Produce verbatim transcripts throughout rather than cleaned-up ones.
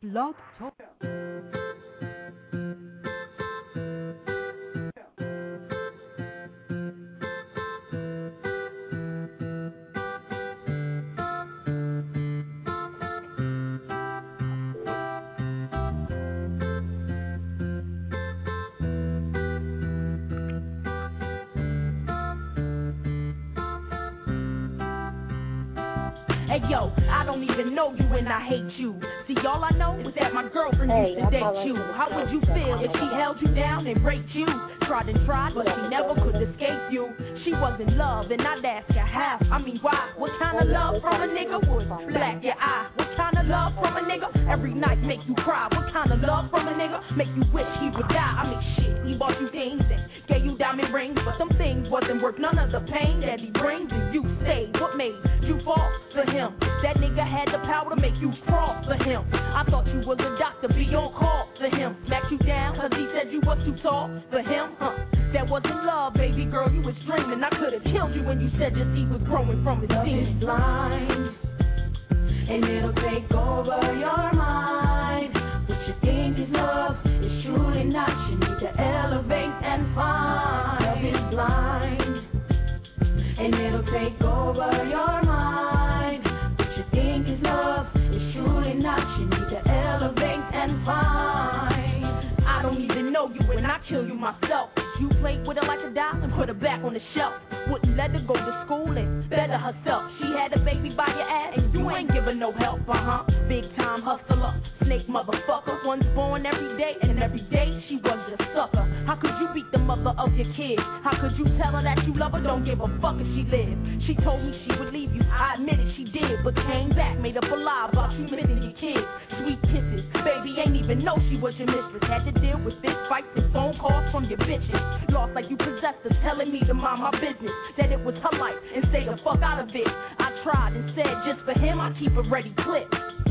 Blog Talk. Hey yo, I don't even know you and I hate you. See, all I know is that my girlfriend hey, used to date you. How would you feel if she held you down and raped you? Tried and tried, but she never could escape you. She was in love, and I'd ask her how. I mean, why? What kind of love from a nigga would black your eye? What kind of love from a nigga every night make you cry? What kind of love from a nigga make you wish he would die? I mean, shit, he bought you things and gave you diamond rings, but them things wasn't worth none of the pain that he brings, and you stayed. What made you fall for him? That nigga had the power to make you crawl for him. I thought you was a doctor, be on call for him. Smacked you down cause he said you was too tall for him, huh? That wasn't love, baby girl, you was dreaming. I could've killed you when you said your seed was growing from his love seed. Is blind, and it'll take over your mind. What you think is love is truly not. You need to elevate and find. Love is blind, and it'll take over your mind. What you think is love is truly not. You need to elevate and find. I don't even know you and I kill you myself. You played with her like a doll and put her back on the shelf. Wouldn't let her go to school and better herself. She had a baby by your ass and you ain't giving no help, uh-huh. Big time hustler, snake motherfucker. One's born every day and every day she was a sucker. How could you beat the mother of your kids? How could you tell her that you love her? Don't give a fuck if she lived. She told me she would leave you, I admitted she did, but came back, made up a lie about you missing your kids. Sweet kisses, baby ain't even know she was your mistress. Had to deal with fist fights and phone calls from your bitches. Lost like you possessed her, telling me to mind my business. That it was her life and stay the fuck out of it. I tried and said just for him I keep a ready clip.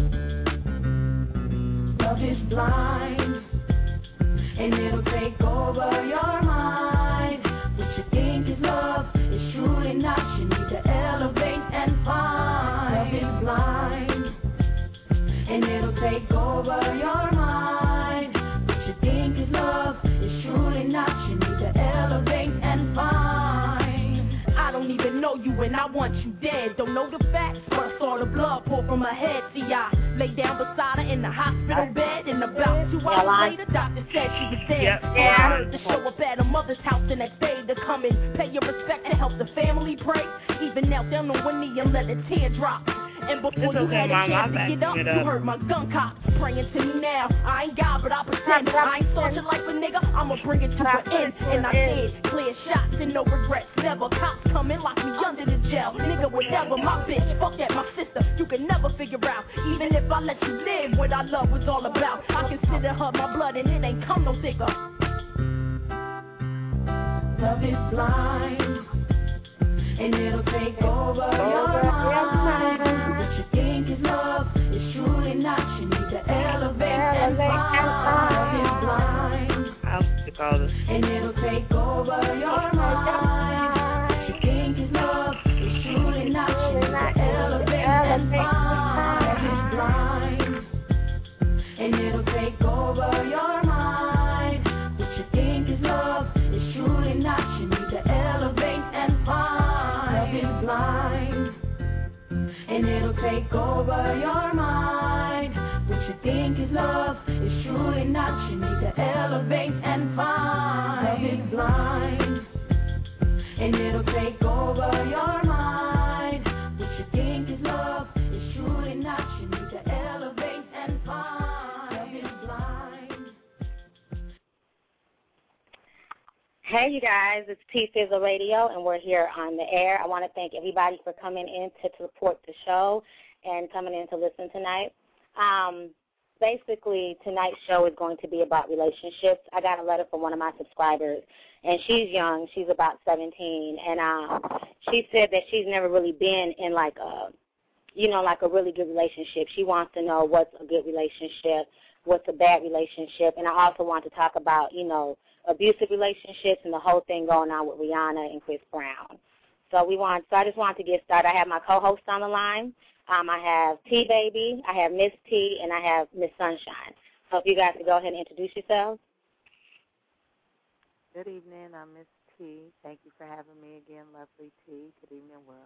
Love is blind, and it'll take over your mind. What you think is love is truly not. You need to elevate and find. Love is blind, and it'll take over your mind. What you think is love is truly not. You need to elevate and find. I don't even know you and I want you dead. Don't know the facts, but I saw the blood pour from her head. See, I lay down beside her in the hospital bed, and about two hours later, doctor said she was dead. Yep. So I heard to show up at her mother's house the next day to come and pay your respect and help the family pray. Even knelt down on one knee and let a tear drop. And before it's you okay, had a Mom, chance I'll to get up, it you up. heard my gun cops praying to me now. I ain't God, but I pretend. I ain't start your life a nigga, I'ma bring it to an end. And I did, clear shots and no regrets. Never cops come and lock me under the jail. Nigga, whatever, my bitch, fuck that, my sister. You can never figure out, even if I let you live, what our love was all about. I consider her my blood and it ain't come no thicker. Love is blind, and it'll take over your mind. What you think is love is truly not. You need to elevate and find. Love is blind, and it'll take over your mind. What you think is love is truly not. You need to elevate and find. Love is blind, and it'll take over your mind. What you think is love is truly not. You need to elevate and find. Love is blind, and it'll take over your mind. What you think is love is truly not. You need to elevate and find. Love is blind, and it'll take over your mind. What you think is love is truly not. You need to elevate and find. Love is blind. Hey, you guys, it's T Fizzle Radio, and we're here on the air. I want to thank everybody for coming in to support the show and coming in to listen tonight. Um, basically, tonight's show is going to be about relationships. I got a letter from one of my subscribers, and she's young. She's about seventeen, and um, she said that she's never really been in, like, a, you know, like a really good relationship. She wants to know what's a good relationship, what's a bad relationship, and I also want to talk about, you know, abusive relationships and the whole thing going on with Rihanna and Chris Brown. So we want. So I just wanted to get started. I have my co-host on the line. Um, I have T Baby, I have Miss T, and I have Miss Sunshine. So if you guys could go ahead and introduce yourselves. Good evening. I'm Miss T. Thank you for having me again, lovely T. Good evening, world.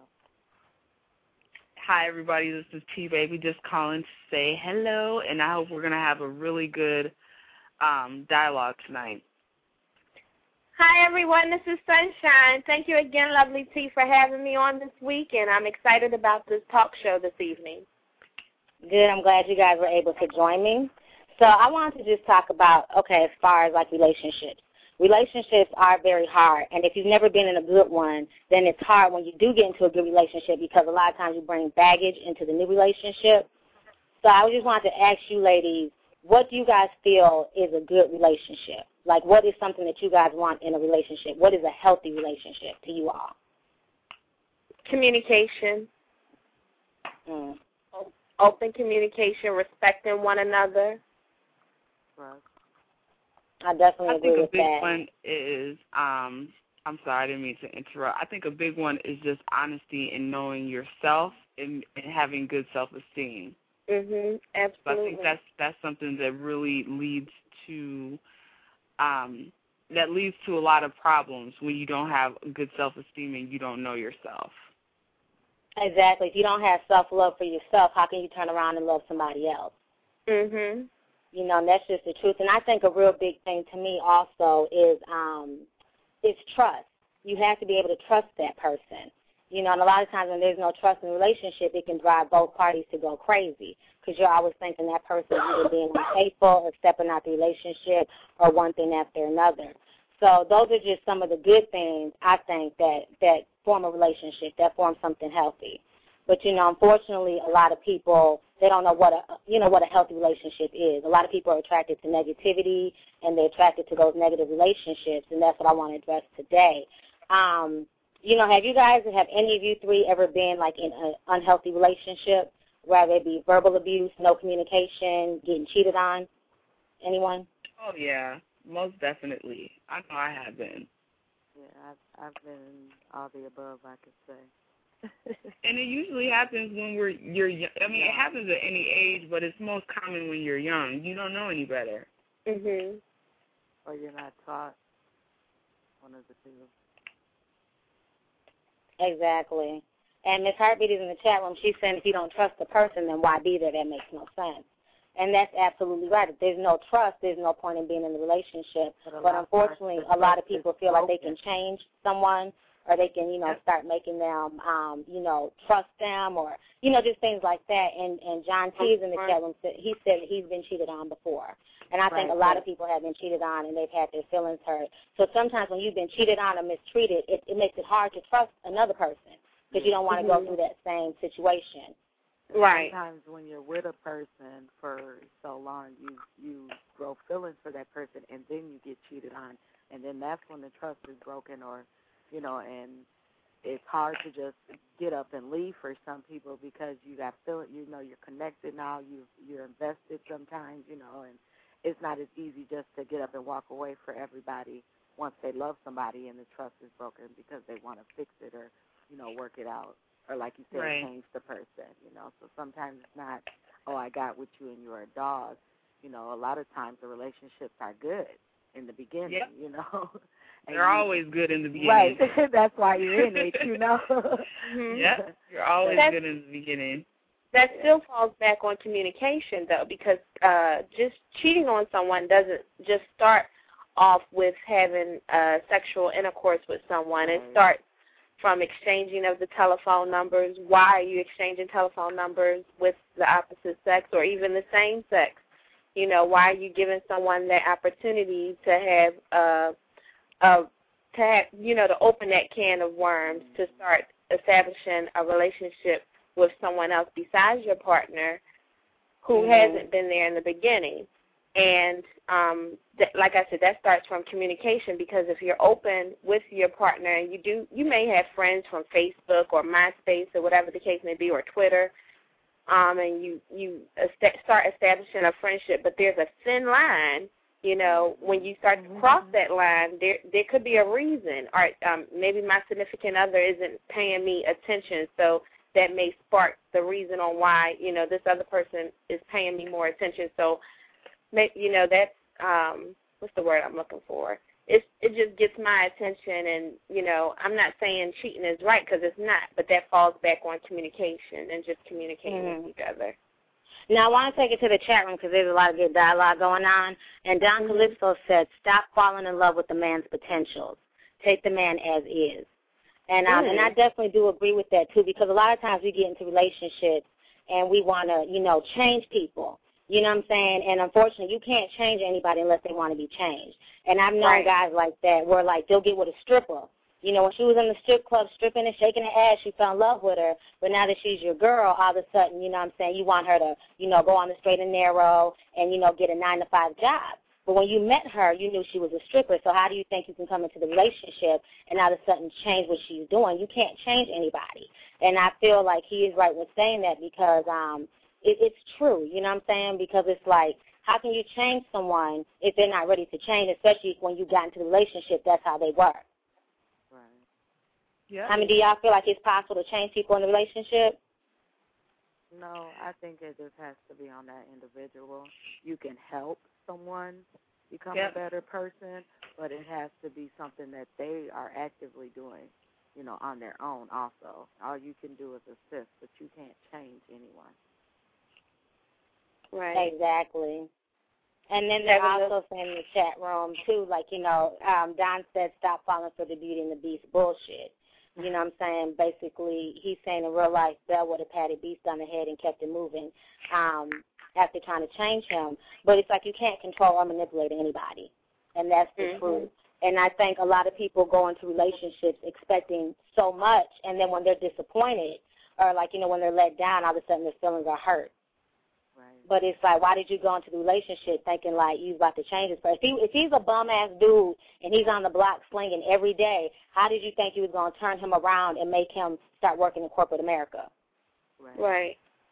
Hi, everybody. This is T Baby, just calling to say hello, and I hope we're going to have a really good um, dialogue tonight. Hi, everyone. This is Sunshine. Thank you again, lovely T, for having me on this week, and I'm excited about this talk show this evening. Good. I'm glad you guys were able to join me. So I wanted to just talk about, okay, as far as, like, relationships. Relationships are very hard, and if you've never been in a good one, then it's hard when you do get into a good relationship because a lot of times you bring baggage into the new relationship. So I just wanted to ask you ladies, what do you guys feel is a good relationship? Like, what is something that you guys want in a relationship? What is a healthy relationship to you all? Communication. Mm. Open communication, respecting one another. Right. I definitely I agree think a with big that. one is, um, I'm sorry, I didn't mean to interrupt. I think a big one is just honesty and knowing yourself and, and having good self-esteem. Mhm. Absolutely. So I think that's that's something that really leads to um, that leads to a lot of problems when you don't have good self-esteem and you don't know yourself. Exactly. If you don't have self-love for yourself, how can you turn around and love somebody else? Mhm. You know, and that's just the truth. And I think a real big thing to me also is um, is trust. You have to be able to trust that person. You know, and a lot of times when there's no trust in a relationship, it can drive both parties to go crazy because you're always thinking that person is either being unfaithful or stepping out the relationship or one thing after another. So those are just some of the good things, I think, that, that form a relationship, that form something healthy. But, you know, unfortunately, a lot of people, they don't know what a, you know, what a healthy relationship is. A lot of people are attracted to negativity, and they're attracted to those negative relationships, and that's what I want to address today. Um, you know, have you guys, have any of you three ever been, like, in an unhealthy relationship, whether it be verbal abuse, no communication, getting cheated on? Anyone? Oh, yeah, most definitely. I know I have been. Yeah, I've, I've been all the above, I could say. And it usually happens when we're you're young. I mean, it happens at any age, but it's most common when you're young. You don't know any better. Mhm. Or you're not taught. One of the two. Exactly. And Miss Heartbeat is in the chat room. She's saying if you don't trust the person, then why be there? That makes no sense. And that's absolutely right. If there's no trust, there's no point in being in the relationship. But, but unfortunately, a lot of people feel like they can change someone, or they can, you know, start making them, um, you know, trust them, or, you know, just things like that. And, and John T is in the chat room. He said that he's been cheated on before. And I think right, a lot right. of people have been cheated on, and they've had their feelings hurt. So sometimes when you've been cheated on or mistreated, it, it makes it hard to trust another person because you don't want to mm-hmm. go through that same situation. Right. Sometimes when you're with a person for so long, you you grow feelings for that person, and then you get cheated on, and then that's when the trust is broken, or, you know, and it's hard to just get up and leave for some people because you got feel, you know, you're connected now, you you're invested sometimes, you know, and it's not as easy just to get up and walk away for everybody once they love somebody and the trust is broken because they want to fix it or, you know, work it out. Or like you said, right. change the person, you know. So sometimes it's not, oh, I got with you and you're a dog. You know, a lot of times the relationships are good in the beginning, yep. you know. And They're you, always good in the beginning. Right. That's why you're in it, you know. mm-hmm. Yeah, you're always That's, good in the beginning. That still falls back on communication, though, because uh, just cheating on someone doesn't just start off with having uh, sexual intercourse with someone. Right. It starts from exchanging of the telephone numbers. Why are you exchanging telephone numbers with the opposite sex or even the same sex? You know, why are you giving someone that opportunity to have, uh, uh, to have, you know, to open that can of worms to start establishing a relationship with someone else besides your partner who mm-hmm. hasn't been there in the beginning? And um, th- like I said, that starts from communication because if you're open with your partner, and you do, you may have friends from Facebook or MySpace or whatever the case may be, or Twitter, um, and you you est- start establishing a friendship. But there's a thin line, you know, when you start to cross that line, there there could be a reason. Or um, maybe my significant other isn't paying me attention, so that may spark the reason on why, you know, this other person is paying me more attention. So, you know, that's, um, what's the word I'm looking for? It's, it just gets my attention, and, you know, I'm not saying cheating is right because it's not, but that falls back on communication and just communicating mm-hmm. with each other. Now, I want to take it to the chat room because there's a lot of good dialogue going on. And Don mm-hmm. Calypso said, stop falling in love with the man's potentials. Take the man as is. And um, mm. and I definitely do agree with that, too, because a lot of times we get into relationships and we want to, you know, change people. You know what I'm saying? And unfortunately, you can't change anybody unless they want to be changed. And I've known right. guys like that where, like, they'll get with a stripper. You know, when she was in the strip club stripping and shaking her ass, you fell in love with her. But now that she's your girl, all of a sudden, you know what I'm saying, you want her to, you know, go on the straight and narrow and, you know, get a nine to five job. But when you met her, you knew she was a stripper. So how do you think you can come into the relationship and all of a sudden change what she's doing? You can't change anybody. And I feel like he is right with saying that because um, it, it's true, you know what I'm saying? Because it's like, how can you change someone if they're not ready to change, especially when you got into the relationship, that's how they work. Right. Yeah. I mean, do y'all feel like it's possible to change people in a relationship? No, I think it just has to be on that individual. You can help someone become yep. a better person, but it has to be something that they are actively doing, you know, on their own also. All you can do is assist, but you can't change anyone. Right. Exactly. And then they're also saying in the chat room, too, like, you know, um, Don said stop falling for the Beauty and the Beast bullshit. You know what I'm saying? Basically, he's saying in real life, Belle would have patted Beast on the head and kept it moving um, after trying to change him. But it's like you can't control or manipulate anybody, and that's the mm-hmm. truth. And I think a lot of people go into relationships expecting so much, and then when they're disappointed or, like, you know, when they're let down, all of a sudden their feelings are hurt. Right. But it's like, why did you go into the relationship thinking, like, you was about to change this person? If, he, if he's a bum-ass dude and he's on the block slinging every day, how did you think you was going to turn him around and make him start working in corporate America? Right. Right.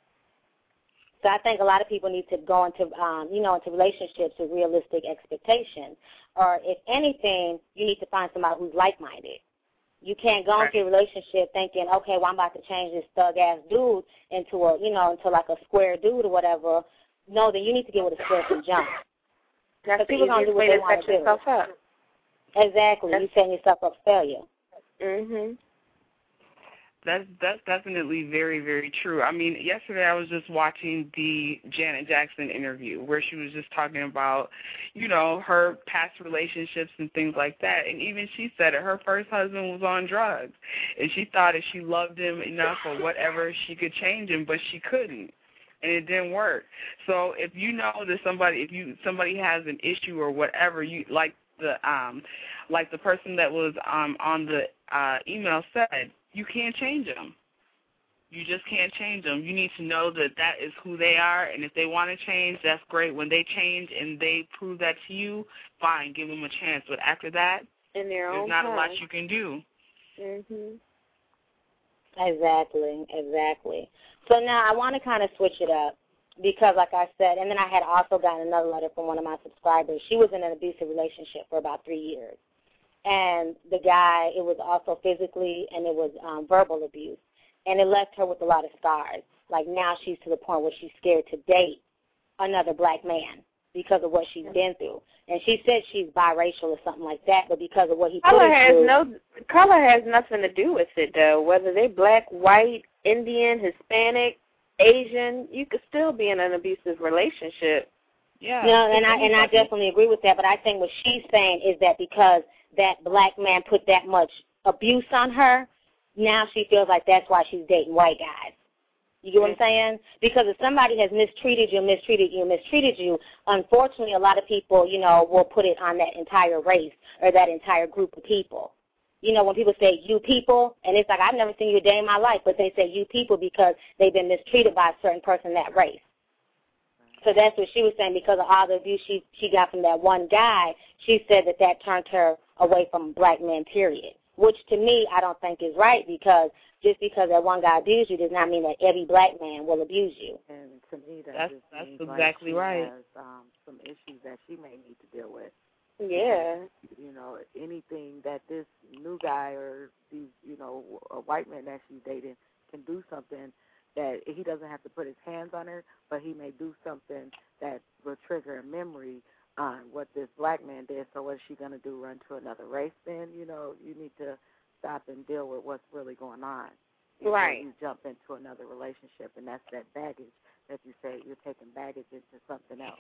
So I think a lot of people need to go into, um, you know, into relationships with realistic expectations. Or if anything, you need to find somebody who's like-minded. You can't go into a relationship thinking, okay, well, I'm about to change this thug-ass dude into a, you know, into like a square dude or whatever. No, then you need to get with a square from jump. That's the easiest way to set yourself up. Exactly. You're setting yourself up for failure. Mm-hmm. That's that's definitely very, very true. I mean, yesterday I was just watching the Janet Jackson interview where she was just talking about, you know, her past relationships and things like that. And even she said it, her first husband was on drugs. And she thought if she loved him enough or whatever, she could change him, but she couldn't. And it didn't work. So if you know that somebody, if you somebody has an issue or whatever, you like the um, like the person that was um on the uh, email said, you can't change them. You just can't change them. You need to know that that is who they are, and if they want to change, that's great. When they change and they prove that to you, fine, give them a chance. But after that, in their there's own not time. a lot you can do. Mhm. Exactly, exactly. So now I want to kind of switch it up because, like I said, and then I had also gotten another letter from one of my subscribers. She was in an abusive relationship for about three years. And the guy, it was also physically and it was um, verbal abuse. And it left her with a lot of scars. Like now she's to the point where she's scared to date another black man because of what she's been through. And she said she's biracial or something like that, but because of what he color put her has through. no color has nothing to do with it though. Whether they're black, white, Indian, Hispanic, Asian, you could still be in an abusive relationship. Yeah. No, and I and I definitely agree with that. But I think what she's saying is that because that black man put that much abuse on her, now she feels like that's why she's dating white guys. You get what I'm saying? Because if somebody has mistreated you, mistreated you, mistreated you, unfortunately a lot of people, you know, will put it on that entire race or that entire group of people. You know, when people say you people, and it's like I've never seen you a day in my life, but they say you people because they've been mistreated by a certain person in that race. So that's what she was saying, because of all the abuse she, she got from that one guy, she said that that turned her away from black men, period, which to me I don't think is right, because just because that one guy abused you does not mean that every black man will abuse you. And to me, that that's, just that's means exactly like she right. has um, some issues that she may need to deal with. Yeah. You know, anything that this new guy or these, you know, a white man that she's dating can do something that he doesn't have to put his hands on her, but he may do something that will trigger a memory on what this black man did. So what's she going to do, run to another race then? You know, you need to stop and deal with what's really going on. Right. You jump into another relationship, and that's that baggage that you say you're taking baggage into something else.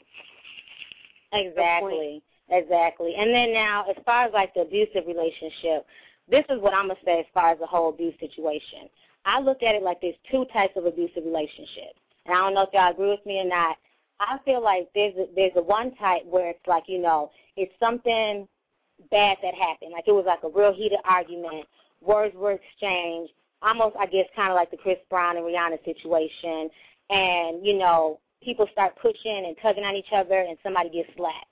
Exactly, exactly. And then now, as far as like the abusive relationship, this is what I'm going to say as far as the whole abuse situation. I look at it like there's two types of abusive relationships. And I don't know if y'all agree with me or not. I feel like there's a, there's a one type where it's like, you know, it's something bad that happened. Like it was like a real heated argument. Words were exchanged. Almost, I guess, kind of like the Chris Brown and Rihanna situation. And, you know, people start pushing and tugging on each other and somebody gets slapped.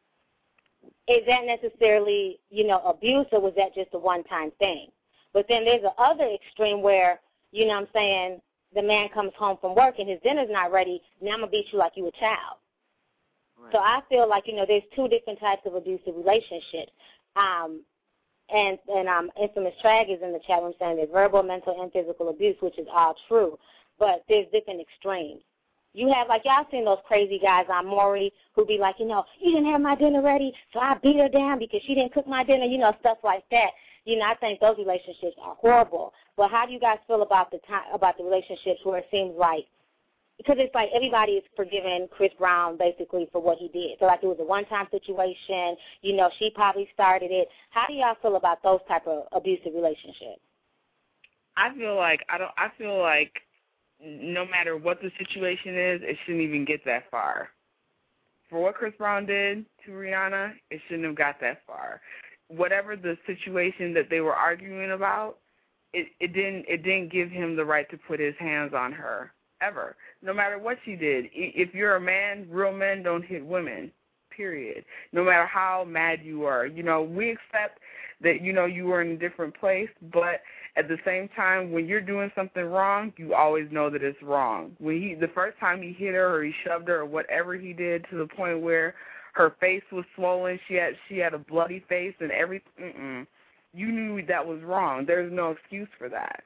Is that necessarily, you know, abuse, or was that just a one-time thing? But then there's the other extreme where, you know what I'm saying, the man comes home from work and his dinner's not ready, now I'm going to beat you like you a child. Right. So I feel like, you know, there's two different types of abusive relationships. Um, and and um, Infamous Trag is in the chat room saying there's verbal, mental, and physical abuse, which is all true. But there's different extremes. You have, like, y'all seen those crazy guys on Maury who be like, you know, you didn't have my dinner ready, so I beat her down because she didn't cook my dinner, you know, stuff like that. You know, I think those relationships are horrible. But how do you guys feel about the time, about the relationships where it seems like, because it's like everybody is forgiving Chris Brown basically for what he did. So like it was a one-time situation. You know, she probably started it. How do y'all feel about those type of abusive relationships? I feel like I don't. I feel like no matter what the situation is, it shouldn't even get that far. For what Chris Brown did to Rihanna, it shouldn't have got that far. Whatever the situation that they were arguing about, it, it didn't it didn't give him the right to put his hands on her, ever. No matter what she did. If you're a man, real men don't hit women, period. No matter how mad you are. You know, we accept that, you know, you were in a different place, but at the same time, when you're doing something wrong, you always know that it's wrong. When he, the first time he hit her or he shoved her or whatever he did to the point where her face was swollen, she had she had a bloody face and everything, mm-mm, you knew that was wrong. There's no excuse for that.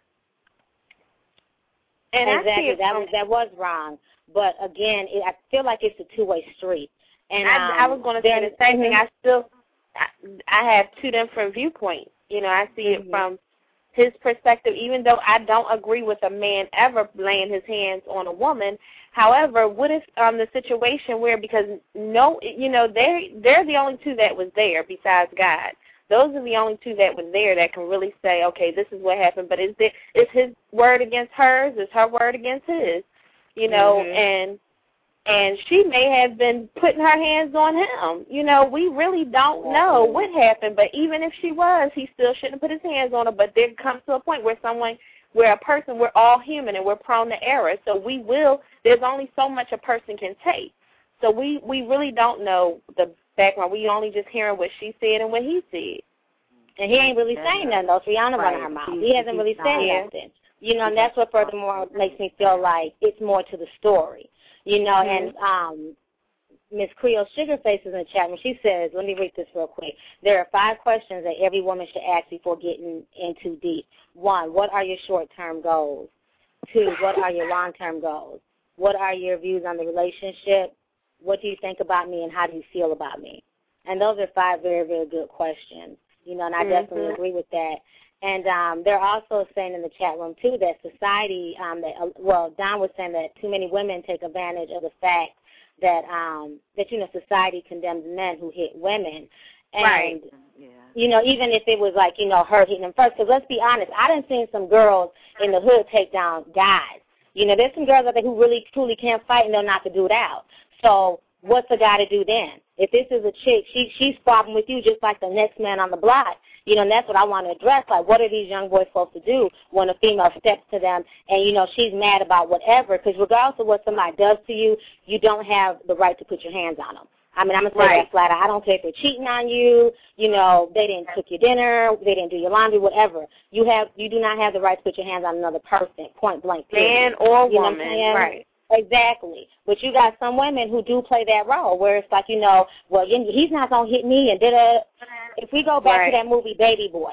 And exactly, that was that was wrong. But again, it, I feel like it's a two-way street. And I, um, I was going to say the same thing. I still, I, I have two different viewpoints. You know, I see mm-hmm. it from his perspective, even though I don't agree with a man ever laying his hands on a woman. However, what if um, the situation where, because no, you know, they're, they're the only two that was there besides God. Those are the only two that were there that can really say, okay, this is what happened. But is it, is his word against hers? Is her word against his? You know, mm-hmm. and and she may have been putting her hands on him. You know, we really don't know what happened. But even if she was, he still shouldn't put his hands on her. But there comes to a point where someone, where a person, we're all human and we're prone to error. So we will, there's only so much a person can take. So we, we really don't know the background. We only just hearing what she said and what he said. And he ain't really saying nothing, though. Rihanna running her mouth. He hasn't really said nothing. You know, and that's what furthermore makes me feel like it's more to the story. You know, mm-hmm. and um, Miss Creole Sugarface is in the chat room. She says, let me read this real quick. There are five questions that every woman should ask before getting in too deep. One, what are your short-term goals? Two, what are your long-term goals? What are your views on the relationship? What do you think about me, and how do you feel about me? And those are five very, very good questions. You know, and I mm-hmm. definitely agree with that. And um, they're also saying in the chat room, too, that society, um, that, uh, well, Don was saying that too many women take advantage of the fact that, um, that you know, society condemns men who hit women. And, right. yeah. you know, even if it was like, you know, her hitting them first. Because let's be honest, I done seen some girls in the hood take down guys. You know, there's some girls out there who really, truly can't fight, and they'll knock the dude out. So what's a guy to do then? If this is a chick, she she's squabbling with you just like the next man on the block. You know, and that's what I want to address. Like, what are these young boys supposed to do when a female steps to them and, you know, she's mad about whatever? Because regardless of what somebody does to you, you don't have the right to put your hands on them. I mean, I'm going to say right. that flat out. I don't care if they're cheating on you, you know, they didn't cook your dinner, they didn't do your laundry, whatever. You have, you do not have the right to put your hands on another person, point blank. Man or you woman, right. Exactly. But you got some women who do play that role where it's like, you know, well, he's not going to hit me and did a, if we go back right. to that movie Baby Boy,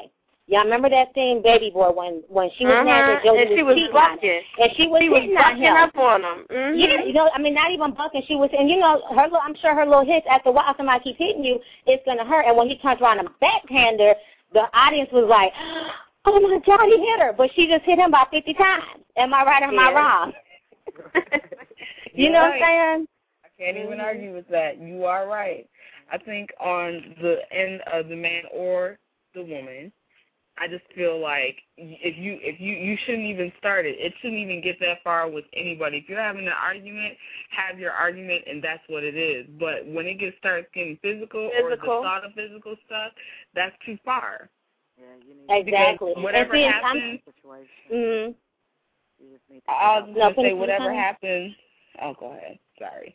Y'all remember that scene, Baby Boy, when when she was uh-huh. mad that Jody and she was was cheating on her. bucking. And she was she was hitting on bucking him. up on him. Mm-hmm. Yeah, you know, I mean, not even bucking. She was, and you know, her. Little, I'm sure her little hits. After a while, somebody keeps hitting you, it's gonna hurt. And when he turns around and backhander, the audience was like, "Oh my God, he hit her!" But she just hit him about fifty times. Am I right or am yeah. I wrong? you know right. what I'm saying? I can't even argue with that. You are right. I think on the end of the man or the woman, I just feel like if you if you you shouldn't even start it. It shouldn't even get that far with anybody. If you're having an argument, have your argument, and that's what it is. But when it gets starts getting physical, physical. or the thought of physical stuff, that's too far. Yeah, you need exactly. Because whatever see, happens, mm-hmm. you just need to I was no, going to say whatever saying? happens. Oh, go ahead. Sorry.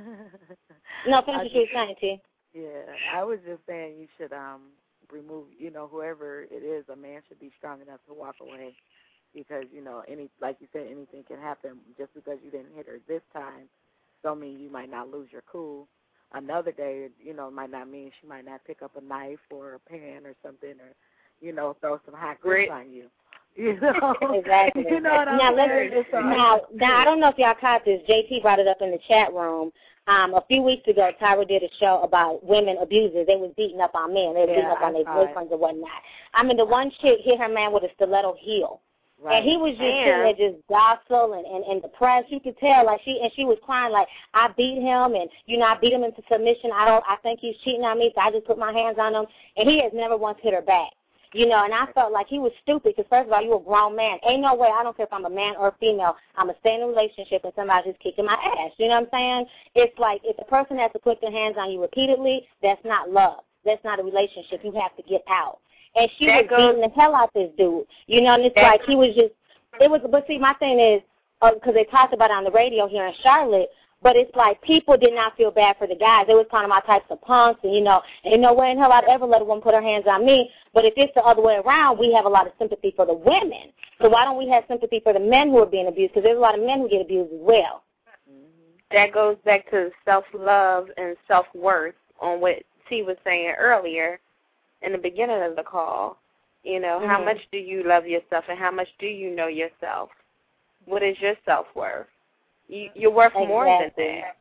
No, finish what you were saying, T. Yeah, I was just saying you should um remove, you know, whoever it is, a man should be strong enough to walk away because, you know, any like you said, anything can happen. Just because you didn't hit her this time don't mean you might not lose your cool. Another day, you know, might not mean she might not pick up a knife or a pan or something or, you know, throw some hot grits on you. You know, exactly. You know what I'm now, saying? Let's, now, now, I don't know if y'all caught this. J T brought it up in the chat room. Um, a few weeks ago, Tyra did a show about women abusers. They was beating up on men. They were yeah, beating up on their boyfriends and whatnot. I mean, the one chick hit her man with a stiletto heel. Right. And he was just Damn. sitting there just docile and, and, and depressed. You could tell, like, she and she was crying, like, I beat him, and, you know, I beat him into submission. I don't, I think he's cheating on me, so I just put my hands on him. And he has never once hit her back. You know, and I felt like he was stupid because, first of all, you're a grown man. Ain't no way, I don't care if I'm a man or a female, I'm going to stay in a relationship and somebody's just kicking my ass. You know what I'm saying? It's like if a person has to put their hands on you repeatedly, that's not love. That's not a relationship. You have to get out. And she that was goes, beating the hell out this dude. You know, and it's like he was just, it was, but see, my thing is, because uh, they talked about it on the radio here in Charlotte, but it's like people did not feel bad for the guys. They was kind of my types of punks, and, you know, ain't no way in hell I'd ever let a woman put her hands on me. But if it's the other way around, we have a lot of sympathy for the women. So why don't we have sympathy for the men who are being abused? Because there's a lot of men who get abused as well. that goes back to self-love and self-worth on what T was saying earlier in the beginning of the call. You know, mm-hmm. how much do you love yourself and how much do you know yourself? What is your self-worth? You, you're worth exactly. more than that.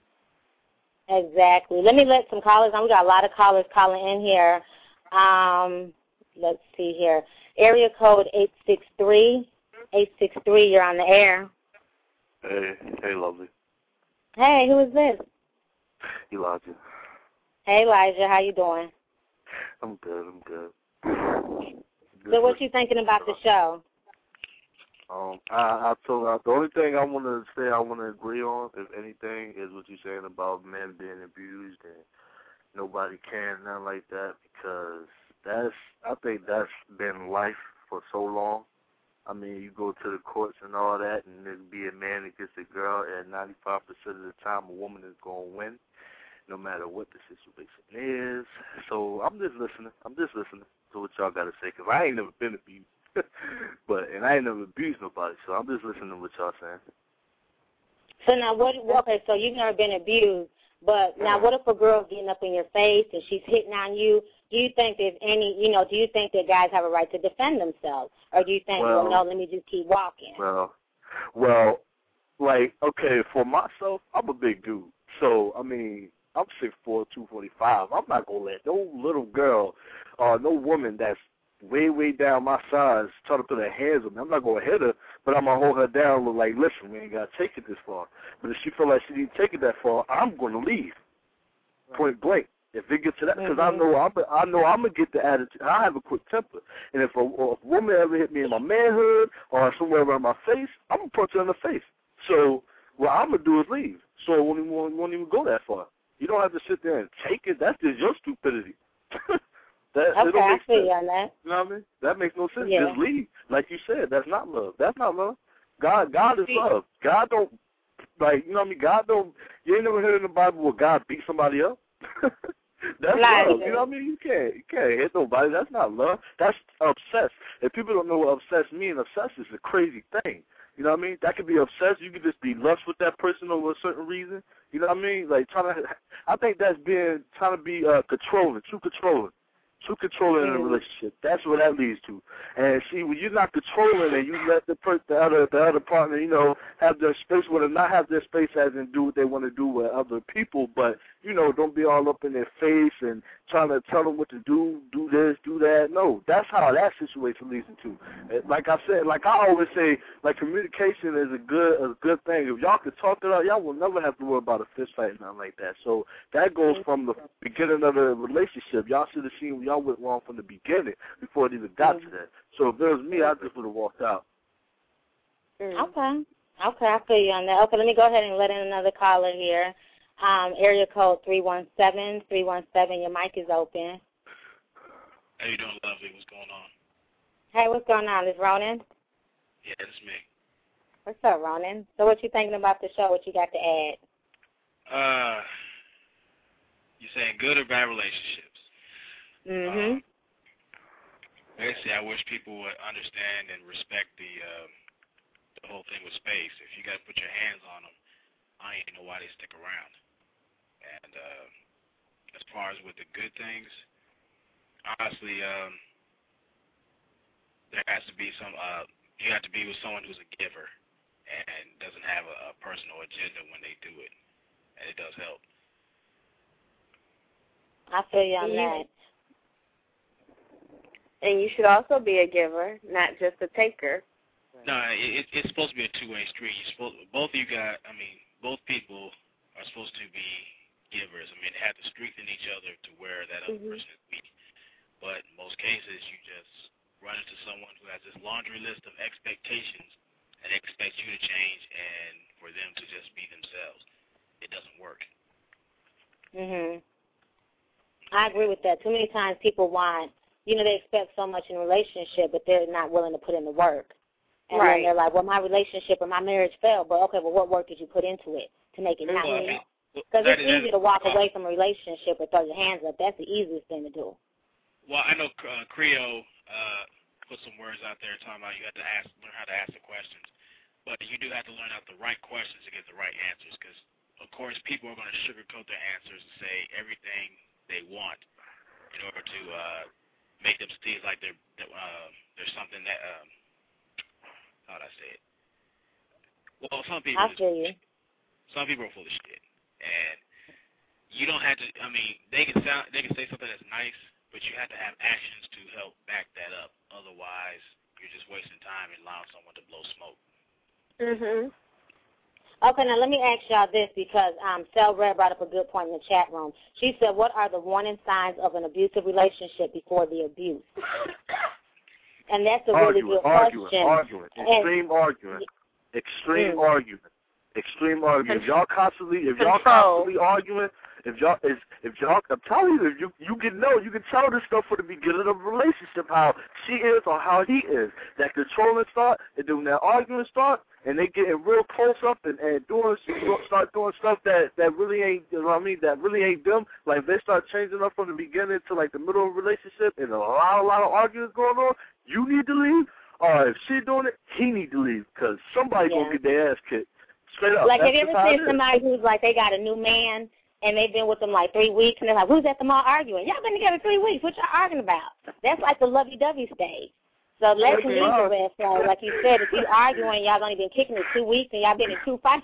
Exactly. Let me let some callers on. We got a lot of callers calling in here. Um, let's see here. Area code eight six three. eight six three, you're on the air. Hey, hey, lovely. Hey, who is this? Elijah. Hey, Elijah, how you doing? I'm good, I'm good. good so what you thinking about the show? Um, I, I told uh, the only thing I want to say I want to agree on, if anything, is what you're saying about men being abused and nobody can, nothing like that, because that's, I think that's been life for so long. I mean, you go to the courts and all that, and there'd be a man against a girl, and ninety-five percent of the time a woman is going to win, no matter what the situation is. So I'm just listening. I'm just listening to what y'all got to say, because I ain't never been abused. but and I ain't never abused nobody, so I'm just listening to what y'all saying. So now, what? Okay, so you've never been abused, but now what if a girl's getting up in your face and she's hitting on you? Do you think there's any, you know, do you think that guys have a right to defend themselves, or do you think, well, well no, let me just keep walking? Well, well, like okay, for myself, I'm a big dude, so I mean, I'm six four, two forty-five. I'm not gonna let no little girl or uh, no woman that's way, way down my size try to put her hands on me. I'm not going to hit her, but I'm going to hold her down and look like, listen, we ain't got to take it this far. But if she feel like she didn't take it that far, I'm going to leave, right. Point blank. If it gets to that, because mm-hmm. I know I'm, I know I'm going to get the attitude. I have a quick temper. And if a, if a woman ever hit me in my manhood or somewhere around my face, I'm going to punch her in the face. So what I'm going to do is leave. So it won't even, won't even go that far. You don't have to sit there and take it. That's just your stupidity. That, okay, I see you on that. You know what I mean? That makes no sense. Yeah. Just leave. Like you said, that's not love. That's not love. God God is love. God don't, like, you know what I mean? God don't, you ain't never heard in the Bible where God beat somebody up? That's like love. You know what I mean? You can't, you can't hit nobody. That's not love. That's obsessed. If people don't know what obsessed means, obsessed is a crazy thing. You know what I mean? That could be obsessed. You could just be lust with that person over a certain reason. You know what I mean? Like, trying to, I think that's being, trying to be uh, controlling, too controlling. Too controlling in a relationship. That's what that leads to. And see, when you're not controlling and you let the per- the other the other partner, you know, have their space with them, not have their space as in do what they want to do with other people, but, you know, don't be all up in their face and trying to tell them what to do, do this, do that. No, that's how that situation leads into. Like I said, like I always say, like communication is a good a good thing. If y'all can talk it out, y'all will never have to worry about a fist fight and nothing like that. So that goes from the beginning of the relationship. Y'all should have seen y'all went wrong from the beginning before it even got to that. So if it was me, I just would have walked out. Okay. Okay, I feel you on that. Okay, let me go ahead and let in another caller here. Um, area code three one seven, three one seven, your mic is open. How you doing, lovely? What's going on? Hey, what's going on? Is Ronan? Yeah, it's me. What's up, Ronan? So what you thinking about the show? What you got to add? Uh, you saying good or bad relationships? Mm-hmm. Um, basically, I wish people would understand and respect the uh, the whole thing with space. If you got to put your hands on them, I ain't know why they stick around. And uh, as far as with the good things, honestly, um, there has to be some, uh, you have to be with someone who's a giver and doesn't have a, a personal agenda when they do it. And it does help. I feel you on that. And you should also be a giver, not just a taker. No, it, it's supposed to be a two-way street. You're supposed, both of you got, I mean, both people are supposed to be givers. I mean, they have to strengthen each other to where that other Mm-hmm. person is weak. But in most cases, you just run into someone who has this laundry list of expectations and expects you to change and for them to just be themselves. It doesn't work. Mhm. I agree with that. Too many times people want, you know, they expect so much in a relationship, but they're not willing to put in the work. And Right. then they're like, well, my relationship or my marriage failed, but okay, well, what work did you put into it to make it not Well, I fail? mean, Because that it's is- easy to walk away from a relationship or throw your hands up. That's the easiest thing to do. Well, I know uh, Creo uh, put some words out there talking about you have to ask, learn how to ask the questions. But you do have to learn out the right questions to get the right answers because, of course, people are going to sugarcoat their answers and say everything they want in order to uh, make them seem like they're, uh, there's something that, um, how would I say it? Well, some people, I feel you. some people are full of shit. And you don't have to, I mean, they can sound, they can say something that's nice, but you have to have actions to help back that up. Otherwise, you're just wasting time and allowing someone to blow smoke. Mhm. Okay, now let me ask y'all this because um, Sel Red brought up a good point in the chat room. She said, what are the warning signs of an abusive relationship before the abuse? And that's a really Arguing, good arguing, question. arguing, And- extreme arguing, extreme Mm. argument, extreme argument. If y'all constantly, if y'all Control. constantly arguing, if y'all, if, if y'all, I'm telling you, if you you can know, you can tell this stuff for the beginning of a relationship, how she is or how he is. That controlling start, and then when that argument start, and they getting real close up and, and doing start doing stuff that that really ain't, you know what I mean, that really ain't them. Like they start changing up from the beginning to like the middle of a relationship, and a lot, a lot of arguments going on. You need to leave, or if she doing it, he need to leave, because somebody Yeah. gonna get their ass kicked. Straight up. Like, That's have you just ever how it seen is. somebody who's like, they got a new man, and they've been with them like three weeks, and they're like, who's at the mall arguing? Y'all been together three weeks. What y'all arguing about? That's like the lovey-dovey stage. So that to me is a red flag. Like you said, if you arguing, y'all only been kicking it two weeks, and y'all been in two fights.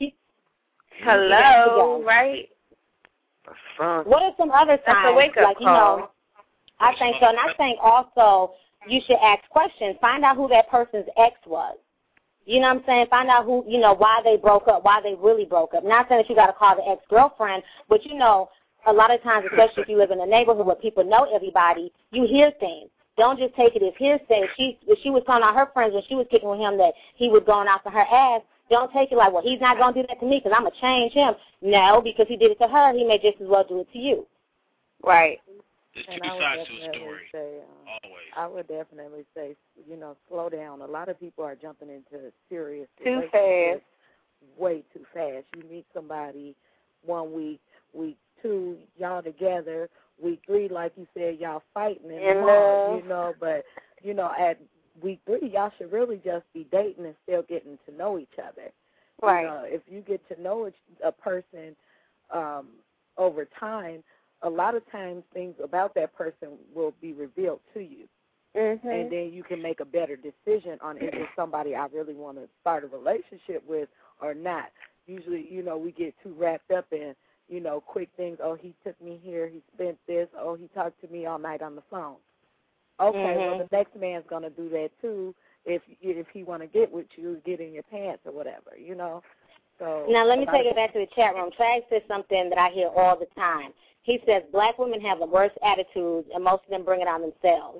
Hello, right? That's fine. What are some other signs? That's a wake-up like, you know, I think so. And I think also you should ask questions. Find out who that person's ex was. You know what I'm saying? Find out who, you know, why they broke up, why they really broke up. Not saying that you got to call the ex-girlfriend, but, you know, a lot of times, especially if you live in a neighborhood where people know everybody, you hear things. Don't just take it as hearsay. She, she was telling all her friends when she was kicking with him that he was going after her ass. Don't take it like, well, he's not going to do that to me because I'm going to change him. No, because he did it to her, he may just as well do it to you. Right. There's And two I would sides to a definitely story, say, uh, always. I would definitely say, you know, slow down. A lot of people are jumping into serious Too relationships fast. way too fast. You meet somebody one week, week two, y'all together, week three, like you said, y'all fighting in In the mall, love. you know, but, you know, at week three, y'all should really just be dating and still getting to know each other. Right. You know, if you get to know a person um, over time, a lot of times things about that person will be revealed to you. Mm-hmm. And then you can make a better decision on is this somebody I really want to start a relationship with or not. Usually, you know, we get too wrapped up in, you know, quick things. Oh, he took me here. He spent this. Oh, he talked to me all night on the phone. Okay, mm-hmm. well, the next man's going to do that, too, if if he want to get with you, get in your pants or whatever, you know. So now, let me take it back to the chat room. Trag says something that I hear all the time. He says black women have the worst attitudes, and most of them bring it on themselves.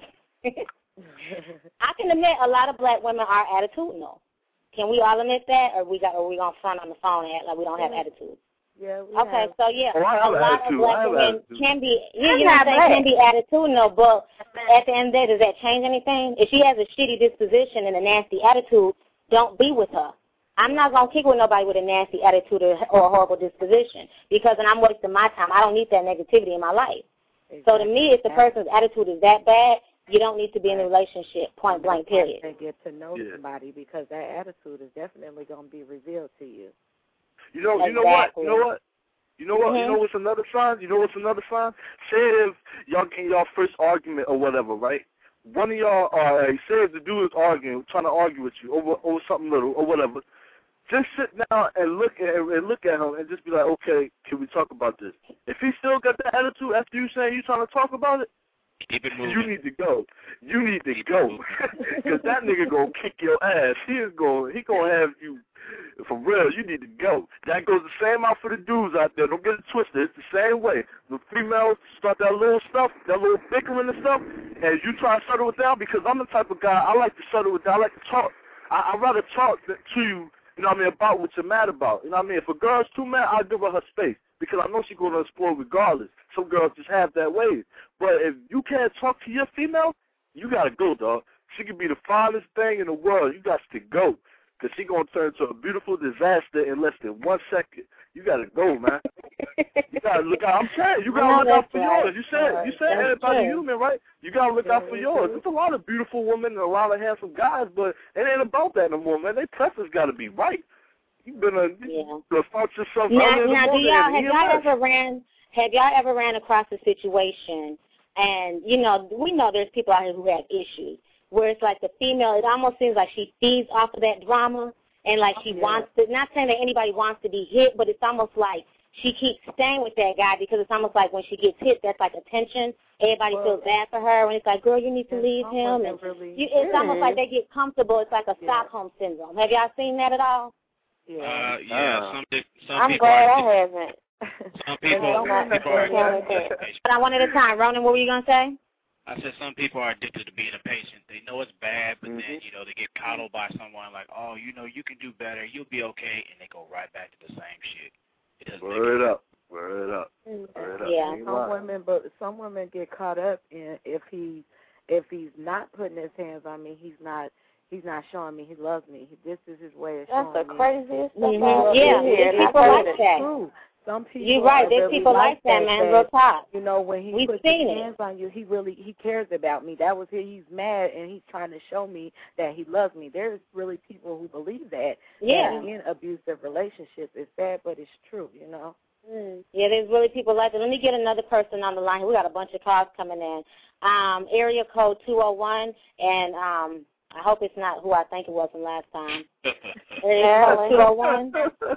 I can admit a lot of black women are attitudinal. Can we all admit that, or we got, or we gonna front on the phone and act like we don't have attitude? Yeah. We okay, have. so yeah, oh, a lot attitude. of black women attitude. can be, you, you know what I'm saying, can be attitudinal, but at the end of the day, does that change anything? If she has a shitty disposition and a nasty attitude, don't be with her. I'm not gonna kick with nobody with a nasty attitude or, or a horrible disposition, because then I'm wasting my time. I don't need that negativity in my life. Exactly. So to me, if the person's attitude is that bad, you don't need to be in a relationship, point blank, period. They get to know yeah. somebody because that attitude is definitely going to be revealed to you. You know, exactly. you know what, you know what, you know what, mm-hmm. you know what's another sign? You know what's another sign? Say if y'all in y'all first argument or whatever, right? One of y'all, uh, say if the dude is arguing, trying to argue with you over over something little or whatever, just sit down and look at and look at him and just be like, okay, can we talk about this? If he still got that attitude after you saying you trying to talk about it, keep it moving. You need to go. You need to go, because that nigga gonna kick your ass. He is going. He gonna have you for real. You need to go. That goes the same out for the dudes out there. Don't get it twisted. It's the same way. The females start that little stuff, that little bickering and stuff, and you try to settle it down. Because I'm the type of guy I like to settle it down. I like to talk. I I rather talk to you. You know what I mean, about what you're mad about. You know what I mean? If a girl's too mad, I'll give her her space, because I know she's going to explore regardless. Some girls just have that way. But if you can't talk to your female, you got to go, dog. She could be the finest thing in the world. You got to go, because she's going to turn into a beautiful disaster in less than one second. You got to go, man. You got to look out. I'm saying, you got to look out for right. yours. You said, right. you said everybody human, right? You got to look out for yours. There's a lot of beautiful women and a lot of handsome guys, but it ain't about that no more, man. Their preference got to be right. You've been a, yeah. to start yourself now, early in the now, do morning y'all, have and y'all emerge. ever ran, have y'all ever ran across a situation, and, you know, we know there's people out here who have issues, where it's like the female, it almost seems like she feeds off of that drama, and like she yeah. wants to, not saying that anybody wants to be hit, but it's almost like she keeps staying with that guy, because it's almost like when she gets hit, that's like attention. Everybody well, feels bad for her, and it's like, girl, you need to leave him. And really you, it's almost like they get comfortable. It's like a yeah. Stockholm syndrome. Have y'all seen that at all? Yeah. Uh, yeah, Uh, some, some I'm people glad are, I haven't. Some people, some people are addicted. But I one at a time. Ronan, what were you going to say? I said some people are addicted to being a patient. They know it's bad, but mm-hmm. then, you know, they get coddled by someone like, oh, you know, you can do better. You'll be okay. And they go right back to the same shit. It doesn't Word make up. Word up. Word up. Yeah. Some women, but some women get caught up in if he, if he's not putting his hands on me, he's not, he's not showing me he loves me. This is his way of That's showing the me. craziest stuff. Mm-hmm. I've Yeah, ever heard. there's people like that. True. Some people You're right. There's really people like that, that, man. that, Real talk. You know, when he We've puts seen his it. hands on you, he really he cares about me. That was it. He's mad and he's trying to show me that he loves me. There's really people who believe that. Yeah. That in abusive relationships, it's sad, but it's true. You know. Mm. Yeah, there's really people like that. Let me get another person on the line. We got a bunch of calls coming in. Um, area code two oh one, and um, I hope it's not who I think it was from last time. Area code two oh one.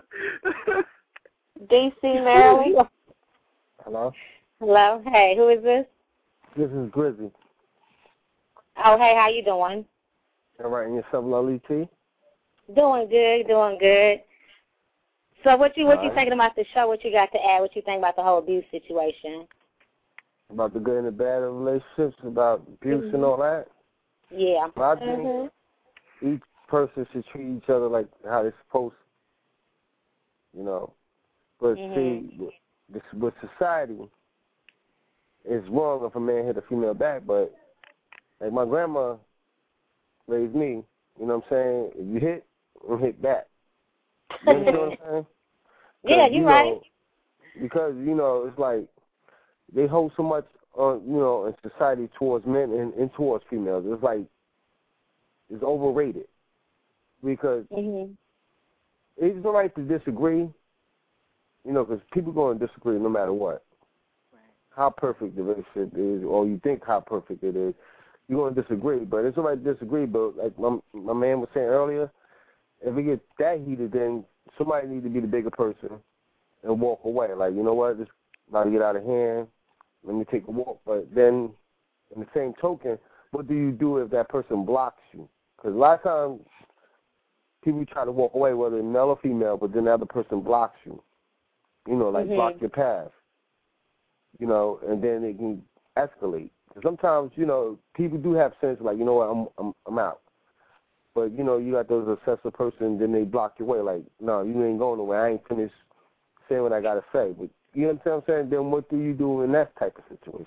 D C, Maryland. Hello? Hello. Hey, who is this? This is Grizzy. Oh, hey, how you doing? All right, and yourself, Lolly T? Doing good, doing good. So what you what All you right. thinking about the show? What you got to add? What you think about the whole abuse situation? About the good and the bad of relationships, about abuse mm-hmm. and all that? Yeah. Well, I think mm-hmm. each person should treat each other like how they're supposed to, you know. But mm-hmm. see, this, with society, it's wrong if a man hit a female back, but like my grandma raised me, you know what I'm saying? If you hit, you hit back. You know what I'm saying? Yeah, you're you right. know, because, you know, it's like they hold so much, on, you know, in society towards men and, and towards females. It's like it's overrated because mm-hmm. it's all right to disagree, you know, because people going to disagree no matter what. Right. how perfect the relationship is, or you think how perfect it is, you're going to disagree. But it's all right to disagree, but like my, my man was saying earlier, if it gets that heated, then somebody needs to be the bigger person and walk away. Like, you know what, this is about to get out of hand. Let me take a walk. But then, in the same token, what do you do if that person blocks you? Because a lot of times, people try to walk away, whether male or female, but then the other person blocks you. You know, like mm-hmm. block your path. You know, and then it can escalate. Sometimes, you know, people do have sense, like, you know what, I'm I'm, I'm out. But, you know, you got those obsessive person, then they block your way. Like, no, you ain't going nowhere. I ain't finished saying what I got to say. But you know what I'm saying? Then what do you do in that type of situation?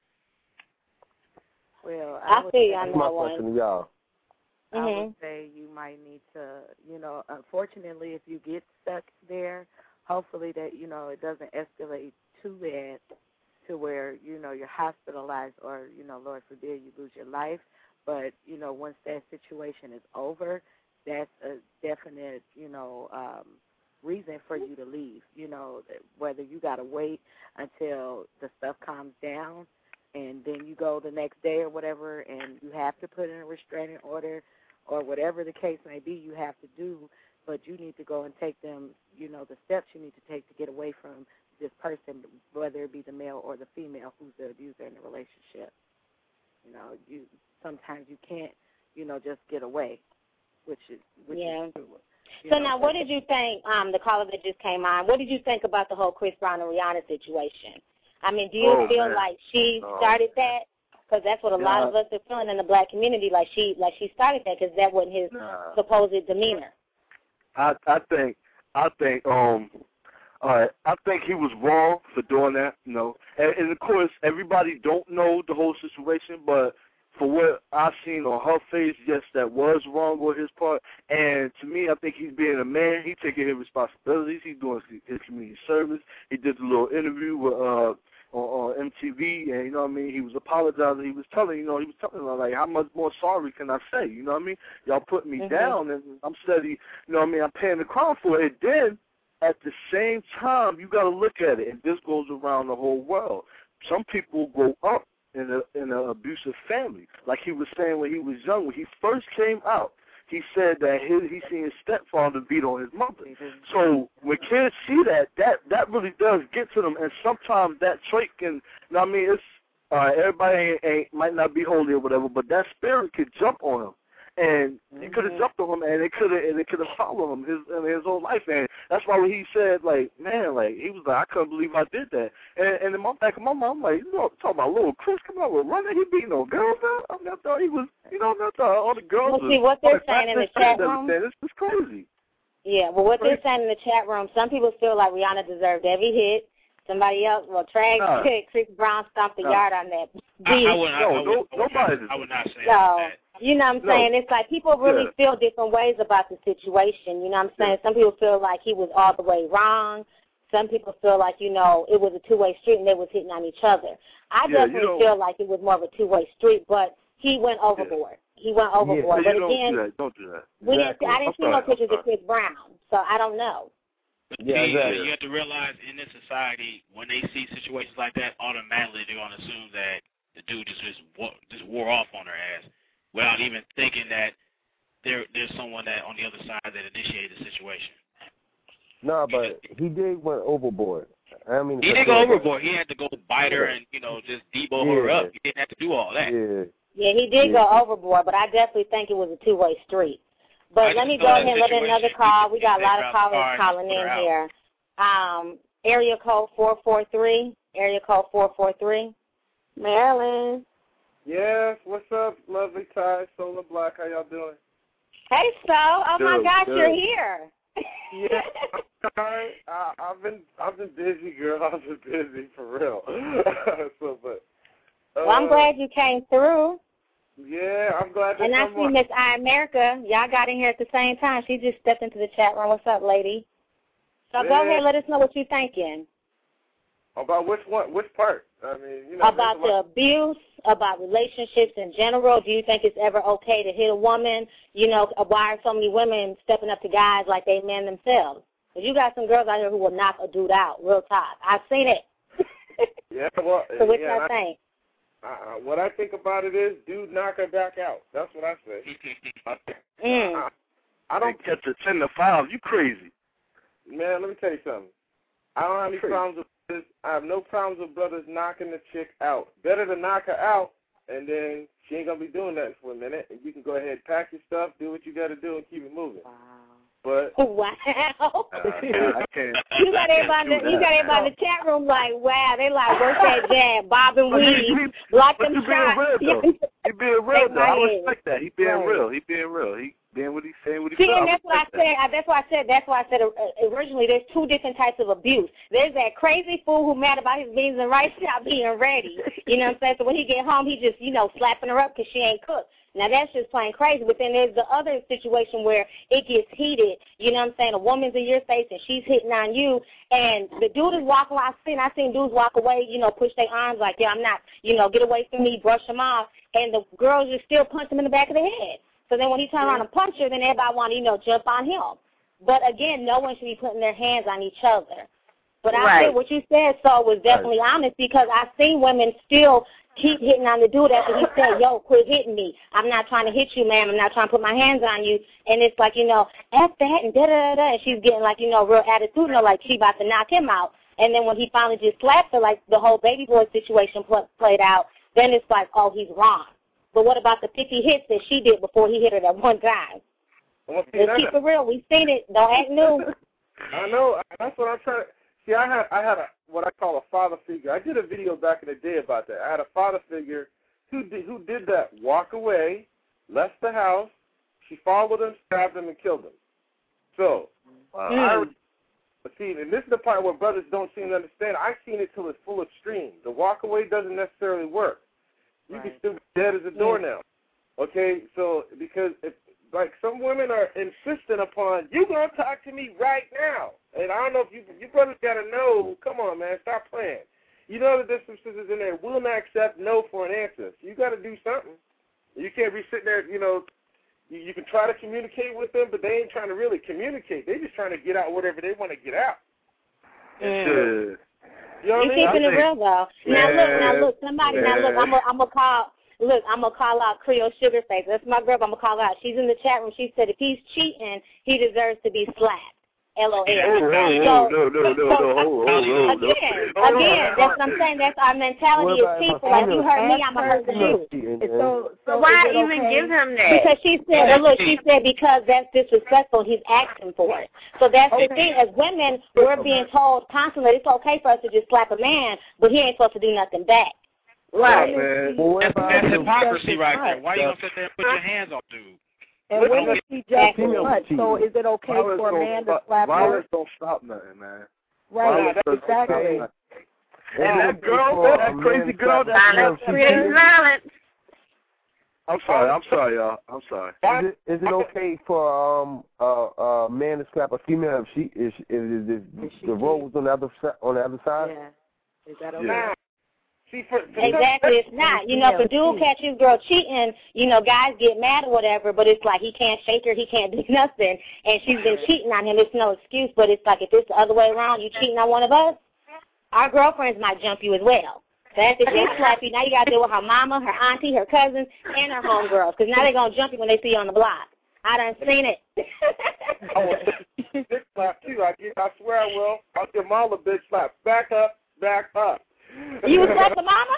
Well, I, I see on That's that my one. question to y'all. I Mm-hmm. would say you might need to, you know, unfortunately, if you get stuck there, hopefully that, you know, it doesn't escalate too bad to where, you know, you're hospitalized or, you know, Lord forbid, you lose your life. But, you know, once that situation is over, that's a definite, you know, um, reason for you to leave. You know, whether you got to wait until the stuff calms down and then you go the next day or whatever and you have to put in a restraining order or whatever the case may be, you have to do. But you need to go and take them, you know, the steps you need to take to get away from this person, whether it be the male or the female who's the abuser in the relationship. You know, you sometimes you can't, you know, just get away, which is which yeah. is true. So know, now, what did you think? Um, the caller that just came on. What did you think about the whole Chris Brown and Rihanna situation? I mean, do you oh, feel man. like she oh, started that? Because that's what a yeah. lot of us are feeling in the black community. Like she, like she started that because that wasn't his nah. supposed demeanor. I I think I think um all right, I think he was wrong for doing that, you know. And, and of course everybody don't know the whole situation, but for what I've seen on her face, yes, that was wrong on his part. And to me, I think he's being a man. He's taking his responsibilities. He's doing his community service. He did a little interview with uh on, on M T V, and you know what I mean. He was apologizing. He was telling, you know, he was telling her like, how much more sorry can I say? You know what I mean? Y'all put me mm-hmm. down, and I'm steady. You know what I mean? I'm paying the crown for it. Then at the same time, you got to look at it, and this goes around the whole world. Some people grow up in a in an abusive family, like he was saying when he was young. When he first came out, he said that his, he seen his stepfather beat on his mother. So when kids see that, that that really does get to them, and sometimes that trait can. You know what I mean? It's uh, everybody ain't, ain't might not be holy or whatever, but that spirit could jump on him. And mm-hmm. he could have jumped on him, and it could have, and it could have followed him his his whole life. And that's why when he said, like, man, like he was like, I couldn't believe I did that. And, and in my back of my mind, I'm like, you know, talking about little Chris, come on, running, he beating no girls now. I mean, I thought he was, you know, I thought all the girls. Well, see what they're saying in the chat room. It's just crazy. Yeah, well, what they're saying in the chat room, some people feel like Rihanna deserved every hit. Somebody else, well, Trey, nah. Chris Brown stomped the nah. yard on that I, beat. I, would, I, no, I, would, no, I, would, nobody. I would not say So, that. you know what I'm No. saying? It's like people really Yeah. feel different ways about the situation. You know what I'm saying? Yeah. Some people feel like he was all the way wrong. Some people feel like, you know, it was a two-way street and they was hitting on each other. I Yeah, definitely you know, feel like it was more of a two-way street, but he went overboard. Yeah. He went overboard. Yeah, but you again, don't do that. Don't do that. we Exactly. didn't, I didn't I'm see sorry. no pictures I'm of Chris Brown, so I don't know. But Yeah, see, exactly. you have to realize in this society, when they see situations like that, automatically they're going to assume that the dude just just wore, just wore off on her ass without even thinking that there there's someone that on the other side that initiated the situation. No, but he did went overboard. I mean, he did go overboard. He had to go bite her and, you know, just debo yeah. her up. He didn't have to do all that. Yeah. Yeah, he did yeah. go overboard, but I definitely think it was a two-way street. But let me go ahead and let another call. We got a lot of callers calling in here. Um, area code four four three. Area code four four three. Marilyn. Yes, what's up, lovely Ty, Solar Black, how y'all doing? Hey, so, oh good, my gosh, good. you're here. Yeah, I, I, I've been, I've been busy, girl. I've been busy for real. so, but. Uh, Well, I'm glad you came through. Yeah, I'm glad to And I come see on. Miss I America. Y'all got in here at the same time. She just stepped into the chat room. What's up, lady? So Yeah. go ahead, let us know what you're thinking. About which one? Which part? I mean, you know. About the abuse, about relationships in general. Do you think it's ever okay to hit a woman? You know, why are so many women stepping up to guys like they men themselves? Because you got some girls out here who will knock a dude out real talk. I've seen it. Yeah, well, So what yeah, y'all I, think? uh, what I think about it is, dude, knock her back out. That's what I say. I, Mm. I, I don't catch a ten to five. You crazy? Man, let me tell you something. I don't have any Crazy. problems with this. I have no problems with brothers knocking the chick out. Better to knock her out, and then she ain't gonna be doing nothing for a minute, and you can go ahead, pack your stuff, do what you got to do, and keep it moving. Wow. But Wow. Uh, I can't. You got everybody, in the, you got everybody in the chat room like, wow, they like, work that jab, bob and But he- weave, he- block but them you being shots. real, though. He being real Take though. I my head. respect that. He being Right. real. He being real. He being what he saying. What he See, feel. and that's what I respect that. said. I, that's why I said. That's why I said uh, originally. There's two different types of abuse. There's that crazy fool who mad about his beans and rice not being ready. You know what I'm saying? So when he get home, he just you know slapping her up because she ain't cooked. Now that's just plain crazy. But then there's the other situation where it gets heated. You know what I'm saying? A woman's in your face and she's hitting on you, and the dude is walking. I've seen. I've seen dudes walk away. You know, push their arms like, yeah, I'm not. You know, get away from me, brush them off, and the girls just still punch him in the back of the head. So then when he turn around and punch her, then everybody want to, you know, jump on him. But again, no one should be putting their hands on each other. But I Right. think what you said, so was definitely honest, because I've seen women still keep hitting on the dude after he said, yo, quit hitting me. I'm not trying to hit you, ma'am. I'm not trying to put my hands on you. And it's like, you know, F that and da-da-da-da. And she's getting, like, you know, real attitudinal, like she about to knock him out. And then when he finally just slapped her, like the whole baby boy situation pl- played out, then it's like, oh, he's wrong. But what about the fifty hits that she did before he hit her that one time? well, see, Let's that- keep it real. We've seen it. Don't act new. I know. That's what I'm trying to. See, I had I had a what I call a father figure. I did a video back in the day about that. I had a father figure who did who did that. Walk away, left the house. She followed him, stabbed him, and killed him. So, uh, Mm. I but see, and this is the part where brothers don't seem to understand. I've seen it till its full extreme. The walk away doesn't necessarily work. You Right. can still be dead as a doornail. Okay, so because if like some women are insistent upon you gonna talk to me right now, and I don't know if you you brothers gotta know. Come on, man, stop playing. You know that there's some sisters in there will not accept no for an answer. So you got to do something. You can't be sitting there. You know, you, you can try to communicate with them, but they ain't trying to really communicate. They just trying to get out whatever they want to get out. Mm. Shit. You know what You I mean? keeping I it think- real though. Now look, now Man, look, somebody. Now look, I'm gonna I'm gonna call. Look, I'm gonna call out Creole Sugarface. That's my girl. I'm gonna call out. She's in the chat room. She said if he's cheating, he deserves to be slapped. L O L. Oh, oh, oh, no, no, no, no, so, oh, oh, oh, no. Again, Hold on. again, that's what I'm saying. That's our mentality as people. Like you hurt me, I'm gonna hurt you. So, so So why is it even okay? give him that? Because she said, oh, look, she said because that's disrespectful, he's asking for it. So that's the thing. As women, we're being told constantly it's okay for us to just slap a man, but he ain't supposed to do nothing back. Right, man. That's, that's hypocrisy right there. Why you gonna sit there and put your hands on dude? And women see just as Female much. So cheating. is it okay Violence for a don't man to stop- slap her? Violence don't stop nothing, man. Right, Violence doesn't stop exactly. nothing. And that girl, that crazy girl, that Violence creates violence. I'm sorry, I'm sorry, y'all. I'm sorry. Is it, is it okay for um uh uh man to slap a female if she is if, if, if the role was on the other side on the other side? Yeah. Is that okay? Yeah. See, for, Exactly, it's not. You know, if a dude catch his girl cheating, you know, guys get mad or whatever, but it's like he can't shake her, he can't do nothing, and she's been cheating on him. It's no excuse, but it's like if it's the other way around, you cheating on one of us, our girlfriends might jump you as well. So after she slap you, now you got to deal with her mama, her auntie, her cousins, and her homegirls, because now they're going to jump you when they see you on the block. I done seen it. I will bitch slap too. I, get, I swear I will. I'll give mama a bitch slap. Back up, back up. You would slap the mama?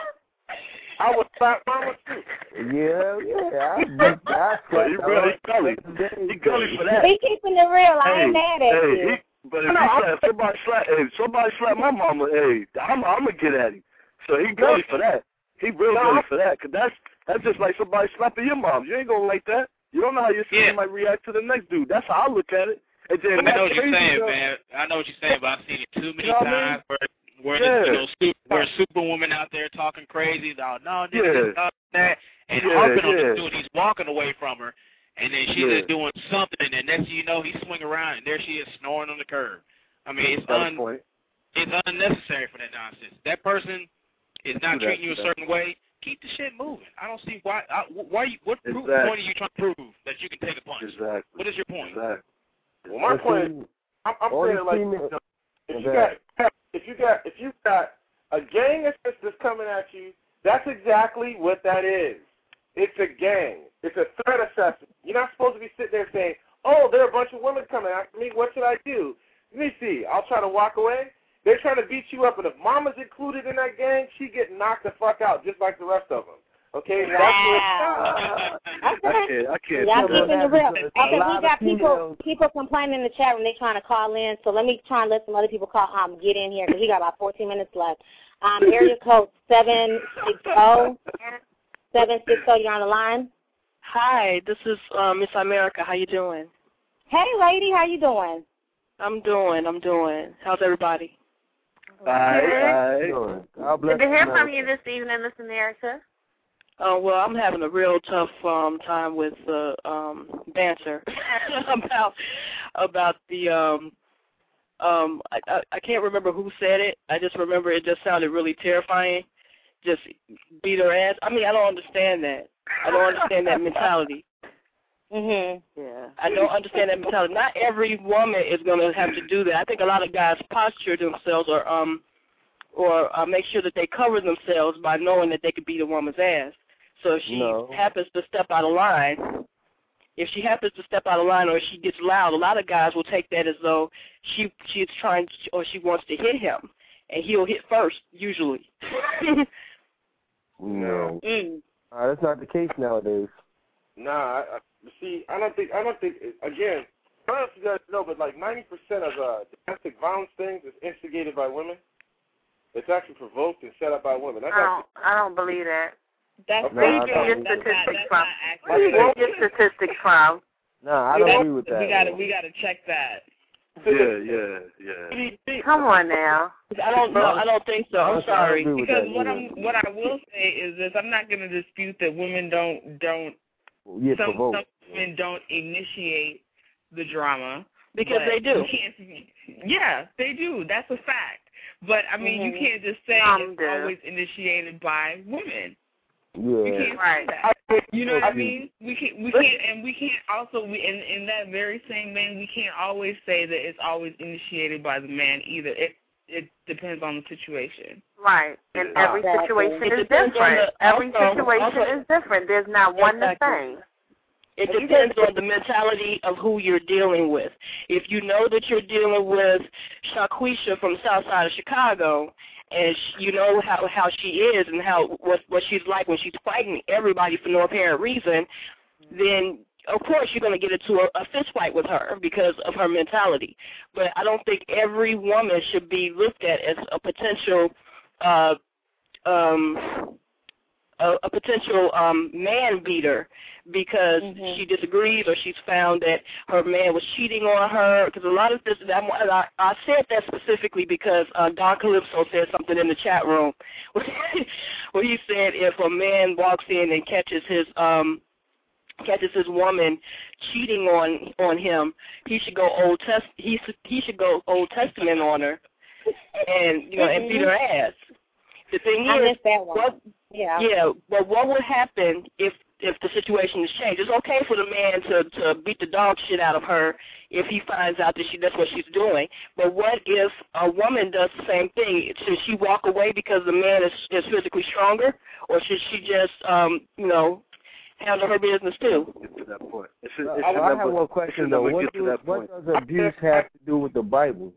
I would slap mama too. Yeah, yeah. I, I, But he really gully. He gully for that. He keeping it real. I Hey, ain't mad at hey, you. he, but if he slap, somebody slap, hey, somebody slap my mama, hey, I'm, I'm gonna get at him. So he gully for that. He real No, gully for that, cause that's that's just like somebody slapping your mom. You ain't gonna like that. You don't know how your sister Yeah. might react to the next dude. That's how I look at it. And then I know what that you're crazy saying, girl- man. I know what you're saying, but I've seen it too many You know what I mean? times where where Yeah. the, you know super, where superwoman out there talking crazy, oh no, this, Yeah. this, not that, and Yeah, harping on yeah. this dude. He's walking away from her, and then she's Yeah. just doing something, and then next thing you know, he swing around, and there she is snoring on the curb. I mean, it's Got a un, point. it's unnecessary for that nonsense. That person is not Do that, treating you a do that. certain way. Keep the shit moving. I don't see why. I, why you? What proof, Exactly. point are you trying to prove that you can take a punch? Exactly. What is your point? Exactly. Well, my point is, I'm, I'm All saying the it like female- if you got if you got if you got a gang of sisters coming at you, that's exactly what that is. It's a gang. It's a threat assessment. You're not supposed to be sitting there saying, oh, there are a bunch of women coming after me. What should I do? Let me see. I'll try to walk away. They're trying to beat you up, and if mama's included in that gang, she get knocked the fuck out just like the rest of them. Okay? Wow. That's what okay. I can't. Y'all keeping it real. Okay, A we got people females. people complaining in the chat room. They trying to call in, so let me try and let some other people call um get in here because we got about fourteen minutes left. Um, area code seven six zero seven six zero. You're on the line. Hi, this is uh, Miss America. How you doing? Hey, lady, how you doing? I'm doing. I'm doing. How's everybody? Bye. God bless Good to hear America. from you this evening, Miss America. Uh, well, I'm having a real tough um, time with the um, dancer about about the. Um, um, I, I, I can't remember who said it. I just remember it just sounded really terrifying. Just beat her ass. I mean, I don't understand that. I don't understand that mentality. Mhm. Yeah. I don't understand that mentality. Not every woman is going to have to do that. I think a lot of guys posture themselves or um or uh, make sure that they cover themselves by knowing that they could beat a woman's ass. So if she No. happens to step out of line, if she happens to step out of line or if she gets loud, a lot of guys will take that as though she she's trying to, or she wants to hit him, and he'll hit first usually. No. Mm. Uh, that's not the case nowadays. Nah, I, I, see, I don't think, I don't think, again, I don't know if you guys know, but like ninety percent of uh, domestic violence things is instigated by women. It's actually provoked and set up by women. That's I don't, I don't believe that. That's Okay. Where you No, get I your don't. statistics That's from? not Where you accurate. get your statistics from? Nah, I We don't gotta- agree with that. We gotta, we gotta check that. Yeah, yeah, yeah. Come on now. I don't know. I don't think so. I'm I don't sorry. agree with Because that what either. I'm, what I will say is this: I'm not going to dispute that women don't, don't, Yeah, some, provoked. some women don't initiate the drama Because but they do. You can't, yeah, they do. That's a fact. But I mean, Mhm. you can't just say Some it's do. always initiated by women. Yeah. You can't Right. say that. You know what I I mean? We can't, we can't, and we can't also, we, in in that very same vein, we can't always say that it's always initiated by the man either. It it depends on the situation. Right. And every Exactly. situation It is depends on different. the- Every also- situation also- is different. There's not one the Exactly. same. It depends on the mentality of who you're dealing with. If you know that you're dealing with Shaquisha from the south side of Chicago, and sh you know how, how she is and how what, what she's like when she's fighting everybody for no apparent reason, then of course you're going to get into a, a fist fight with her because of her mentality. But I don't think every woman should be looked at as a potential uh, um, a, a potential um, man beater because Mhm. she disagrees or she's found that her man was cheating on her. Because a lot of this, that, I, I said that specifically because uh, Don Calypso said something in the chat room where he said if a man walks in and catches his um, catches his woman cheating on on him, he should go Old Test he he should go Old Testament on her and you know and beat her ass. The thing I is, missed that one. what, Yeah. yeah, but what would happen if if the situation is changed? It's okay for the man to to beat the dog shit out of her if he finds out that she that's what she's doing. But what if a woman does the same thing? Should she walk away because the man is is physically stronger, or should she just um you know handle her business too? Get to that point. It should, Uh, it I, should I never, have one it question should though. never What, get to do, that what point. does abuse have to do with the Bible?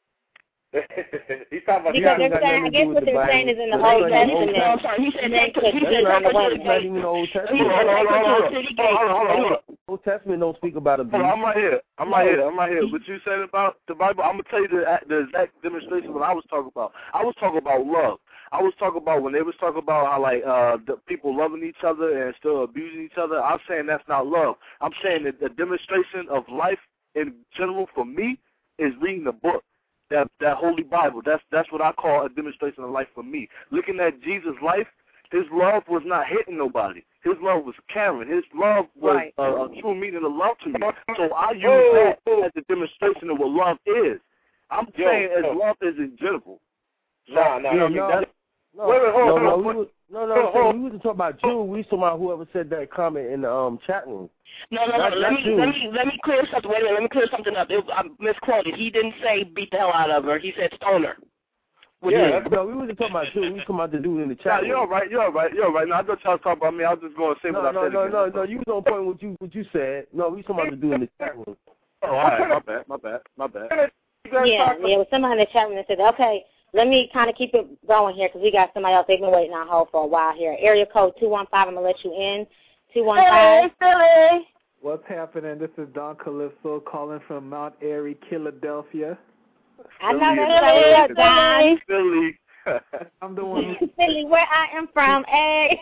He's talking about Because Yeah, they're saying, I nothing to guess do with what the they're saying Bible. is in the That's Old not even Old Testament. No, I'm sorry. He said Men take her, could he cheat said on take the her to woman. the That's not gate. even the Old He Testament. said Hold on, take her hold on, to the hold city on. gate. Hold on, hold on, hold on. Old Testament don't speak about abuse. Hold on, I'm right here. I'm right here. I'm right here. What you said about the Bible, I'm gonna tell you the, the exact demonstration of what I was talking about. I was talking about love. I was talking about when they was talking about how like uh the people loving each other and still abusing each other. I'm saying that's not love. I'm saying that the demonstration of life in general for me is reading the book. That that Holy Bible. That's that's what I call a demonstration of life for me. Looking at Jesus' life, his love was not hitting nobody. His love was caring. His love was Right. a, a true meaning of love to me. So I use Whoa, that as a demonstration of what love is. I'm Yo, saying as yo. love is in general. Nah, nah, You know nah, what I mean? nah. No, Wait, wait, hold no, on, no, hold we on. was, no, no, Hold on, I'm saying hold we wasn't talking about you. We was talking about whoever said that comment in the um chat room. No, no, no. Not- Let not me you. let me let me clear something. Wait a minute. Let me clear something up. It, I misquoted. He didn't say beat the hell out of her. He said stone her. Well, yeah, yeah. No, we wasn't talking about you. We were talking about the dude in the chat. No, you're all right. You're all right. You're all right. No, I thought y'all was talking about me. I was just going to say no, what no, I said no, again. No, no, no. You was on point with what you what you said. No, we was talking about the dude in the chat room. Oh, all right. My bad. My bad. My bad. Yeah, yeah. It was somebody in the chat room that said, okay, let me kind of keep it going here because we got somebody else. They've been waiting on hold for a while here. Area code two one five. I'm going to let you in. two one five. Hey, Philly. What's happening? This is Don Calypso calling from Mount Airy, Philadelphia. I know that's right, Don. Philly. I'm the one. Philly, where I am from, eh?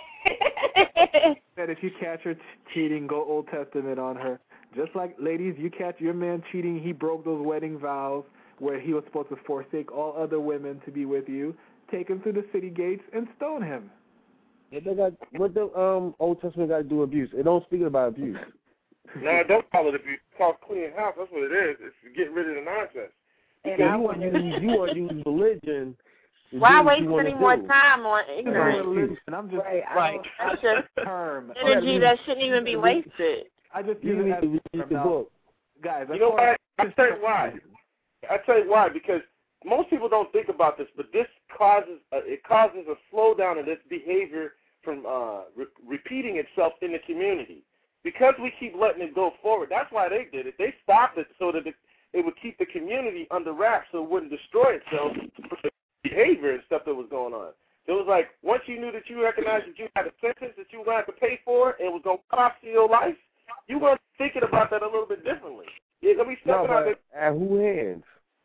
That if you catch her t- cheating, go Old Testament on her. Just like, ladies, you catch your man cheating, he broke those wedding vows where he was supposed to forsake all other women to be with you. Take him to the city gates and stone him. What, they got, what the um, Old Testament got to do with abuse? It don't speak about abuse. No, don't call it abuse. It's called clean house. That's what it is. It's getting rid of the nonsense. And you want to use you want to use religion. Why waste any more time on ignorance? And I'm just right. right. That's just term energy that shouldn't even be wasted. I just you need to read the book, guys. You know what? I tell you why. I tell you why because most people don't think about this, but this causes uh, it causes a slowdown in this behavior from uh, re- repeating itself in the community. Because we keep letting it go forward. That's why they did it. They stopped it so that it, it would keep the community under wraps so it wouldn't destroy itself with the behavior and stuff that was going on. It was like once you knew that you recognized that you had a sentence that you were going to have to pay for and it was going to cost you your life, you were thinking about that a little bit differently. You're going to be stepping no, out there. At who hands?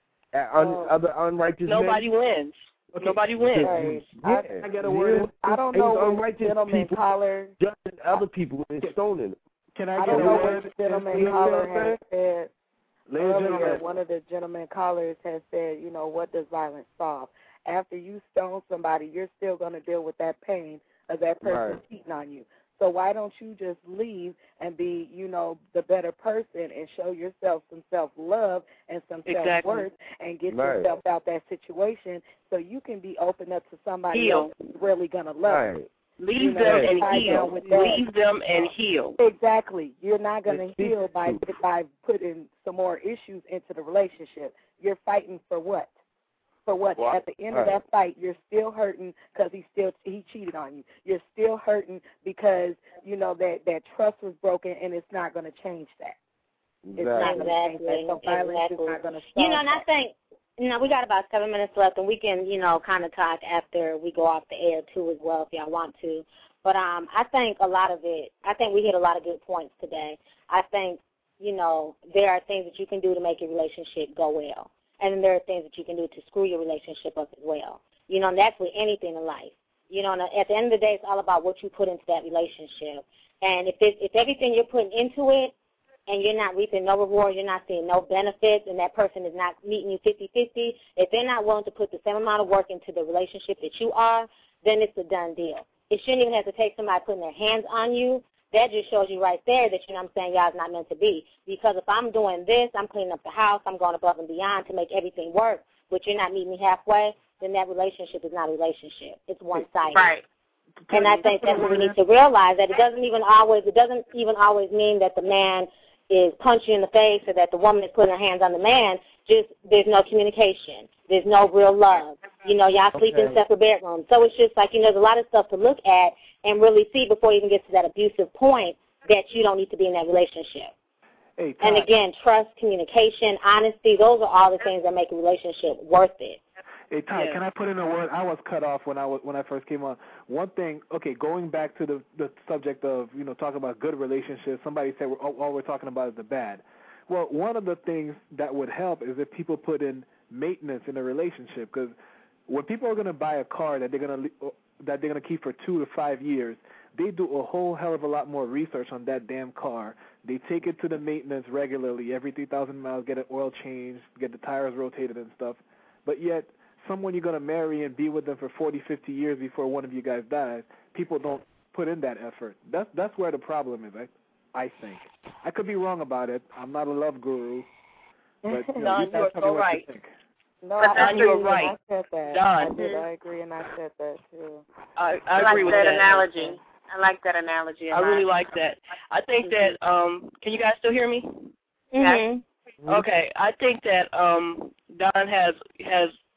At un, uh, other unrighteous Nobody men? wins. Okay. Nobody wins. Right. I, yeah. I get a word. I don't know what gentleman caller judging other people and stoning them. Can I, I get don't a know word? what gentleman caller has said earlier. Gentlemen. One of the gentleman callers has said, you know, what does violence solve? After you stone somebody, you're still going to deal with that pain of that person right. cheating on you. So why don't you just leave and be, you know, the better person and show yourself some self-love and some exactly. self-worth and get right. yourself out that situation so you can be open up to somebody heal. else who's really going to love right. you. Leave you know, them and heal. Leave them and heal. Exactly. You're not going to heal by by putting some more issues into the relationship. You're fighting for what? For what? what? At the end right. of that fight, you're still hurting because he still he cheated on you. You're still hurting because you know that that trust was broken, and it's not going to change that. Exactly. It's not going to change that. So violence exactly. is not going to stop. You know, and I think. No, we got about seven minutes left, and we can, you know, kind of talk after we go off the air, too, as well, if y'all want to. But um, I think a lot of it, I think we hit a lot of good points today. I think, you know, there are things that you can do to make your relationship go well. And then there are things that you can do to screw your relationship up as well. You know, and that's with anything in life. You know, and at the end of the day, it's all about what you put into that relationship. And if it, if everything you're putting into it, and you're not reaping no rewards, you're not seeing no benefits, and that person is not meeting you fifty-fifty, if they're not willing to put the same amount of work into the relationship that you are, then it's a done deal. It shouldn't even have to take somebody putting their hands on you. That just shows you right there that, you know what I'm saying, y'all's not meant to be. Because if I'm doing this, I'm cleaning up the house, I'm going above and beyond to make everything work, but you're not meeting me halfway, then that relationship is not a relationship. It's one-sided. Right. And I think that's what we need to realize, that it doesn't even always, it doesn't even always mean that the man is punching you in the face or that the woman is putting her hands on the man. Just there's no communication. There's no real love. You know, y'all sleep okay. in separate bedrooms. So it's just like, you know, there's a lot of stuff to look at and really see before you even get to that abusive point that you don't need to be in that relationship. Hey, and again, trust, communication, honesty, those are all the things that make a relationship worth it. Hey, Ty, yeah. can I put in a word? I was cut off when I was, when I first came on. One thing, okay, going back to the the subject of, you know, talking about good relationships, somebody said we're, all we're talking about is the bad. Well, one of the things that would help is if people put in maintenance in a relationship, because when people are going to buy a car that they're going to that they're going to keep for two to five years, they do a whole hell of a lot more research on that damn car. They take it to the maintenance regularly, every three thousand miles, get an oil change, get the tires rotated and stuff. But yet, someone you're going to marry and be with them for forty, fifty years before one of you guys dies, people don't put in that effort. That's that's where the problem is, I, I think. I could be wrong about it. I'm not a love guru. But, you know, no, you you are so right. No, but I Don, you're agree, right. I said that. Don. I did. I agree, and I said that, too. I, I, I agree like with that, that analogy. I like that analogy. I really like that. I think that, um, can you guys still hear me? Mm-hmm. Okay. I think that um, Don has has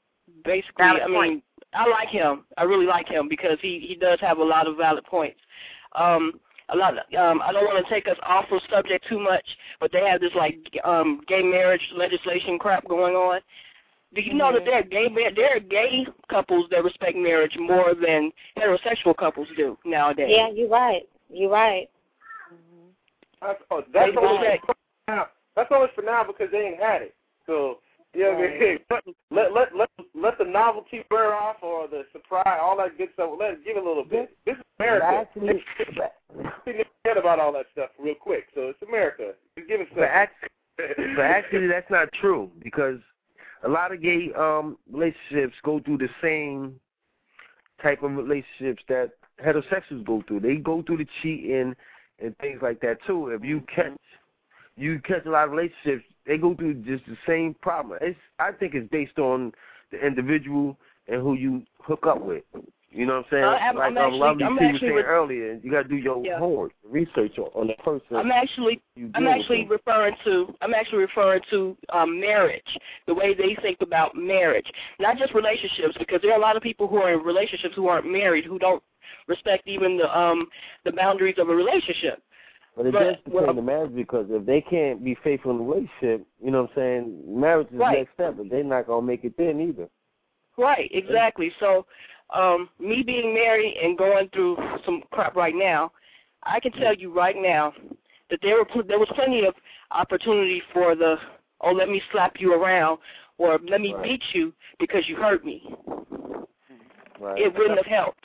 basically, Valid I mean, point. I like him. I really like him because he, he does have a lot of valid points. Um, a lot. Um, I don't want to take us off of subject too much, but they have this like um, gay marriage legislation crap going on. Do you know that there are gay there are gay couples that respect marriage more than heterosexual couples do nowadays? Yeah, you're right. You're right. That's, oh, that's, They only respect. for now. That's only for now because they ain't had it. So yeah, I mean, let let let let the novelty wear off or the surprise, all that good stuff. Let it give it a little bit. This is America. Actually, Forget about all that stuff real quick. So it's America. Just give it but actually, but actually, that's not true because a lot of gay um, relationships go through the same type of relationships that heterosexuals go through. They go through the cheating and things like that too. If you catch, you catch a lot of relationships, they go through just the same problem. It's I think it's based on the individual and who you hook up with. You know what I'm saying? Uh, I'm, like I'm um, actually, Lovely I'm T was actually saying re- earlier, you got to do your yeah. homework, research on, on the person. I'm actually you I'm deal with actually them. referring to I'm actually referring to um, marriage, the way they think about marriage, not just relationships, because there are a lot of people who are in relationships who aren't married who don't respect even the um the boundaries of a relationship. But it But, does pertain well, to marriage because if they can't be faithful in a relationship, you know what I'm saying, marriage is Right. the next step, but they're not going to make it there neither. Right, exactly. So, um, me being married and going through some crap right now, I can tell you right now that there were pl- there was plenty of opportunity for the oh let me slap you around or let me Right. beat you because you hurt me. Right. It wouldn't have helped.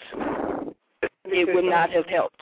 It would not have helped.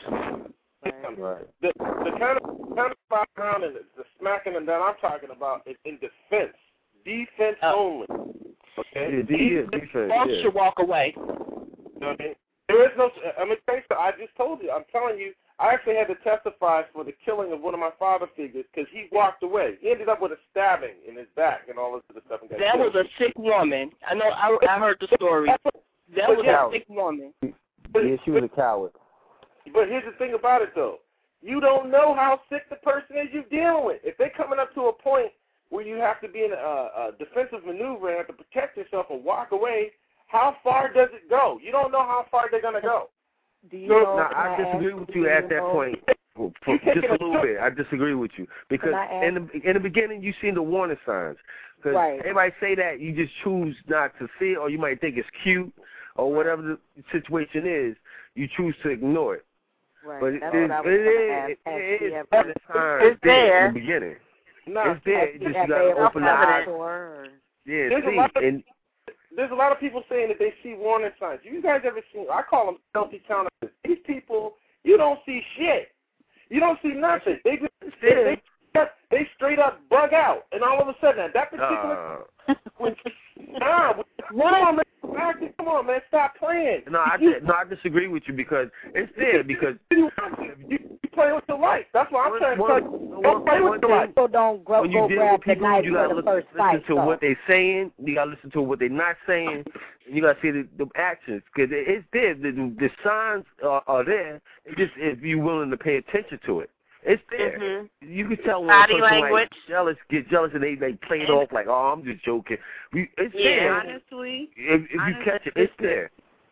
Right. The the kind of kind of background and the, the smacking that I'm talking about is in defense, defense Uh, only. Okay. Yeah, de- yeah, defense, Boss yeah. should walk away. You know what I mean? There is no. I'm gonna tell you. I just told you. I'm telling you. I actually had to testify for the killing of one of my father figures because he walked away. He ended up with a stabbing in his back and all this other stuff. And got That killed. was a sick woman. I know. I, I heard the story. That was a sick woman. Yeah, she was a coward. But here's the thing about it, though. You don't know how sick the person is you're dealing with. If they're coming up to a point where you have to be in a, a defensive maneuver and have to protect yourself and walk away, how far does it go? You don't know how far they're going to go. Do you So, know? No, can I disagree ask with you, you do at that know- point. For, for just a little bit, I disagree with you because Can I ask- in the in the beginning you seen the warning signs. Because Right. everybody say that you just choose not to see it, or you might think it's cute, or whatever the situation is, you choose to ignore it. Right. But That's it, what I was it, gonna it, ask. it, Has it she is ever- warning signs It's there there. in the beginning. No, It's there. Has It's she- just have you they gotta ever open the done it eyes. for her? Yeah, There's a see, lot of- and There's a lot of people saying that they see warning signs. You guys ever seen, I call them stealthy counterfeits. These people, you don't see shit. You don't see nothing. They just, they, they, they straight up bug out. And all of a sudden, at that particular uh, when, nah, come on, man. Come on, man. Stop playing. no, I you, no, I disagree with you because it's there because you, you, you play with your life. That's why I'm One- trying to one- tell you. one- Don't play one with your life. People don't go, when you go deal grab with the people, knife you for gotta the look, first listen fight. to so. what they're saying. You gotta listen to what they're not saying. And you gotta see the, the actions because it, it's there. The, the signs are, are there. It's just if you're willing to pay attention to it. It's there. Mm-hmm. You can tell when Body a person language. like jealous, get jealous, and they they play it off like, "Oh, I'm just joking." We, it's Yeah, there. honestly, If, if you honestly, catch it, it's just to- there.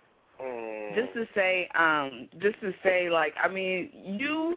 Just to say, um, just to say, like, I mean, you,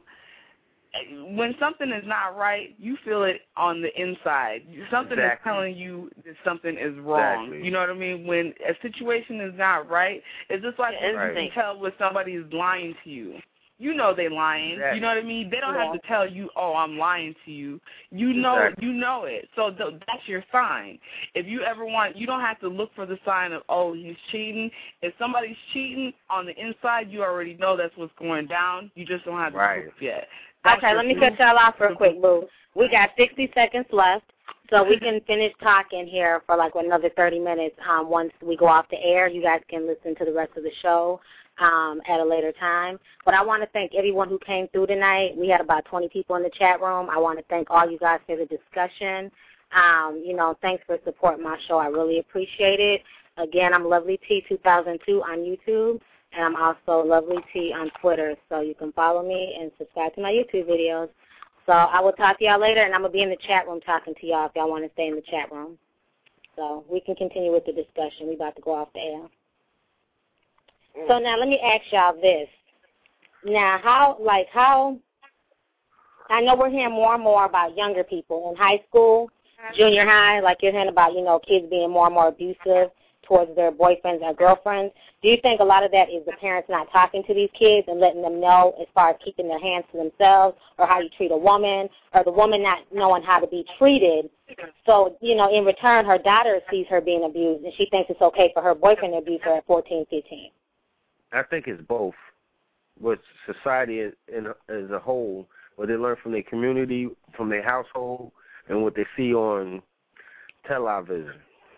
when something is not right, you feel it on the inside. Something Exactly. is telling you that something is wrong. Exactly. You know what I mean? When a situation is not right, it's just like when Right. you can tell when somebody is lying to you. You know they lying. Exactly. You know what I mean? They don't Yeah. have to tell you, "Oh, I'm lying to you." You know, Exactly. you know it. So th- that's your sign. If you ever want, you don't have to look for the sign of, "Oh, he's cheating." If somebody's cheating on the inside, you already know that's what's going down. You just don't have the Right. proof yet. That's Okay, your let me proof. cut y'all off real quick, boo. We got sixty seconds left, so we can finish talking here for like another thirty minutes. Um, once we go off the air, you guys can listen to the rest of the show um, at a later time. But I want to thank everyone who came through tonight. We had about twenty people in the chat room. I want to thank all you guys for the discussion. Um, you know, thanks for supporting my show. I really appreciate it. Again, I'm Lovely T two thousand two on YouTube, and I'm also Lovely T on Twitter, so you can follow me and subscribe to my YouTube videos. So I will talk to y'all later, and I'm going to be in the chat room talking to y'all if y'all want to stay in the chat room. So we can continue with the discussion. We're about to go off the air. Mm. So now let me ask y'all this. Now, how, like, how, I know we're hearing more and more about younger people in high school, junior high, like you're hearing about, you know, kids being more and more abusive towards their boyfriends or girlfriends. Do you think a lot of that is the parents not talking to these kids and letting them know as far as keeping their hands to themselves, or how you treat a woman, or the woman not knowing how to be treated? So, you know, in return, her daughter sees her being abused, and she thinks it's okay for her boyfriend to abuse her at fourteen, fifteen. I think it's both. With society in, in, as a whole, what they learn from their community, from their household, and what they see on television.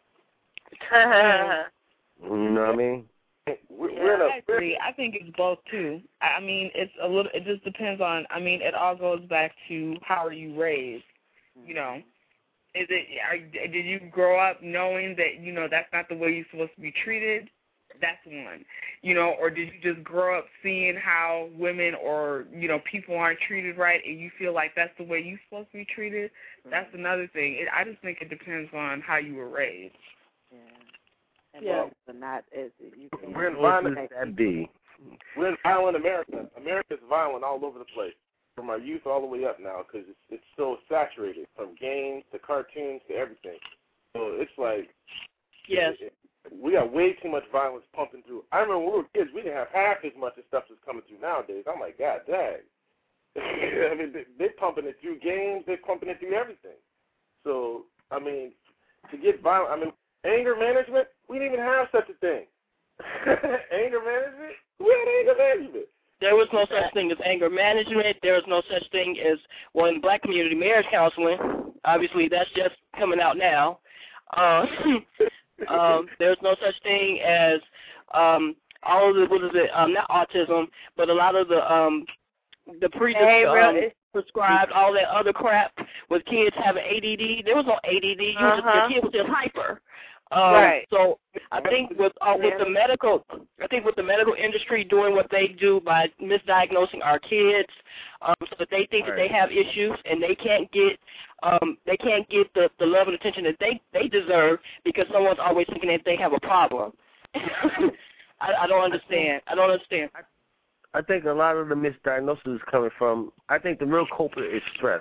You know what I mean? Yeah, I agree. I think it's both too. I mean, it's a little. It just depends on. I mean, it all goes back to how are you raised. You know, is it? Are, did you grow up knowing that you know that's not the way you're supposed to be treated? That's one. You know, or did you just grow up seeing how women or you know people aren't treated right, and you feel like that's the way you're supposed to be treated? That's another thing. It, I just think it depends on how you were raised. Yeah. And yeah. But not as you can. We're in violent. That be? We're in violent America. America's violent all over the place, from our youth all the way up now, because it's it's so saturated, from games to cartoons to everything. So it's like, yes, it, it, we got way too much violence pumping through. I remember when we were kids, we didn't have half as much of stuff that's coming through nowadays. I'm like, God dang. I mean, they, they're pumping it through games. They're pumping it through everything. So, I mean, to get violent, I mean, anger management, we didn't even have such a thing. Anger management? We had anger management. There was no such thing as anger management. There was no such thing as, well, in the black community, marriage counseling. Obviously, that's just coming out now. Uh, um, there's no such thing as um, all of the, what is it, um, not autism, but a lot of the um, the pre hey, um, really? prescribed, all that other crap with kids having A D D. There was no A D D. You uh-huh. just, the kid was just hyper. Um, right. So I think with uh, with the medical, I think with the medical industry doing what they do by misdiagnosing our kids, um, so that they think right. that they have issues and they can't get um, they can't get the, the love and attention that they, they deserve because someone's always thinking that they have a problem. I, I don't understand. I don't understand. I think a lot of the misdiagnosis is coming from. I think the real culprit is stress.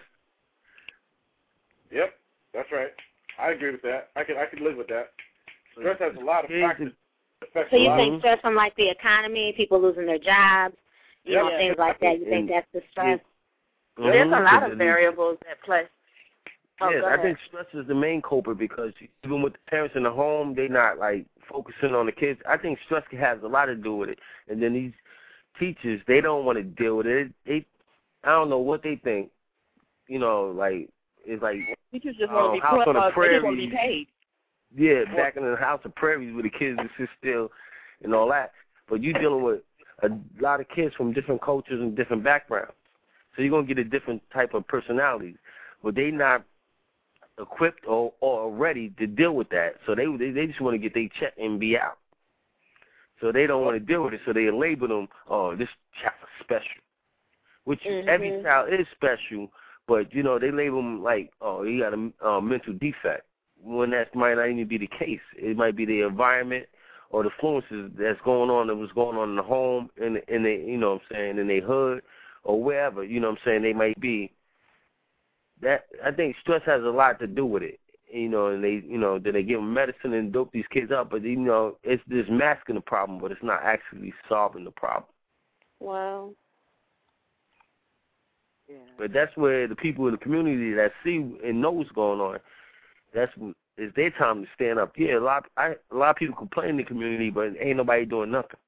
Yep, that's right. I agree with that. I could I could live with that. Stress has a lot of factors. So you think stress from like the economy, people losing their jobs, you yeah. know, things like that. You and, think that's the stress? Mm-hmm. There's a lot of variables at play. Oh, yes, I think stress is the main culprit because even with the parents in the home, they're not like focusing on the kids. I think stress has a lot to do with it. And then these teachers, they don't want to deal with it. They, I don't know what they think. You know, like it's like teachers just um, want to be House on the uh, Prairie. they just want to be paid. Yeah, back in the House of Prairies where the kids would sit still and all that. But you're dealing with a lot of kids from different cultures and different backgrounds. So you're going to get a different type of personalities. But they not equipped or, or ready to deal with that. So they they, they just want to get their check and be out. So they don't want to deal with it. So they label them, oh, this child's special. Which mm-hmm. every child is special, but, you know, they label them like, oh, he got a uh, mental defect. When that might not even be the case. It might be the environment or the influences that's going on that was going on in the home, in the, in the you know what I'm saying, in their hood or wherever, you know what I'm saying, they might be. That I think stress has a lot to do with it. You know, and they, you know, then they give them medicine and dope these kids up, but, you know, it's just masking the problem, but it's not actually solving the problem. Wow. Yeah. But that's where the people in the community that see and know what's going on, that's it's their time to stand up. Yeah, a lot I, a lot of people complain in the community, but ain't nobody doing nothing.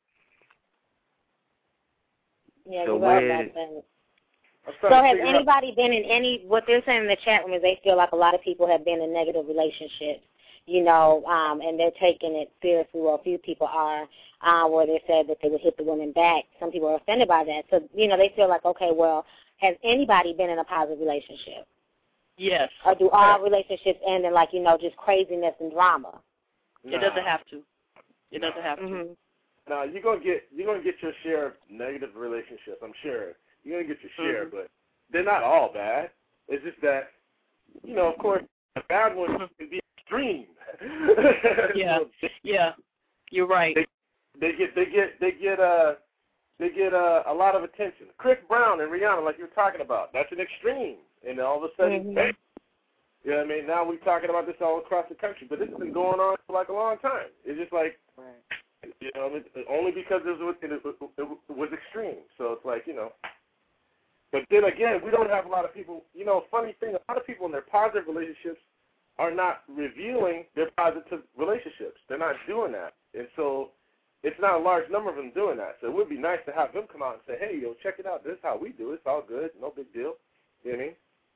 Yeah, so you're right about that. So has anybody been in any, what they're saying in the chat room is they feel like a lot of people have been in negative relationships, you know, um, and they're taking it seriously. Well, a few people are, uh, where they said that they would hit the women back. Some people are offended by that. So, you know, they feel like, okay, well, has anybody been in a positive relationship? Yes. Or do all relationships end in, like, you know, just craziness and drama? Nah. It doesn't have to. It doesn't have to. Mm-hmm. Now, you're gonna get you're gonna get your share of negative relationships. I'm sure you're gonna get your share, mm-hmm. but they're not all bad. It's just that, you know, of course, a bad one can be extreme. Yeah, yeah, you're right. They, they get, they get, they get, uh, they get uh, a lot of attention. Chris Brown and Rihanna, like you were talking about, that's an extreme, and all of a sudden, Mm-hmm. bang. You know what I mean? Now we're talking about this all across the country, but this has been going on for like a long time. It's just like, right. you know, it, only because it was, it, it, it was extreme. So it's like, you know. But then again, we don't have a lot of people, you know, funny thing, a lot of people in their positive relationships are not reviewing their positive relationships. They're not doing that. And so it's not a large number of them doing that. So it would be nice to have them come out and say, hey, yo, check it out. This is how we do it. It's all good. No big deal. You know what I mean?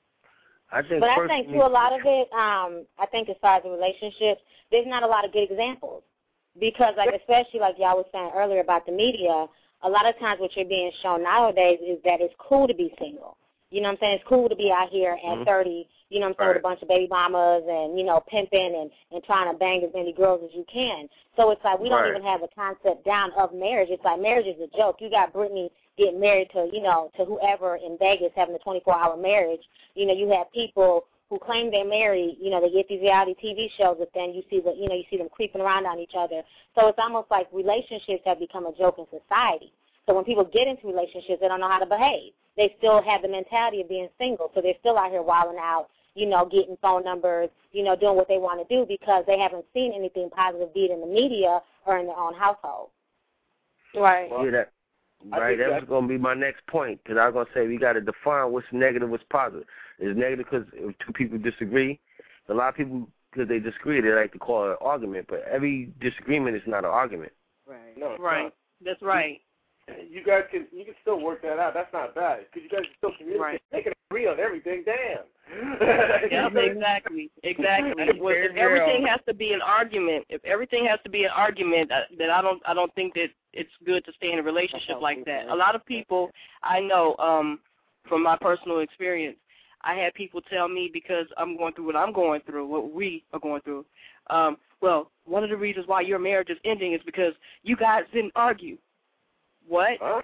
I think but I think, too, a lot of it, um, I think as far as the relationships, there's not a lot of good examples. Because, like, especially like y'all was saying earlier about the media, a lot of times what you're being shown nowadays is that it's cool to be single. You know what I'm saying? It's cool to be out here at mm-hmm. thirty, you know what I'm saying, right. with a bunch of baby mamas and, you know, pimping and, and trying to bang as many girls as you can. So it's like we don't right. even have a concept down of marriage. It's like marriage is a joke. You got Britney getting married to, you know, to whoever in Vegas having a twenty-four hour marriage. You know, you have people who claim they're married, you know, they get these reality T V shows, but then you see the, you know, you see them creeping around on each other. So it's almost like relationships have become a joke in society. So when people get into relationships, they don't know how to behave. They still have the mentality of being single, so they're still out here wilding out, you know, getting phone numbers, you know, doing what they want to do because they haven't seen anything positive be it in the media or in their own household. Right. Yeah, that, right. That was going to be my next point because I was going to say we got to define what's negative, what's positive. It's negative because if two people disagree. A lot of people, because they disagree, they like to call it an argument, but every disagreement is not an argument. Right. No, right. Not. That's right. You guys can you can still work that out. That's not bad because you guys can still communicate. Right. They can agree on everything. Damn. Yeah, exactly, exactly. Well, if everything has to be an argument, if everything has to be an argument, uh, then I don't I don't think that it's good to stay in a relationship like that. A lot of people I know, um, from my personal experience, I had people tell me because I'm going through what I'm going through, what we are going through. Um, well, one of the reasons why your marriage is ending is because you guys didn't argue. What? Huh?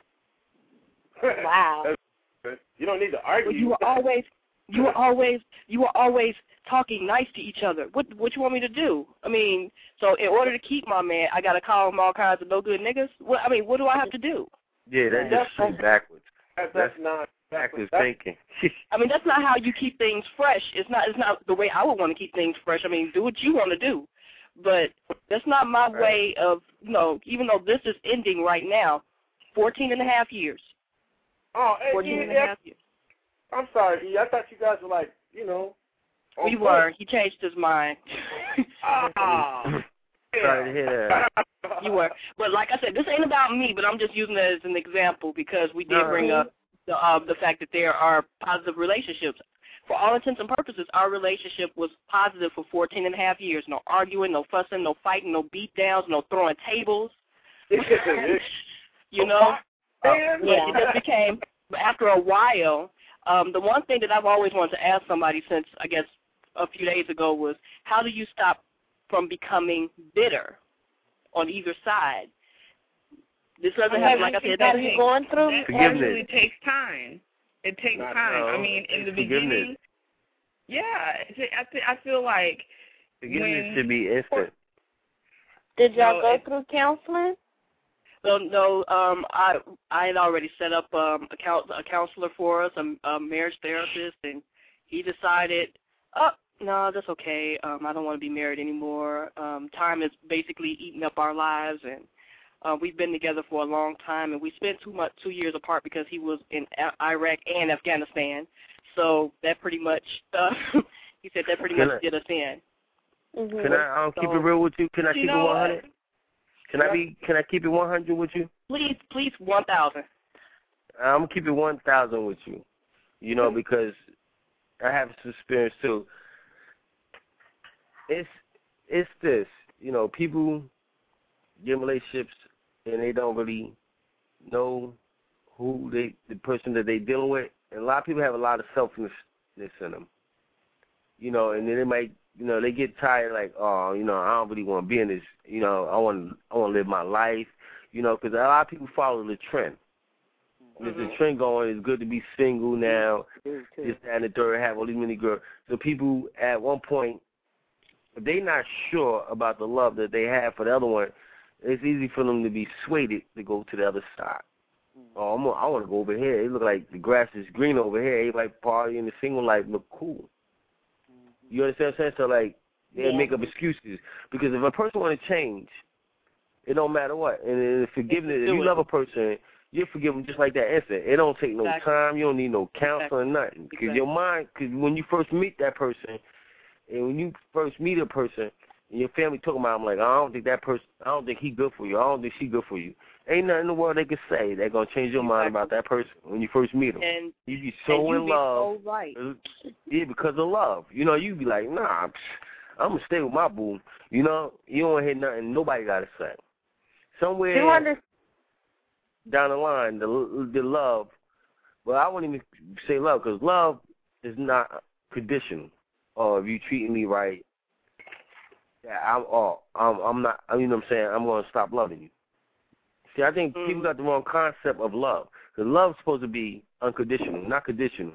Wow. You don't need to argue. Well, you were always, you were always, you were always talking nice to each other. What, what you want me to do? I mean, so in order to keep my man, I gotta call him all kinds of no good niggas. What? I mean, what do I have to do? Yeah, that's just straight backwards. That's, that's not backwards thinking. I mean, that's not how you keep things fresh. It's not. It's not the way I would want to keep things fresh. I mean, do what you want to do, but that's not my right. way of. You know, even though this is ending right now. Fourteen and a half years. Oh, hey, Fourteen yeah, and a half years. I'm sorry, E. I thought you guys were like, you know. We were. He changed his mind. Ah. Sorry to hear that. You were. But like I said, this ain't about me, but I'm just using it as an example because we did no. bring up the, uh, the fact that there are positive relationships. For all intents and purposes, our relationship was positive for fourteen and a half years. No arguing, no fussing, no fighting, no beat downs, no throwing tables. You know? Uh, yeah. It just became, after a while, um, the one thing that I've always wanted to ask somebody since, I guess, a few days ago was, how do you stop from becoming bitter on either side? This doesn't have, like I said, that that takes, going through. That actually takes time. It takes Not time. no. I mean, in the Forgiveness. beginning, yeah, I, th- I feel like forgiveness when, should be instant. Did y'all no, go it, through counseling? So no, um, I I had already set up um, a, counsel, a counselor for us, a, a marriage therapist, and he decided, oh, no, that's okay. Um, I don't want to be married anymore. Um, time is basically eating up our lives, and uh, we've been together for a long time, and we spent two much two years apart because he was in Iraq and Afghanistan. So that pretty much, uh, he said that pretty Can much I, did us in. Mm-hmm. Can I um, so, keep it real with you? Can I you keep it one hundred? Can I be? Can I keep it one hundred with you? Please, please, one thousand. I'm gonna keep it one thousand with you. You know, because I have some experience too. It's it's this. You know, people get in relationships and they don't really know who they the person that they dealing with, and a lot of people have a lot of selfishness in them. You know, and then they might. You know, they get tired, like, oh, you know, I don't really want to be in this. You know, I want, I want to live my life. You know, because a lot of people follow the trend. Mm-hmm. There's a trend going. It's good to be single now. This, that, and the third, have all these many girls. So people at one point, if they not sure about the love that they have for the other one, it's easy for them to be swayed to go to the other side. Oh, I'm, I want to go over here. It look like the grass is green over here. Everybody partying, the single life look cool. You understand what I'm saying? So, like, they yeah. make up excuses. Because if a person want to change, it don't matter what. And in forgiveness, if you love a person, you forgive them just like that instant. It don't take no exactly. time. You don't need no counsel exactly. or nothing. Because exactly. your mind, because when you first meet that person, and when you first meet a person, and your family talking about, I'm like, I don't think that person, I don't think he good for you. I don't think she good for you. Ain't nothing in the world they can say that's going to change your exactly. mind about that person when you first meet them. And you be so you in be love. So right. Yeah, because of love. You know, you be like, nah, I'm going to stay with my boo. You know, you don't hear nothing nobody got to say. Somewhere under- down the line, the the love, well, I wouldn't even say love because love is not conditional. Or if you treating me right, yeah, I'm, oh, I'm, I'm not, you know what I'm saying, I'm going to stop loving you. See, I think mm-hmm. people got the wrong concept of love. Because love's supposed to be unconditional, not conditional.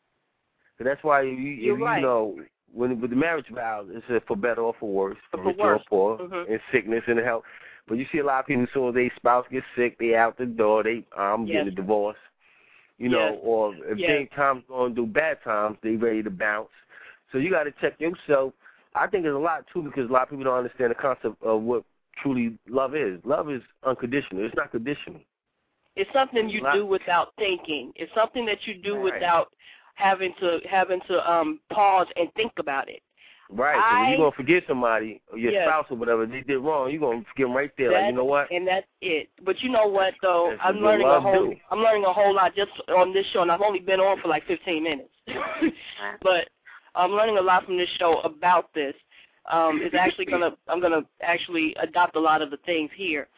So that's why, you, You're you right. know, when with the marriage vows, it says for better or for worse, for, for rich or poor, mm-hmm. in sickness and health. But you see a lot of people, as soon as their spouse gets sick, they out the door, they, I'm yes. getting a divorce. You know, yes. or if yes. they times going through bad times, they ready to bounce. So you got to check yourself. I think there's a lot, too, because a lot of people don't understand the concept of what truly love is. Love is unconditional. It's not conditional. It's something you do without thinking. It's something that you do right. without having to having to um, pause and think about it. Right. I, so when you're going to forgive somebody, or your yes. spouse or whatever, they did wrong, you're going to forgive them right there. That, like, you know what? And that's it. But you know what, though? That's I'm learning a whole do. I'm learning a whole lot just on this show, and I've only been on for like fifteen minutes. But I'm learning a lot from this show about this. Um, it's actually gonna I'm gonna actually adopt a lot of the things here.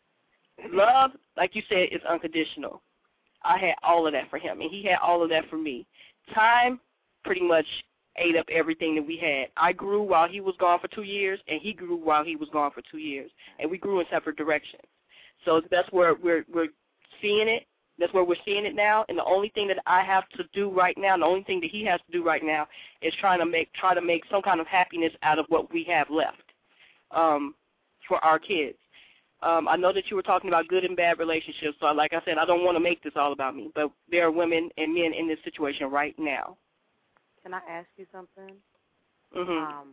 Love, like you said, is unconditional. I had all of that for him, and he had all of that for me. Time pretty much ate up everything that we had. I grew while he was gone for two years, and he grew while he was gone for two years, and we grew in separate directions. So that's where we're we're seeing it. That's where we're seeing it now. And the only thing that I have to do right now, the only thing that he has to do right now, is trying to make try to make some kind of happiness out of what we have left um, for our kids. Um, I know that you were talking about good and bad relationships. So, like I said, I don't want to make this all about me, but there are women and men in this situation right now. Can I ask you something? Mm-hmm. Um,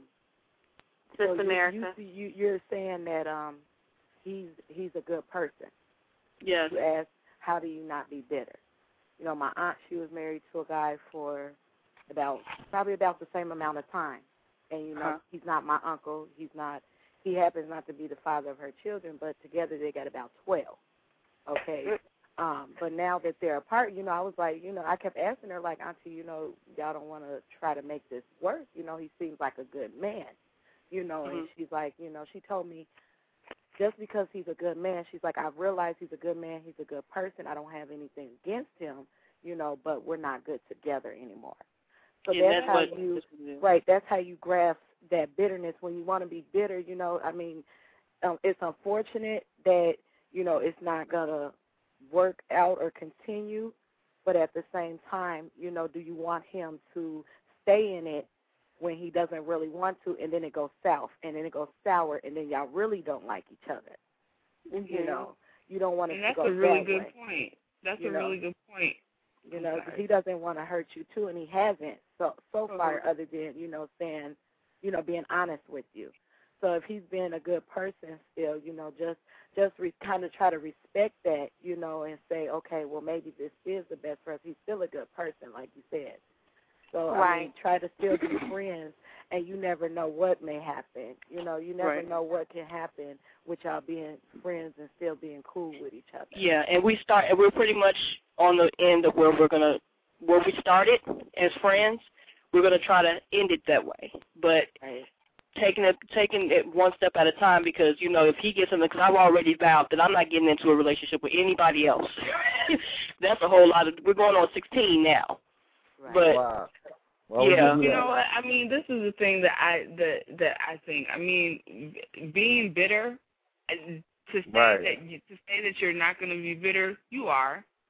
so you, America. You, you, you're saying that um, he's he's a good person. Yes. You asked, how do you not be bitter? You know, my aunt, she was married to a guy for about probably about the same amount of time, and you know, huh. he's not my uncle. He's not. He happens not to be the father of her children, but together they got about twelve. Okay. Um, but now that they're apart, you know, I was like, you know, I kept asking her, like, Auntie, you know, y'all don't want to try to make this work. You know, he seems like a good man, you know, mm-hmm. and she's like, you know, she told me just because he's a good man, she's like, I've realized he's a good man, he's a good person. I don't have anything against him, you know, but we're not good together anymore. So yeah, that's, that's how you, right, that's how you grasp that bitterness when you want to be bitter, you know. I mean, um, it's unfortunate that, you know, it's not going to work out or continue, but at the same time, you know, do you want him to stay in it when he doesn't really want to, and then it goes south, and then it goes sour, and then y'all really don't like each other? Mm-hmm. You know, you don't want it and to that's go a really that good way. point. That's you a know? really good point. You know, because he doesn't want to hurt you too, and he hasn't so so mm-hmm. far, other than, you know, saying, you know, being honest with you. So if he's been a good person still, you know, just just re- kind of try to respect that, you know, and say, okay, well, maybe this is the best for us. He's still a good person, like you said. So, right. I mean, try to still be friends, and you never know what may happen. You know, you never right. know what can happen with y'all being friends and still being cool with each other. Yeah, and we start, and we're pretty much on the end of where we're going to, where we started as friends, we're going to try to end it that way. But right. taking it taking it one step at a time, because, you know, if he gets in the, because I've already vowed that I'm not getting into a relationship with anybody else. That's a whole lot of, we're going on sixteen now. Right. But, wow. Well, yeah. You know what? I mean, this is the thing that I that that I think. I mean, being bitter, to say right. that you, to say that you're not going to be bitter, you are.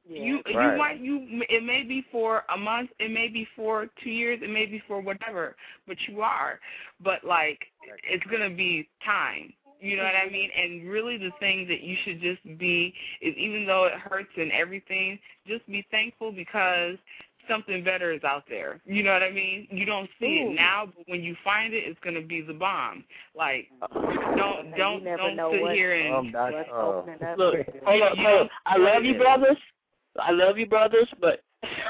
Yeah. You Right. you might you it may be for a month, it may be for two years, it may be for whatever, but you are. But like it's gonna be time. You know what I mean? And really the thing that you should just be is, even though it hurts and everything, just be thankful because something better is out there. You know what I mean? You don't see Ooh. it now, but when you find it, it's gonna be the bomb. Like don't don't never don't know sit what- here and Um, that's, What's uh, opening up? Look, hold up, You hold up. don't I see love you, it. brothers. I love you, brothers, but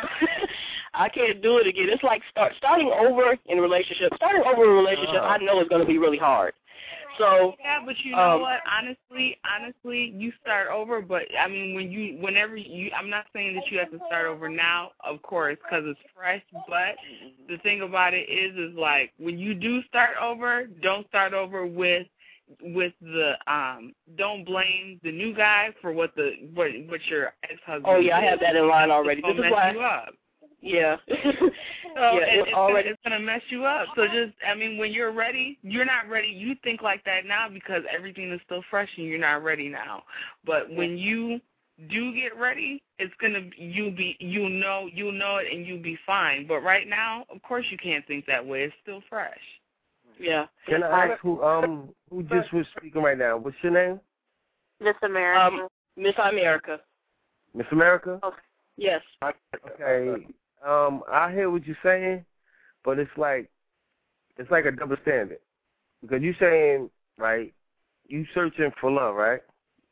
I can't do it again. It's like start starting over in a relationship. Starting over in a relationship, Uh. I know is going to be really hard. So yeah, but you know um, what? Honestly, honestly, you start over. But I mean, when you, whenever you, I'm not saying that you have to start over now, of course, because it's fresh. But the thing about it is, is like when you do start over, don't start over with, with the, um, don't blame the new guy for what the, what, what your ex-husband. Oh yeah, I did. have that in line already. It's This gonna is mess why. you up. Yeah. So yeah, it, it's it's, already. gonna, it's gonna mess you up. So just, I mean, when you're ready, you're not ready. You think like that now because everything is still fresh and you're not ready now. But when you do get ready, it's gonna, you'll be, you'll know, you'll know it, and you'll be fine. But right now, of course, you can't think that way. It's still fresh. Yeah. Can I ask who um who just was speaking right now? What's your name? Miss America. Um, Miss America. Miss America? Okay. Yes. Okay. Um, I hear what you're saying, but it's like it's like a double standard. Because you're saying, right, you searching for love, right?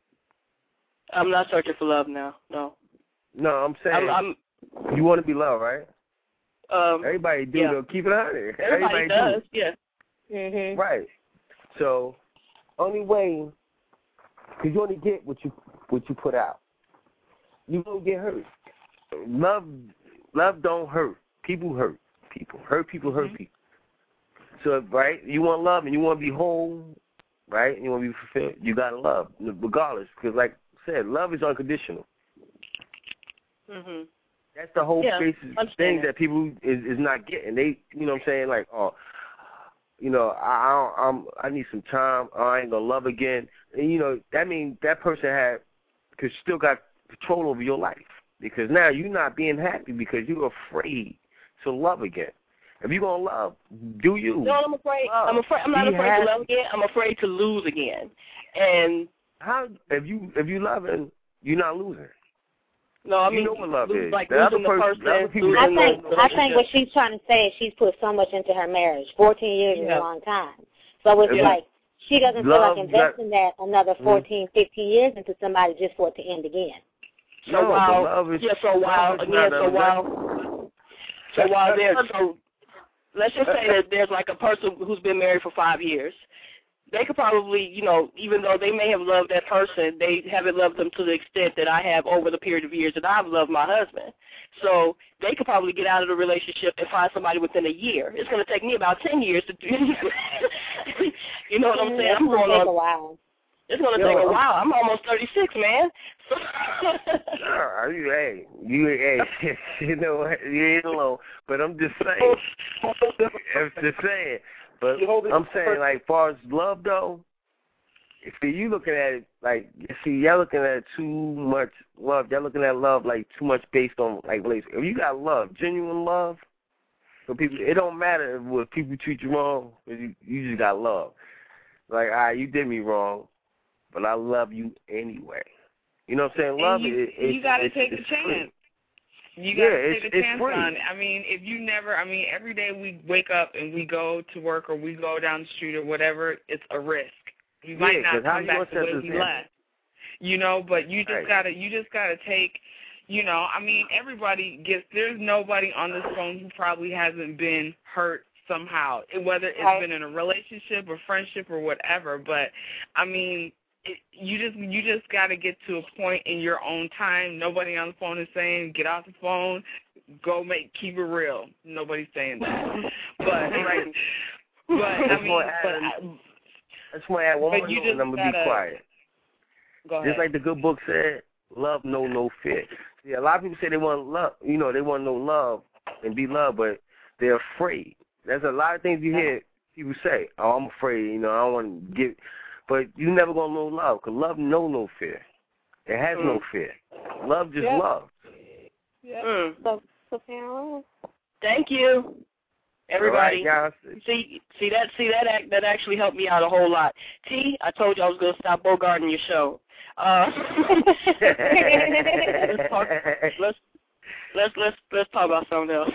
I'm not searching for love now. No. No, I'm saying I'm, I'm you want to be loved, right? um Everybody do, yeah. though. Keep it on there. Everybody, Everybody does, do. yeah. Mhm. Right. So, only way, because you only get what you what you put out. You don't get hurt. Love, love don't hurt. People hurt people. Hurt people hurt Mm-hmm. people. So, right, you want love and you want to be whole, right, and you want to be fulfilled, you got to love, regardless. Because, like I said, love is unconditional. Mhm. That's the whole Yeah, basis understand thing that. that people is, is not getting. They, you know what I'm saying, like, oh, you know, I I, don't, I'm, I need some time. Oh, I ain't going to love again. And, you know, that means that person had, cause still got control over your life. Because now you're not being happy because you're afraid to love again. If you're going to love, do you? No, I'm afraid. Love. I'm afraid. I'm not Be afraid happy. to love again. I'm afraid to lose again. And how if you if you loving, you're not losing. no, I You mean know what love lose, is. like The other losing the person- person. the other people- I losing think the I think what relationship. she's trying to say is she's put so much into her marriage. Fourteen years is Yeah. a long time. So it's Yeah. like she doesn't feel Love like investing that another Mhm. fourteen, fifteen years into somebody just for it to end again. So No, but while love is- yeah, so while love is again, not so a- while so while there's so let's just say that there's like a person who's been married for five years. They could probably, you know, even though they may have loved that person, they haven't loved them to the extent that I have over the period of years that I've loved my husband. So they could probably get out of the relationship and find somebody within a year. It's going to take me about ten years to do. You know what I'm saying? It's I'm gonna going take on. a while. It's going to Yo, take a I'm- while. I'm almost thirty-six, man. Sure, you, hey, you, hey, you know what? You ain't alone. But I'm just saying. I'm just saying. But I'm saying, like, as far as love, though, if you looking at it, like, you see, y'all looking at too much love. Y'all looking at love, like, too much based on, like, relationship. If you got love, genuine love, for people, it don't matter if, if people treat you wrong, you, you just got love. Like, all right, you did me wrong, but I love you anyway. You know what I'm saying? And Love you, it. It's, you got to it's, take it's a chance. free. You Yeah, got to it's- take a it's chance free. on it. I mean, if you never, I mean, every day we wake up and we go to work or we go down the street or whatever, it's a risk. We Yeah, might not 'cause how come you back gonna the set way this we example? left. You know, but you just Right. gotta, you just gotta take, you know, I mean, everybody gets. There's nobody on this phone who probably hasn't been hurt somehow, whether it's Right. been in a relationship or friendship or whatever. But I mean, it, you just you just got to get to a point in your own time. Nobody on the phone is saying get off the phone, go make keep it real. Nobody's saying that. But right, but I That's mean, what but Adam- I, I just want to add one But more you note just and I'm going to be gotta- quiet. go ahead. Just like the good book said, love, know, no fear. See, a lot of people say they want love, you know, they want to know love and be loved, but they're afraid. There's a lot of things you hear people say, oh, I'm afraid, you know, I don't want to give, but you never going to know love, because love know no fear. It has no fear. Love just Yeah. love. Yeah. Mm. So, so Pamela. Thank you, everybody. All right, see, see that, see that, act, that actually helped me out a whole lot. T, I told you I was going to stop bogarting your show. Uh, let's talk. Let's let's let's let's talk about something else.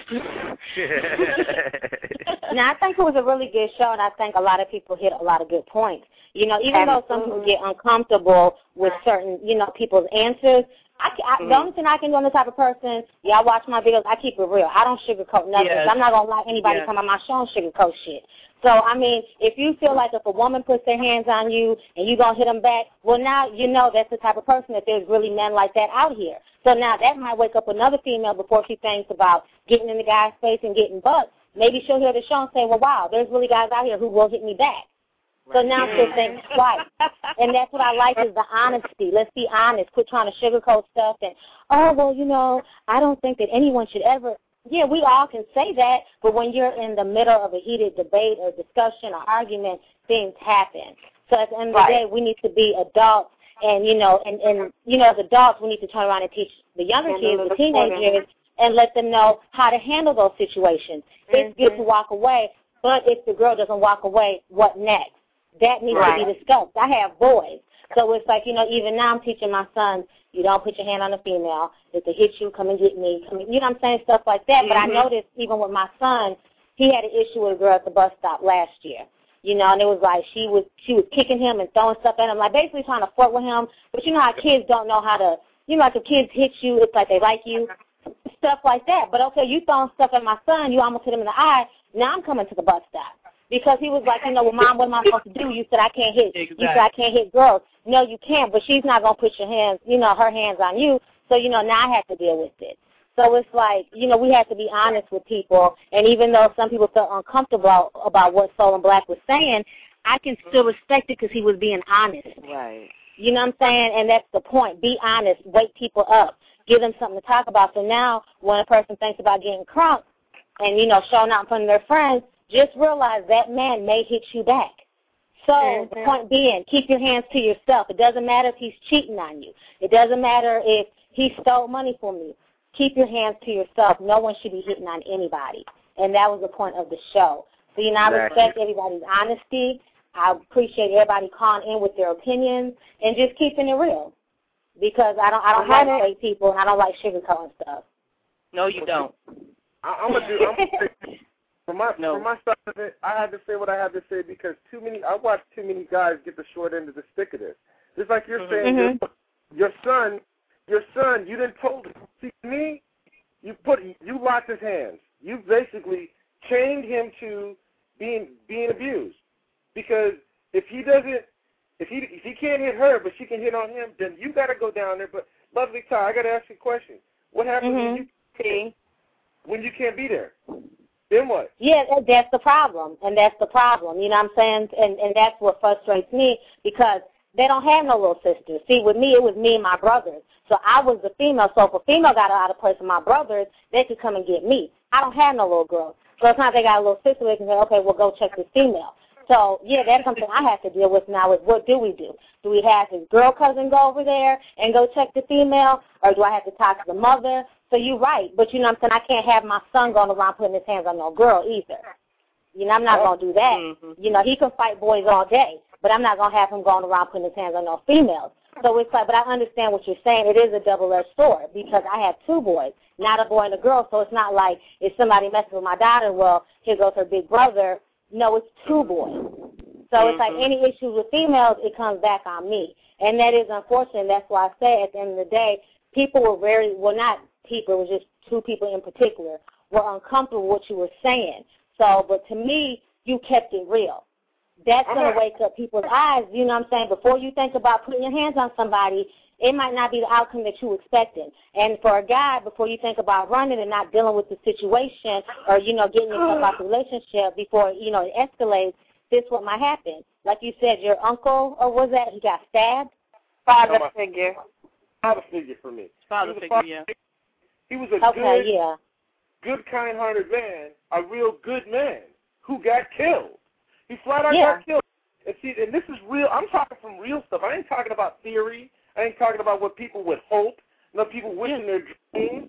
Now, I think it was a really good show, and I think a lot of people hit a lot of good points. You know, even though some people get uncomfortable with certain, you know, people's answers, I, I, mm-hmm. the only thing I can do on the type of person, y'all watch my videos, I keep it real. I don't sugarcoat nothing. Yes. I'm not going to let anybody yes. come on my show and sugarcoat shit. So, I mean, if you feel like if a woman puts their hands on you and you going to hit them back, well, now you know that's the type of person that there's really men like that out here. So now that might wake up another female before she thinks about getting in the guy's face and getting bucked. Maybe she'll hear the show and say, well, wow, there's really guys out here who will hit me back. So now she'll think twice. And that's what I like is the honesty. Let's be honest. Quit trying to sugarcoat stuff and, oh, well, you know, I don't think that anyone should ever. Yeah, we all can say that, but when you're in the middle of a heated debate or discussion or argument, things happen. So at the end of the day, we need to be adults. And, you know, and, and you know, as adults, we need to turn around and teach the younger kids, the teenagers, and let them know how to handle those situations. Mm-hmm. It's good to walk away, but if the girl doesn't walk away, what next? That needs right. to be discussed. I have boys. So it's like, you know, even now I'm teaching my sons, you don't put your hand on a female. If they hit you, come and get me. Come, you know what I'm saying? Stuff like that. Mm-hmm. But I noticed even with my son, he had an issue with a girl at the bus stop last year. You know, and it was like she was she was kicking him and throwing stuff at him, like basically trying to flirt with him. But you know how kids don't know how to, you know, like if kids hit you, it's like they like you, stuff like that. But okay, you throwing stuff at my son, you almost hit him in the eye. Now I'm coming to the bus stop. Because he was like, you know, well, Mom, what am I supposed to do? You said I can't hit. Exactly. You said I can't hit girls. No, you can't, but she's not going to put your hands, you know, her hands on you. So, you know, now I have to deal with it. So it's like, you know, we have to be honest with people. And even though some people felt uncomfortable about what Soul and Black was saying, I can still respect it because he was being honest. Right. You know what I'm saying? And that's the point. Be honest. Wake people up. Give them something to talk about. So now when a person thinks about getting crunk and, you know, showing out in front of their friends, just realize that man may hit you back. So mm-hmm. the point being, keep your hands to yourself. It doesn't matter if he's cheating on you. It doesn't matter if he stole money from you. Keep your hands to yourself. No one should be hitting on anybody. And that was the point of the show. So, you know, I respect everybody's honesty. I appreciate everybody calling in with their opinions and just keeping it real. Because I don't I don't like fake people and I don't like sugarcoating stuff. No, you don't. I, I'm going to do I'm gonna say, For my no. for my side of it, I had to say what I had to say because too many. I watched too many guys get the short end of the stick of this. Just like you're mm-hmm. saying, your, your son, your son, you didn't told him. See me, you put you locked his hands. You basically chained him to being being abused because if he doesn't, if he if he can't hit her, but she can hit on him, then you got to go down there. But lovely Ty, I got to ask you a question. What happens mm-hmm. when you can't, when you can't be there? Then what? Yeah, that's the problem, and that's the problem. You know what I'm saying? And and that's what frustrates me because they don't have no little sisters. See, with me, it was me and my brothers. So I was the female. So if a female got out of place with my brothers, they could come and get me. I don't have no little girls. So it's not they got a little sister, they can say, okay, we'll go check this female. So, yeah, that's something I have to deal with now is what do we do? Do we have his girl cousin go over there and go check the female, or do I have to talk to the mother? So you're right, but you know what I'm saying, I can't have my son going around putting his hands on no girl either. You know, I'm not going to do that. Mm-hmm. You know, he can fight boys all day, but I'm not going to have him going around putting his hands on no females. So it's like, but I understand what you're saying. It is a double-edged sword because I have two boys, not a boy and a girl, so it's not like if somebody messes with my daughter, well, here goes her big brother. No, it's two boys. So mm-hmm. it's like any issues with females, it comes back on me. And that is unfortunate. That's why I say at the end of the day, people were very, well, not people, it was just two people in particular, were uncomfortable with what you were saying. So, but to me, you kept it real. That's going to wake up people's eyes, you know what I'm saying? Before you think about putting your hands on somebody, it might not be the outcome that you were expecting. And for a guy, before you think about running and not dealing with the situation or, you know, getting yourself out of the relationship before, you know, it escalates, this what might happen. Like you said, your uncle, or was that, he got stabbed? Father no, figure. Father figure for me. Father figure, father, yeah. He was a okay, good, yeah. good, kind-hearted man, a real good man who got killed. He flat out yeah. got killed. And see, and this is real. I'm talking from real stuff. I ain't talking about theory. I ain't talking about what people would hope. No people wishing their dreams.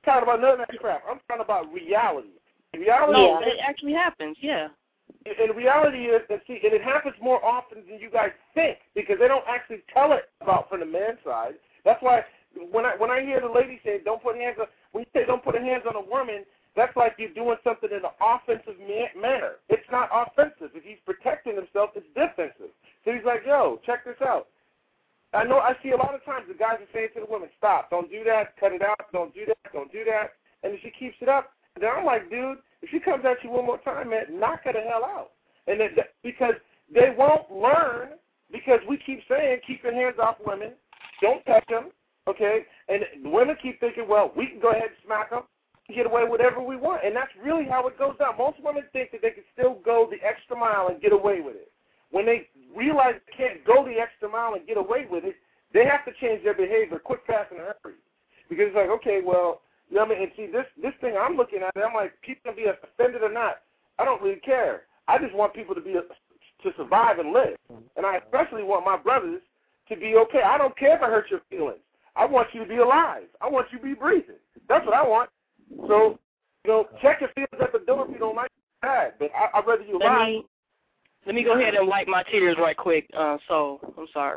talking about none of that crap. I'm talking about reality. Reality. No, it actually happens. Yeah. And reality is, and see, and it happens more often than you guys think because they don't actually tell it about from the man's side. That's why when I when I hear the lady say, "Don't put hands on," when you say, "Don't put hands on a woman," that's like you're doing something in an offensive ma- manner. It's not offensive. If he's protecting himself, it's defensive. So he's like, "Yo, check this out." I know I see a lot of times the guys are saying to the women, "Stop! Don't do that. Cut it out. Don't do that. Don't do that." And if she keeps it up, then I'm like, dude, if she comes at you one more time, man, knock her the hell out. And it, because they won't learn because we keep saying, keep your hands off women, don't touch them, okay? And the women keep thinking, well, we can go ahead and smack them, get away with whatever we want. And that's really how it goes down. Most women think that they can still go the extra mile and get away with it. When they realize they can't go the extra mile and get away with it, they have to change their behavior quick, fast, and hurry. Because it's like, okay, well, you know what I mean? And see, this this thing I'm looking at, I'm like, people can be offended or not. I don't really care. I just want people to be to survive and live. And I especially want my brothers to be okay. I don't care if I hurt your feelings. I want you to be alive. I want you to be breathing. That's what I want. So, you know, check your feelings at the door if you don't like it. But I, I'd rather you Let alive. me, let me go ahead and wipe my tears right quick. Uh, so, I'm sorry.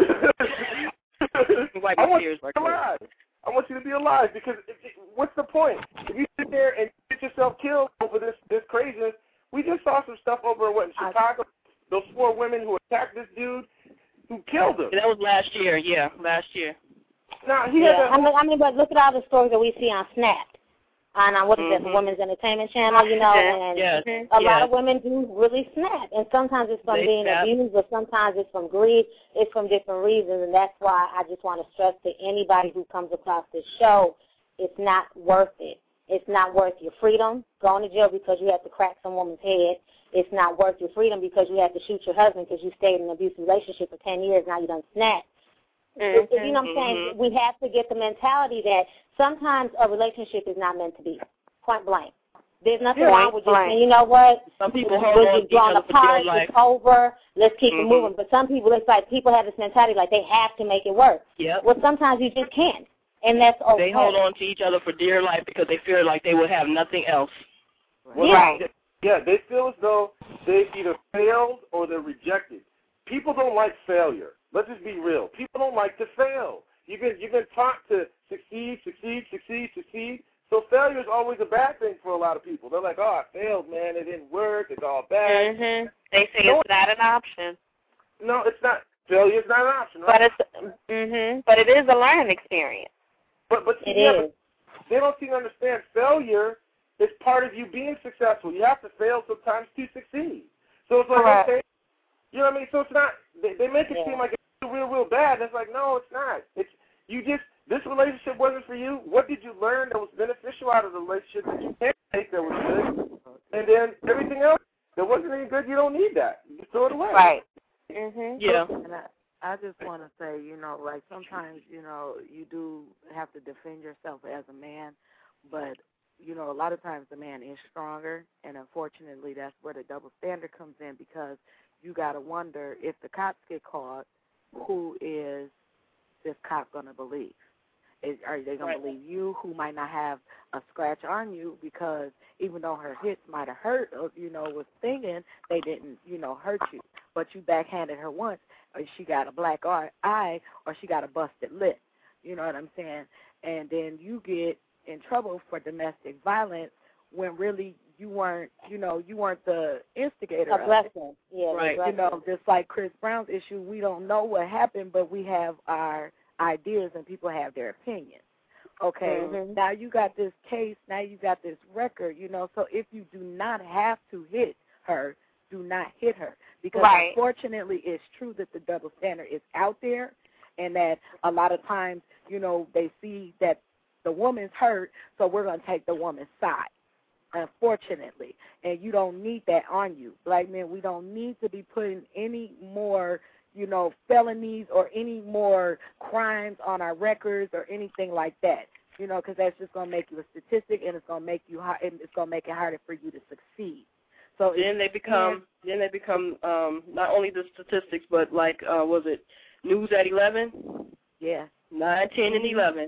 wipe my I want tears you right to be quick. alive. I want you to be alive because it, it, what's the point? If you sit there and get yourself killed over this, this craziness, we just saw some stuff over what, in Chicago, those four women who attacked this dude who killed him. That was last year, yeah, last year. Now, he yeah, had that I mean, I mean, but look at all the stories that we see on Snap. On uh, what is mm-hmm. it, the Women's Entertainment Channel, you know, and yes. a yes. lot of women do really snap. And sometimes it's from They being snap. abused, but sometimes it's from greed. It's from different reasons, and that's why I just want to stress to anybody who comes across this show, it's not worth it. It's not worth your freedom, going to jail because you have to crack some woman's head. It's not worth your freedom because you have to shoot your husband because you stayed in an abusive relationship for ten years, now you done snap. Mm-hmm. You know what I'm saying? We have to get the mentality that sometimes a relationship is not meant to be. Point blank. There's nothing Point wrong with just blank. saying, you know what? Some people hold we're on just to each drawn other for apart, dear life. it's over, let's keep Mm-hmm. it moving. But some people, it's like people have this mentality like they have to make it work. Yep. Well, sometimes you just can't, and that's okay. They hold on to each other for dear life because they feel like they will have nothing else. Well, Yeah. Yeah, they feel as though they've either failed or they're rejected. People don't like failure. Let's just be real. People don't like to fail. You've been you've been taught to succeed, succeed, succeed, succeed. So failure is always a bad thing for a lot of people. They're like, oh, I failed, man. It didn't work. It's all bad. Mhm. They say No, it's not an option. No, it's not. Failure is not an option, But right? it's mhm. But it is a learning experience. But but It yeah, is. but they don't seem to understand failure is part of you being successful. You have to fail sometimes to succeed. So it's like, Correct. okay, you know what I mean? So it's not, they, they make it Yeah. seem like it's real, real bad. And it's like, no, it's not. It's, you just, this relationship wasn't for you. What did you learn that was beneficial out of the relationship that you can't take that was good? And then everything else that wasn't any good, you don't need that. You throw it away. Right. Mhm. Yeah. And I, I just want to say, you know, like sometimes, you know, you do have to defend yourself as a man, but, you know, a lot of times the man is stronger, and unfortunately that's where the double standard comes in because you got to wonder if the cops get caught, who is this cop going to believe? Is, are they going Right. to believe you who might not have a scratch on you because even though her hits might have hurt, or, you know, was stinging, they didn't, you know, hurt you. But you backhanded her once, or she got a black eye, or she got a busted lip. You know what I'm saying? And then you get in trouble for domestic violence when really you weren't, you know, you weren't the instigator of it. Aggressive. Yeah, Right. You know, just like Chris Brown's issue, we don't know what happened, but we have our ideas and people have their opinions. Okay, Mhm. now you got this case, now you got this record, you know, so if you do not have to hit her, do not hit her. Because Right. unfortunately it's true that the double standard is out there and that a lot of times, you know, they see that the woman's hurt, so we're going to take the woman's side, unfortunately. And you don't need that on you. Black men, we don't need to be putting any more, you know, felonies or any more crimes on our records or anything like that, you know, because that's just going to make you a statistic and it's going to make you hard, and it's going to make it harder for you to succeed. So Then they become then they become um, not only the statistics, but like uh, was it News at eleven? Yeah. Nine, ten, and eleven.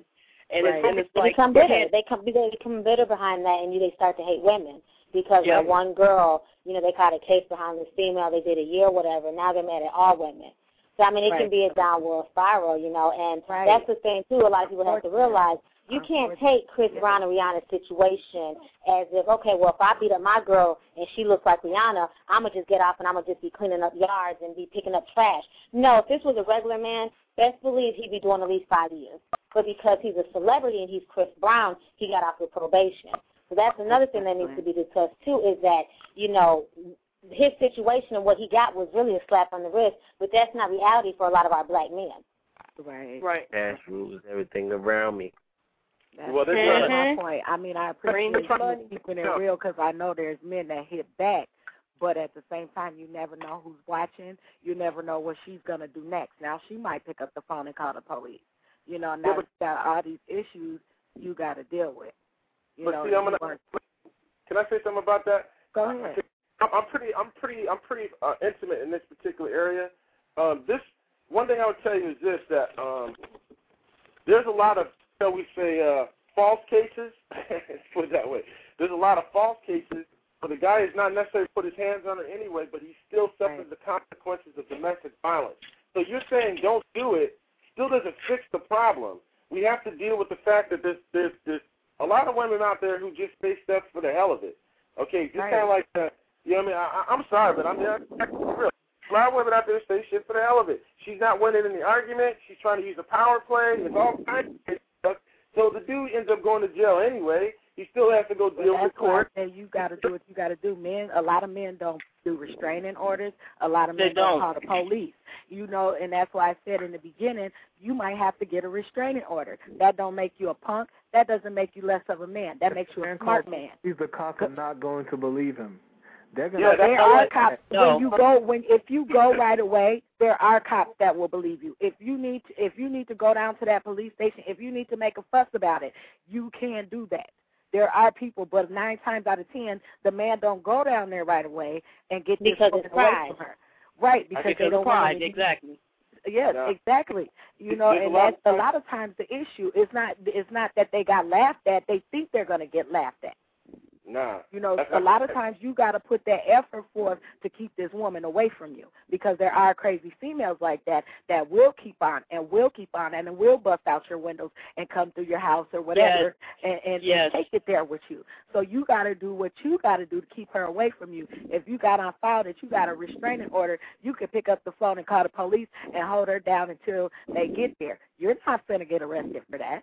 And right. it's, and it's they like become bitter. They come they become bitter behind that, and you they start to hate women because yeah. that one girl, you know, they caught a case behind this female. They did a year, or whatever. Now they're mad at all women. So I mean, it right. can be a downward spiral, you know. And right. that's the thing too. A lot of people have to realize. You can't take Chris Brown and Rihanna's situation as if, okay, well, if I beat up my girl and she looks like Rihanna, I'm going to just get off and I'm going to just be cleaning up yards and be picking up trash. No, if this was a regular man, best believe he'd be doing at least five years. But because he's a celebrity and he's Chris Brown, he got off with probation. So that's another thing that needs to be discussed, too, is that, you know, his situation and what he got was really a slap on the wrist, but that's not reality for a lot of our black men. Right. Right. Cash rules everything around me. That's, well, that's mm-hmm. my point. I mean, I appreciate you keeping it real because I know there's men that hit back, but at the same time, you never know who's watching. You never know what she's going to do next. Now, she might pick up the phone and call the police. You know, now yeah, but, you got all these issues you got to deal with. You but know, see, I'm gonna, want... can I say something about that? Go ahead. I'm pretty, I'm pretty, I'm pretty uh, intimate in this particular area. Um, this one thing I would tell you is this: that um, there's a lot of, shall we say, uh, false cases. Let's put it that way. There's a lot of false cases where the guy is not necessarily put his hands on her anyway, but he still suffers right. the consequences of domestic violence. So you're saying don't do it, still doesn't fix the problem. We have to deal with the fact that there's there's, there's a lot of women out there who just say stuff for the hell of it. Okay, just right. kind of like, uh, you know what I mean? I, I'm sorry, but I'm not real. A lot of women out there say shit for the hell of it. She's not winning in the argument. She's trying to use a power play. It's all kinds of stuff. So the dude ends up going to jail anyway. He still has to go deal well, with court. And you got to do what you got to do. Men, a lot of men don't do restraining orders. A lot of men they don't. don't call the police. You know, and that's why I said in the beginning, you might have to get a restraining order. That don't make you a punk. That doesn't make you less of a man. That makes you a smart man. He's the cops are not going to believe him. They're gonna yeah, there are cops. No. When you go, when if you go right away, there are cops that will believe you. If you need, to, if you need to go down to that police station, if you need to make a fuss about it, you can do that. There are people, but nine times out of ten, the man don't go down there right away and get this because away it's pride. from her. Right, because, because they don't pride, want to. Exactly. Yes, yeah. exactly. You know, There's and a lot that's a lot of times the issue is not it's not that they got laughed at; they think they're going to get laughed at. Nah. You know, That's a lot of times you got to put that effort forth to keep this woman away from you because there are crazy females like that that will keep on and will keep on and will bust out your windows and come through your house or whatever yes. and, and, yes. and take it there with you. So you got to do what you got to do to keep her away from you. If you got on file that you got a restraining order, you can pick up the phone and call the police and hold her down until they get there. You're not going to get arrested for that.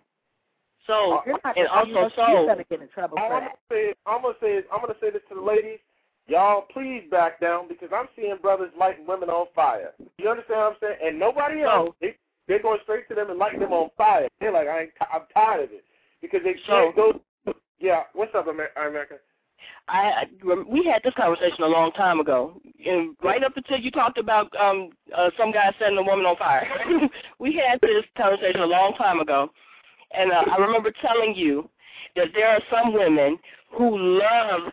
So, You're not and gonna, also, you know, so, she's going to get in trouble all for I'm that. gonna say, I'm gonna say, I'm gonna say this to the ladies. Y'all, please back down because I'm seeing brothers lighting women on fire. You understand what I'm saying? And nobody else, so, they, they're going straight to them and lighting them on fire. They're like, I ain't, I'm tired of it because they so, can't go. Yeah, what's up, America? I, I we had this conversation a long time ago, and right up until you talked about um uh, some guy setting a woman on fire. We had this conversation a long time ago, and uh, I remember telling you that there are some women who love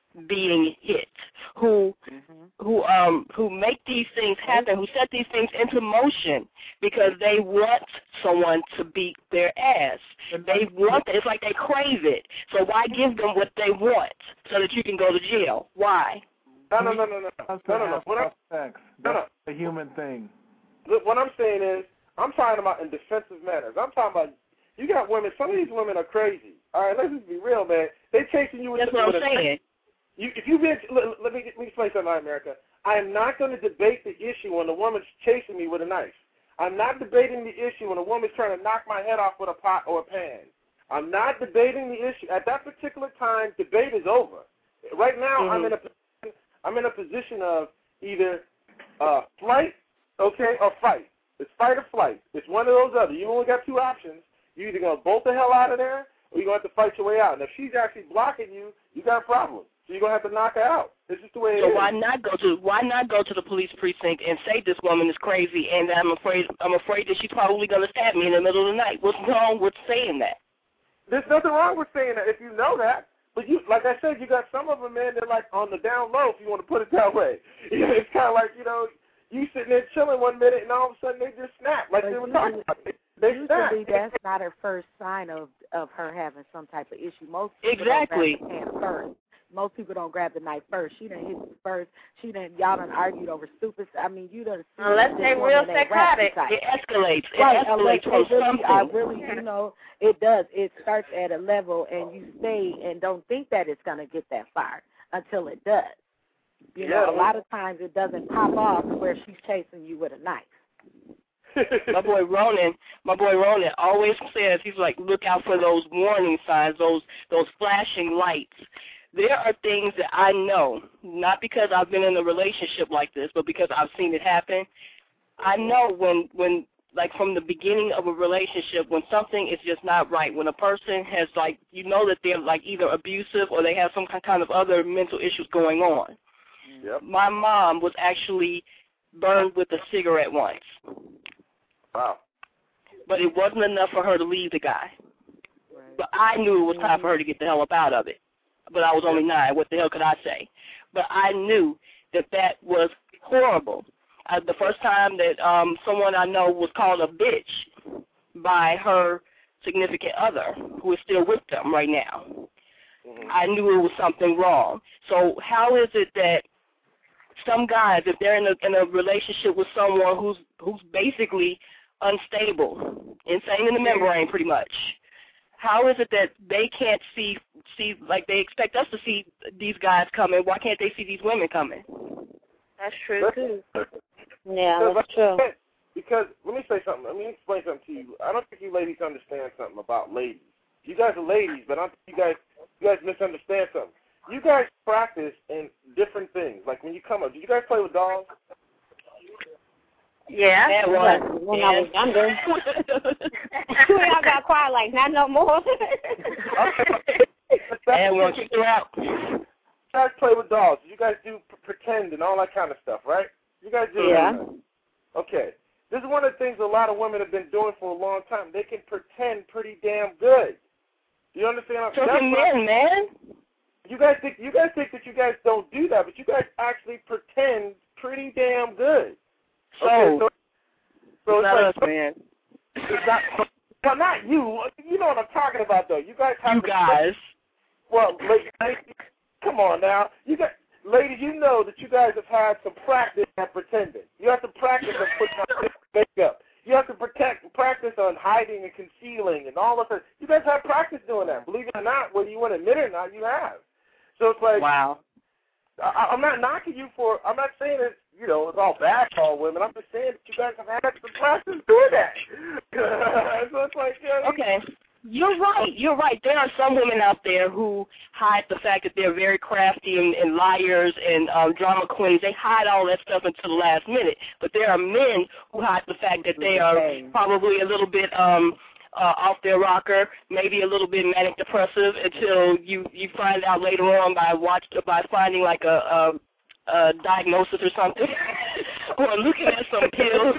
being hit, who mm-hmm. who um who make these things happen, who set these things into motion because they want someone to beat their ass. They want it. It's like they crave it. So why give them what they want so that you can go to jail? Why? No, no, no, no, no, no, no, no. What I'm, sex. no, no. A human thing. Look, what I'm saying is, I'm talking about in defensive manners. I'm talking about you got women. Some of these women are crazy. All right, let's just be real, man. They chasing you with. That's the, what with I'm a, saying. You, if you've been, let, let me let me explain something, America. I am not going to debate the issue when a woman's chasing me with a knife. I'm not debating the issue when a woman's trying to knock my head off with a pot or a pan. I'm not debating the issue at that particular time. Debate is over. Right now, mm-hmm. I'm in a position, I'm in a position of either uh, flight, okay, or fight. It's fight or flight. It's one of those other. You only got two options. You're either going to bolt the hell out of there, or you're going to have to fight your way out. And if she's actually blocking you, you got a problem. So you're gonna have to knock her out. This is the way it so is. So why not go to why not go to the police precinct and say this woman is crazy and I'm afraid I'm afraid that she's probably gonna stab me in the middle of the night? What's wrong with saying that? There's nothing wrong with saying that if you know that. But you, like I said, you got some of them, man. They're like on the down low, if you want to put it that way. It's kind of like you know, you sitting there chilling one minute and all of a sudden they just snap like they were talking about. They usually that's not her first sign of of her having some type of issue. Most people exactly. don't grab the pan first. Most people don't grab the knife first. She done hit you first. She done y'all done argued over stupid. I mean, you done. Unless they real psychotic, it escalates. It right, escalates from really, something. I really, you know, it does. It starts at a level, and you stay and don't think that it's gonna get that far until it does. You know, yeah, a lot of times it doesn't pop off where she's chasing you with a knife. my boy Ronan, my boy Ronan always says, he's like, look out for those warning signs, those those flashing lights. There are things that I know, not because I've been in a relationship like this, but because I've seen it happen. I know when, when like from the beginning of a relationship, when something is just not right, when a person has, like, you know that they're, like, either abusive or they have some kind of other mental issues going on. Yep. My mom was actually burned with a cigarette once. Wow. But it wasn't enough for her to leave the guy. Right. But I knew it was time for her to get the hell up out of it. But I was only nine. What the hell could I say? But I knew that that was horrible. Uh, the first time that um, someone I know was called a bitch by her significant other, who is still with them right now, mm-hmm. I knew it was something wrong. So how is it that some guys, if they're in a, in a relationship with someone who's who's basically unstable, insane in the membrane pretty much, how is it that they can't see, see like they expect us to see these guys coming? Why can't they see these women coming? That's true, too. Yeah, that's true. Because, let me say something. Let me explain something to you. I don't think you ladies understand something about ladies. You guys are ladies, but I don't think you guys, you guys misunderstand something. You guys practice in different things. Like when you come up, do you guys play with dolls? Yeah. Yeah, well, when yeah. I was younger. Y'all got quiet like, not no more. And once you throw out. You guys play with dolls. You guys do p- pretend and all that kind of stuff, right? You guys do yeah. that. Okay. This is one of the things a lot of women have been doing for a long time. They can pretend pretty damn good. Do you understand? So can men, man. You guys think you guys think that you guys don't do that, but you guys actually pretend pretty damn good. So, okay, so, so it's not like, us, man. It's not, well, not you. You know what I'm talking about, though. You guys have you guys. Well, ladies, come on now. You guys, ladies, you know that you guys have had some practice at pretending. You have to practice on putting on makeup. You have to protect, practice on hiding and concealing and all of that. You guys have practice doing that. Believe it or not, whether you want to admit it or not, you have. So it's like, wow. I, I'm not knocking you for, I'm not saying that, you know, it's all bad for all women. I'm just saying that you guys have had some practice doing that. So it's like, you know, okay. You're right. You're right. There are some women out there who hide the fact that they're very crafty and, and liars and um, drama queens. They hide all that stuff until the last minute. But there are men who hide the fact that they are probably a little bit um, uh, off their rocker, maybe a little bit manic depressive, until you, you find out later on by watch by finding like a, a, a diagnosis or something, or looking at some pills.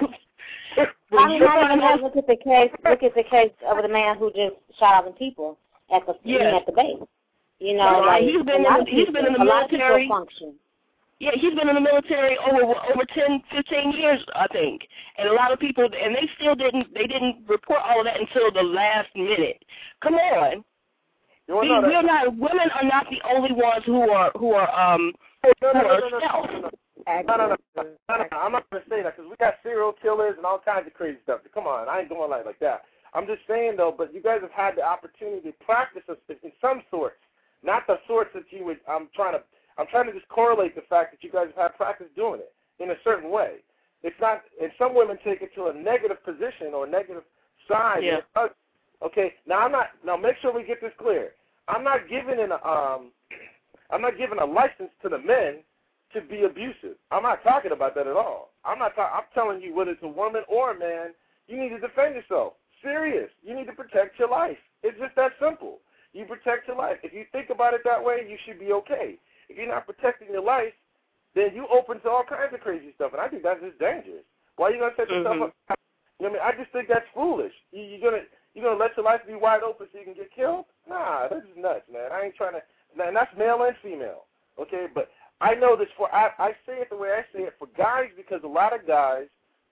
I mean, how many men look at the case? Look at the case of the man who just shot other people at the yes. at the base. You know, right. like he's been in, he's been in the a military. Lot of function. Yeah, he's been in the military over over ten, fifteen years, I think, and a lot of people, and they still didn't they didn't report all of that until the last minute. Come on, no, we, no, we're not. Women are not the only ones who are who are um no, no, who no, are no, no, self. no, no. No, no, no, no, no, no, I'm not going to say that because we got serial killers and all kinds of crazy stuff. Come on, I ain't doing like like that. I'm just saying, though, but you guys have had the opportunity to practice in some sorts, not the sorts that you would, I'm trying to, I'm trying to just correlate the fact that you guys have had practice doing it in a certain way. It's not, and some women take it to a negative position or a negative side. Yeah. Okay, now I'm not, now make sure we get this clear. I'm not giving an, um, I'm not giving a license to the men to be abusive. I'm not talking about that at all. I'm not. Ta- I'm telling you, whether it's a woman or a man, you need to defend yourself. Serious. You need to protect your life. It's just that simple. You protect your life. If you think about it that way, you should be okay. If you're not protecting your life, then you open to all kinds of crazy stuff, and I think that's just dangerous. Why are you gonna set yourself mm-hmm. up? You know what I mean, I just think that's foolish. You, you're gonna you're gonna let your life be wide open so you can get killed? Nah, that's just nuts, man. I ain't trying to. And that's male and female. Okay, but I know this for, I, I say it the way I say it for guys because a lot of guys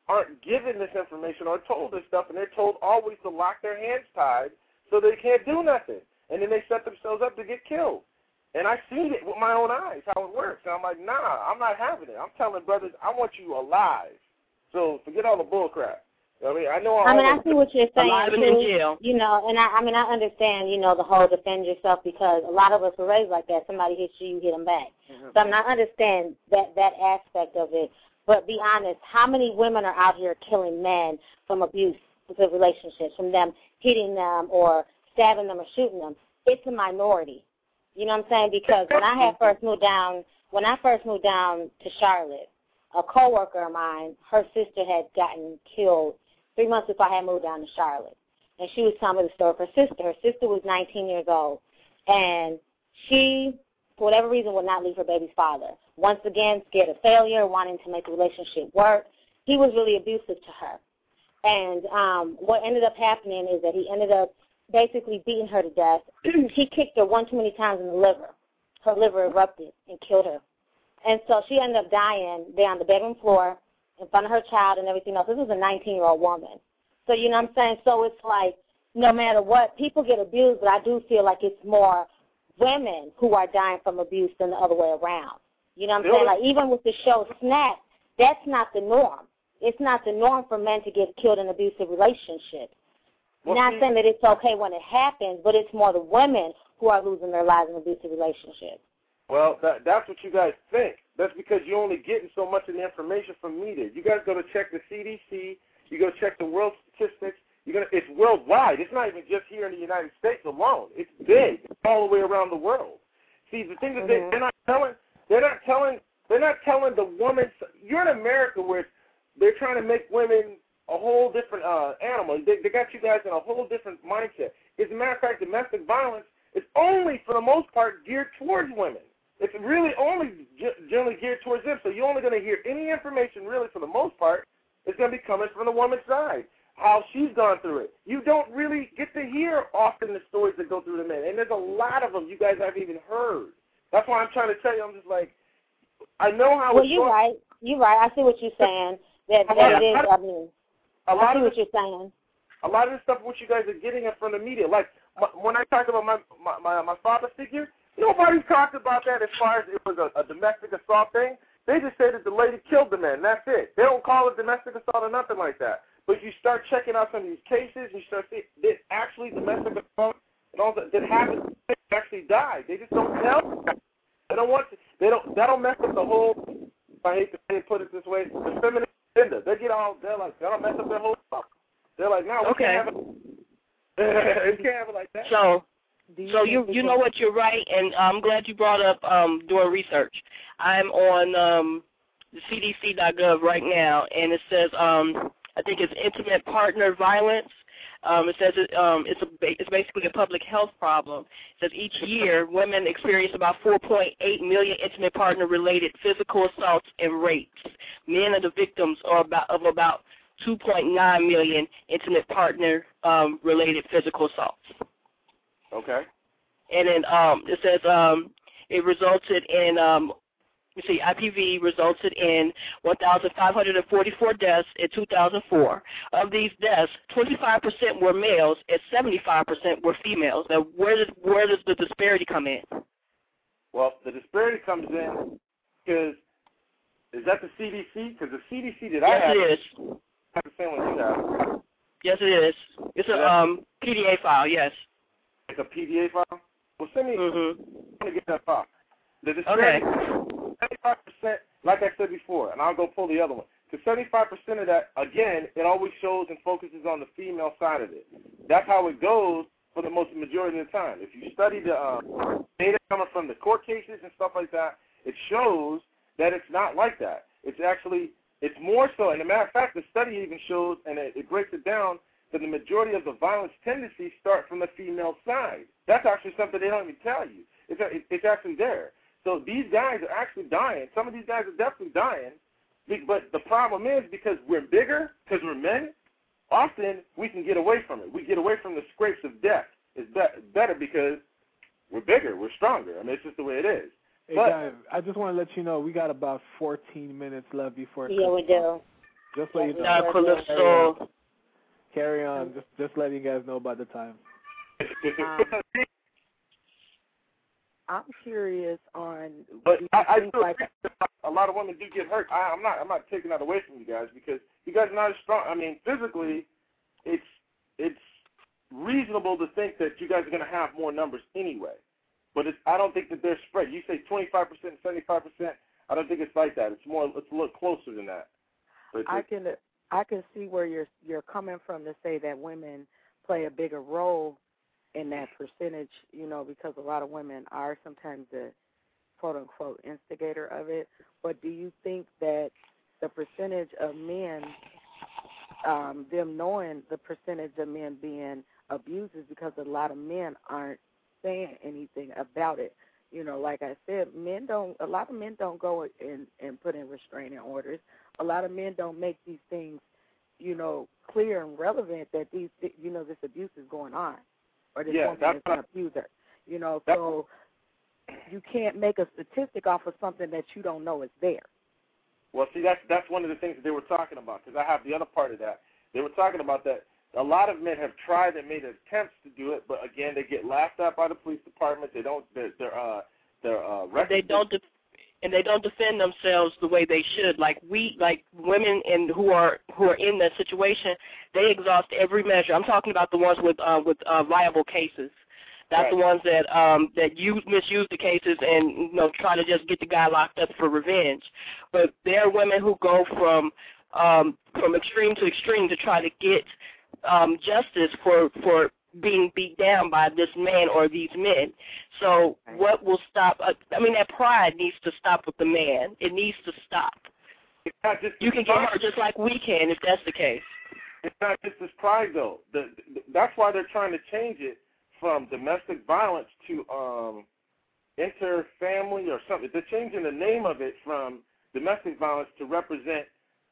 aren't given this information or told this stuff, and they're told always to lock their hands tied so they can't do nothing. And then they set themselves up to get killed. And I've seen it with my own eyes, how it works. And I'm like, nah, I'm not having it. I'm telling brothers, I want you alive. So forget all the bull crap. I mean, I know all I mean, I see what you're saying, alive and too. in jail. You know, and I, I mean, I understand, you know, the whole defend yourself because a lot of us were raised like that. Somebody hits you, you hit them back. Mm-hmm. So I mean, I understand that, that aspect of it. But be honest, how many women are out here killing men from abuse of relationships, from them hitting them or stabbing them or shooting them? It's a minority. You know what I'm saying? Because when I had first moved down, when I first moved down to Charlotte, a coworker of mine, her sister had gotten killed three months before I had moved down to Charlotte. And she was telling me the story of her sister. Her sister was nineteen years old. And she, for whatever reason, would not leave her baby's father. Once again, scared of failure, wanting to make the relationship work. He was really abusive to her. And um, what ended up happening is that he ended up basically beating her to death. He kicked her one too many times in the liver. Her liver erupted and killed her. And so she ended up dying there on the bedroom floor in front of her child and everything else. This was a nineteen-year-old woman. So, you know what I'm saying? So it's like no matter what, people get abused, but I do feel like it's more women who are dying from abuse than the other way around. You know what I'm saying? Like even with the show Snap, that's not the norm. It's not the norm for men to get killed in abusive relationships. Well, not see, saying that it's okay when it happens, but it's more the women who are losing their lives in abusive relationships. Well, that, that's what you guys think. That's because you're only getting so much of the information from media. You guys go to check the C D C. You go check the world statistics. You're gonna. It's worldwide. It's not even just here in the United States alone. It's big. It's all the way around the world. See, the thing is, mm-hmm. they, they're not telling. They're not telling. They're not telling the woman. You're in America where they're trying to make women a whole different uh, animal. They, they got you guys in a whole different mindset. As a matter of fact, domestic violence is only, for the most part, geared towards women. It's really only generally geared towards them. So you're only going to hear any information, really, for the most part, is going to be coming from the woman's side, how she's gone through it. You don't really get to hear often the stories that go through the men. And there's a lot of them you guys haven't even heard. That's why I'm trying to tell you, I'm just like, I know how well, it's you're going. right. You're right. I see what you're saying. That, that yeah. it is, I mean, a lot I see of what the, you're saying. A lot of the stuff what you guys are getting in from the media, like my, when I talk about my, my, my, my father figure, nobody talked about that as far as it was a, a domestic assault thing. They just say that the lady killed the man. That's it. They don't call it domestic assault or nothing like that. But you start checking out some of these cases, you start seeing that actually domestic assault and all that, that happened, they actually died. They just don't tell. They don't want to. They don't. That'll mess up the whole. If I hate to say, put it this way, the feminine agenda. They get all. They're like, that'll mess up their whole stuff. They're like, no, we okay. can't have it. We can't have it like that. So. So you you know what, you're right, and I'm glad you brought up um, doing research. I'm on um, the C D C dot gov right now, and it says um, I think it's intimate partner violence. Um, it says it, um, it's a it's basically a public health problem. It says each year women experience about four point eight million intimate partner related physical assaults and rapes. Men are the victims are about of about two point nine million intimate partner um, related physical assaults. Okay. And then um, it says um, it resulted in, um, you see, I P V resulted in one thousand five hundred forty-four deaths in two thousand four. Of these deaths, twenty-five percent were males and seventy-five percent were females. Now, where does, where does the disparity come in? Well, the disparity comes in because, is that the C D C? Because the C D C that I yes, have. Yes, it is. Have the same one you have. Yes, it is. It's a um, P D A file, yes. It's a P D A file? Well, send me, mm-hmm. I want to get that file. The disparity, okay. seventy-five percent, like I said before, and I'll go pull the other one. Because seventy-five percent of that, again, it always shows and focuses on the female side of it. That's how it goes for the most majority of the time. If you study the uh, data coming from the court cases and stuff like that, it shows that it's not like that. It's actually, it's more so, and as a matter of fact, the study even shows, and it, it breaks it down, that the majority of the violence tendencies start from the female side. That's actually something they don't even tell you. It's, it's actually there. So these guys are actually dying. Some of these guys are definitely dying. But the problem is because we're bigger, because we're men, often we can get away from it. We get away from the scrapes of death. It's be- better because we're bigger, we're stronger. I mean, it's just the way it is. Hey, but, guys, I just want to let you know we got about fourteen minutes left before it Yeah, we do. Just so you know. Now, Calypso. Carry on. Just just letting you guys know about the time. Um, I'm curious on. But do you I, I think still like, think that a lot of women do get hurt. I, I'm not. I'm not taking that away from you guys because you guys are not as strong. I mean, physically, it's it's reasonable to think that you guys are going to have more numbers anyway. But it's, I don't think that they're spread. You say twenty-five percent, seventy-five percent. I don't think it's like that. It's more. It's a little closer than that. But I can I can see where you're you're coming from to say that women play a bigger role in that percentage, you know, because a lot of women are sometimes the quote unquote instigator of it. But do you think that the percentage of men, um, them knowing the percentage of men being abused is because a lot of men aren't saying anything about it? You know, like I said, men don't. A lot of men don't go and and put in restraining orders. A lot of men don't make these things, you know, clear and relevant that these, you know, this abuse is going on, or this yeah, woman is an abuser. You know, so you can't make a statistic off of something that you don't know is there. Well, see, that's that's one of the things that they were talking about, because I have the other part of that. They were talking about that a lot of men have tried and made attempts to do it, but again, they get laughed at by the police department. They don't. They're they're uh, they're uh, they don't. De- and they don't defend themselves the way they should. Like we, like women in who are who are in that situation, they exhaust every measure. I'm talking about the ones with uh, with uh, viable cases. That's right. The ones that um, that use misuse the cases and, you know, try to just get the guy locked up for revenge. But there are women who go from um, from extreme to extreme to try to get um, justice for for being beat down by this man or these men. So what will stop? Uh, I mean, that pride needs to stop with the man. It needs to stop. It's not just you can get hurt just like we can if that's the case. It's not just this pride, though. The, the, that's why they're trying to change it from domestic violence to um, inter-family or something. They're changing the name of it from domestic violence to represent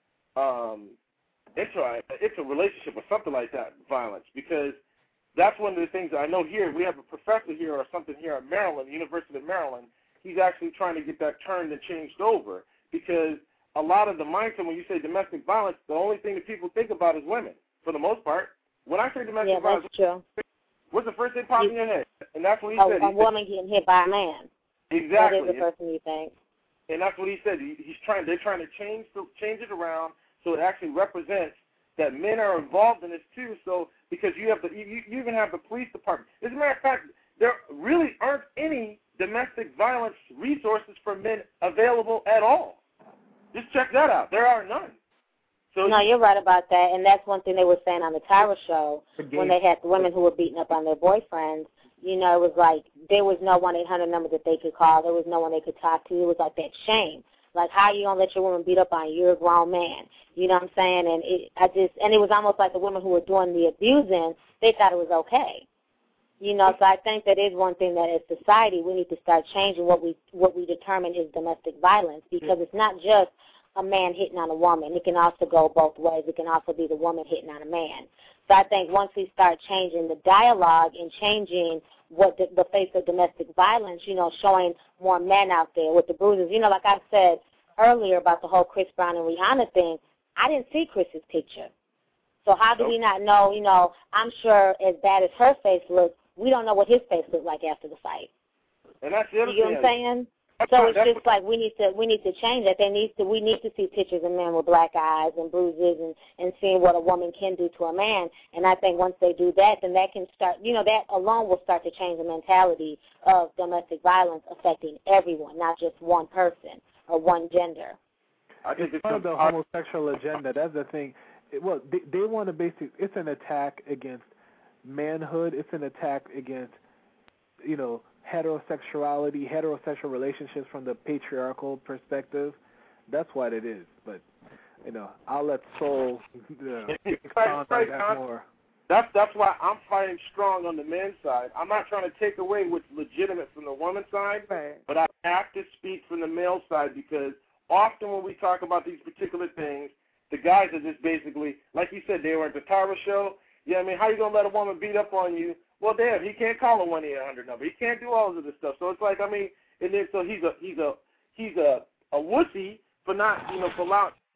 um, inter, inter relationship or something like that, violence, because that's one of the things that I know here. We have a professor here or something here at Maryland, University of Maryland. He's actually trying to get that turned and changed over because a lot of the mindset when you say domestic violence, the only thing that people think about is women for the most part. When I say domestic yeah, violence, that's true. What's the first thing popping in your head? And that's what he a, said. A he woman said, getting hit by a man. Exactly. That is the first thing you think. And that's what he said. He, he's trying. They're trying to change change it around so it actually represents that men are involved in this too. So because you have the you, you even have the police department. As a matter of fact, there really aren't any domestic violence resources for men available at all. Just check that out. There are none. So no, you're right about that, and that's one thing they were saying on the Tyra show when they had the women who were beating up on their boyfriends. You know, it was like there was no one eight hundred number that they could call. There was no one they could talk to. It was like that shame. Like, how you gonna let your woman beat up on you? You're a grown man. You know what I'm saying? And it, I just, and it was almost like the women who were doing the abusing, they thought it was okay. You know, so I think that is one thing that as society we need to start changing what we what we determine is domestic violence, because it's not just a man hitting on a woman. It can also go both ways. It can also be the woman hitting on a man. So I think once we start changing the dialogue and changing what the, the face of domestic violence, you know, showing more men out there with the bruises. You know, like I said earlier about the whole Chris Brown and Rihanna thing, I didn't see Chris's picture. So how do we not know, you know, I'm sure as bad as her face looked, we don't know what his face looked like after the fight. And that's the other you know thing. what I'm saying? So it's just like we need to we need to change that. They need to we need to see pictures of men with black eyes and bruises and, and seeing what a woman can do to a man. And I think once they do that, then that can start. You know, that alone will start to change the mentality of domestic violence affecting everyone, not just one person or one gender. I think it's, it's part of the homosexual agenda. That's the thing. It, well, they, they want to basically. It's an attack against manhood. It's an attack against, you know, heterosexuality, heterosexual relationships from the patriarchal perspective. That's what it is. But, you know, I'll let Soul uh, expound on that more. That's, that's why I'm fighting strong on the men's side. I'm not trying to take away what's legitimate from the woman's side, right. but I have to speak from the male side because often when we talk about these particular things, the guys are just basically, like you said, they were at the Tyra show. Yeah, I mean, how you going to let a woman beat up on you? Well, damn, he can't call a one eight hundred number. He can't do all of this stuff. So it's like, I mean, and then so he's a he's a he's a, a wussy for not, you know, for allowing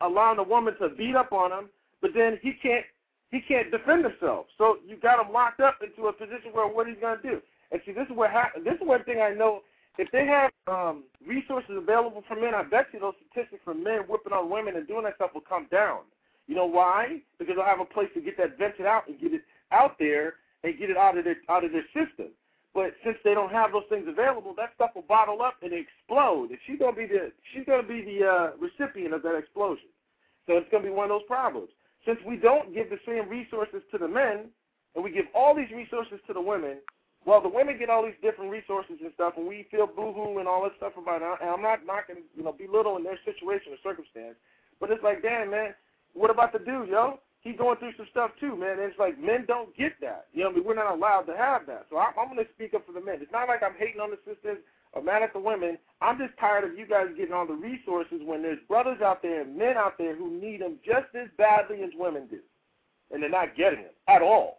allowing the woman to beat up on him, but then he can't he can't defend himself. So you got him locked up into a position where what he's going to do. And see, this is what ha- this is one thing I know. If they have um, resources available for men, I bet you those statistics for men whipping on women and doing that stuff will come down. You know why? Because they'll have a place to get that vented out and get it out there and get it out of their out of their system. But since they don't have those things available, that stuff will bottle up and explode. And she's gonna be the she's gonna be the uh, recipient of that explosion. So it's gonna be one of those problems. Since we don't give the same resources to the men, and we give all these resources to the women, well, the women get all these different resources and stuff, and we feel boo-hoo and all that stuff about it. And I'm not knocking, you know, belittling their situation or circumstance, but it's like, damn, man, what about the dude, yo? He's going through some stuff too, man. And it's like men don't get that. You know, I mean, we're not allowed to have that. So I'm, I'm going to speak up for the men. It's not like I'm hating on the sisters or mad at the women. I'm just tired of you guys getting all the resources when there's brothers out there and men out there who need them just as badly as women do, and they're not getting them at all.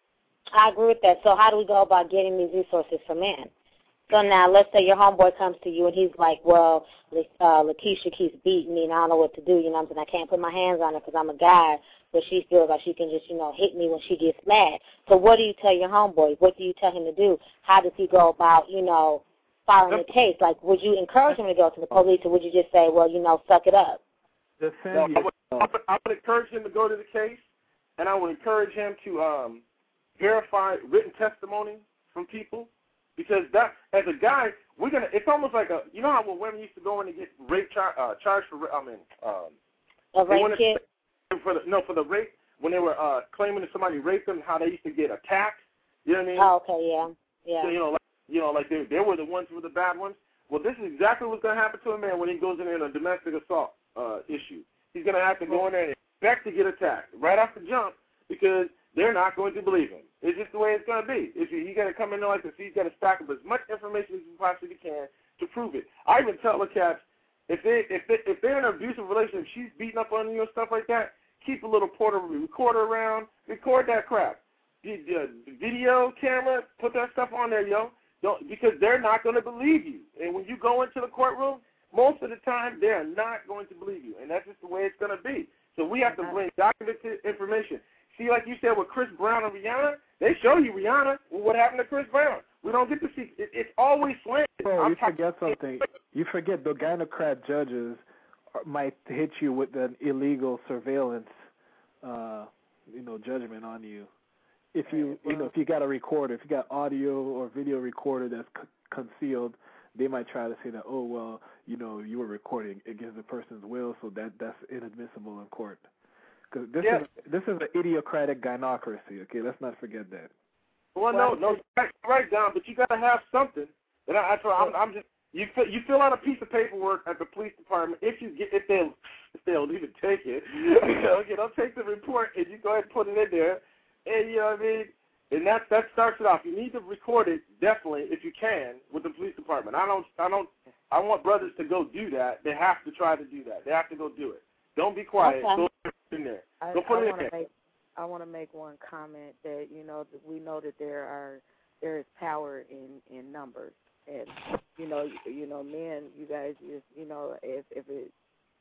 I agree with that. So how do we go about getting these resources for men? So now let's say your homeboy comes to you and he's like, well, uh, Lakeisha keeps beating me and I don't know what to do. You know what I'm saying? I can't put my hands on her because I'm a guy, but she feels like she can just, you know, hit me when she gets mad. So what do you tell your homeboy? What do you tell him to do? How does he go about, you know, filing the case? Like, would you encourage him to go to the police or would you just say, well, you know, suck it up? Defend no, I, would, I, would, I would encourage him to go to the case, and I would encourage him to um, verify written testimony from people. Because that, as a guy, we're gonna. It's almost like a. You know how when women used to go in and get rape char, uh, charged for. I mean, um, a rape kit. For the, no, for the rape when they were uh, claiming that somebody raped them, how they used to get attacked. You know what I mean? Oh, okay, yeah, yeah. So, you know, like, you know, like they they were the ones who were the bad ones. Well, this is exactly what's gonna happen to a man when he goes in there in a domestic assault uh, issue. He's gonna have to go in there and expect to get attacked right off the jump because they're not going to believe him. It's just the way it's going to be. If you, you got to come in there like this, he's got to stack up as much information as you possibly can to prove it. I even tell the cats, if they if they if they're in an abusive relationship, she's beating up on you and stuff like that, keep a little portable recorder around, record that crap. The, the, the video camera, put that stuff on there, yo. Don't because they're not going to believe you. And when you go into the courtroom, most of the time they're not going to believe you, and that's just the way it's going to be. So we have to bring documented information. See, like you said with Chris Brown and Rihanna, they show you Rihanna. Well, what happened to Chris Brown? We don't get to see. It, it's always slanted. Oh, you forget something. You forget the gynocrat judges might hit you with an illegal surveillance, uh, you know, judgment on you. If you, you know, if you got a recorder, if you got audio or video recorder that's c- concealed, they might try to say that, oh, well, you know, you were recording against the person's will, so that that's inadmissible in court. Because this yes. is this is an idiocratic gynocracy. Okay, let's not forget that. Well, no, no, right down, but you got to have something. And I, I I'm, I'm just you fill, you fill out a piece of paperwork at the police department if you get if they if they don't even take it. Okay, they'll take the report and you go ahead and put it in there, and you know what I mean. And that that starts it off. You need to record it definitely if you can with the police department. I don't I don't I want brothers to go do that. They have to try to do that. They have to go do it. Don't be quiet. Okay. Go in there. I, Go put I it in wanna there. Make, I want to make one comment that you know that we know that there are there is power in, in numbers, and you know you, you know men, you guys just you know if if it's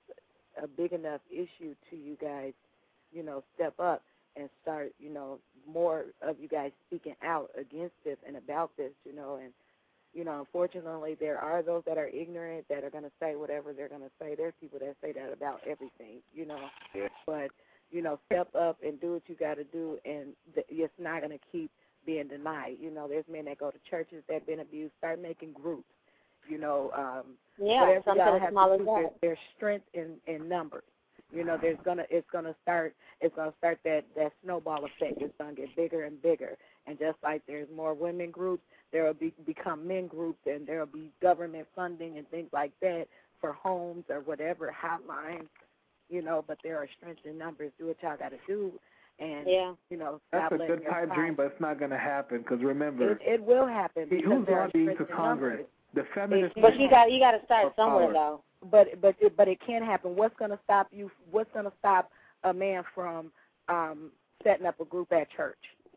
a big enough issue to you guys, you know step up and start you know more of you guys speaking out against this and about this, you know and. You know, unfortunately, there are those that are ignorant that are going to say whatever they're going to say. There's people that say that about everything, you know. Yeah. But, you know, step up and do what you got to do, and th- it's not going to keep being denied. You know, there's men that go to churches that have been abused. Start making groups, you know. Um, yeah, something as small as that. that. There's strength in, in numbers. You know, there's gonna it's gonna start it's gonna start that, that snowball effect. It's gonna get bigger and bigger. And just like there's more women groups, there will be become men groups, and there will be government funding and things like that for homes or whatever, hotlines. You know, but there are strengths in numbers. Do what y'all got to do, and yeah. you know, that's a good pipe dream, but it's not gonna happen because remember, it, it will happen. See, who's lobbying to Congress? The feminists. But you got you got to start somewhere though. But but but it can happen. What's going to stop you? What's going to stop a man from um, setting up a group at church?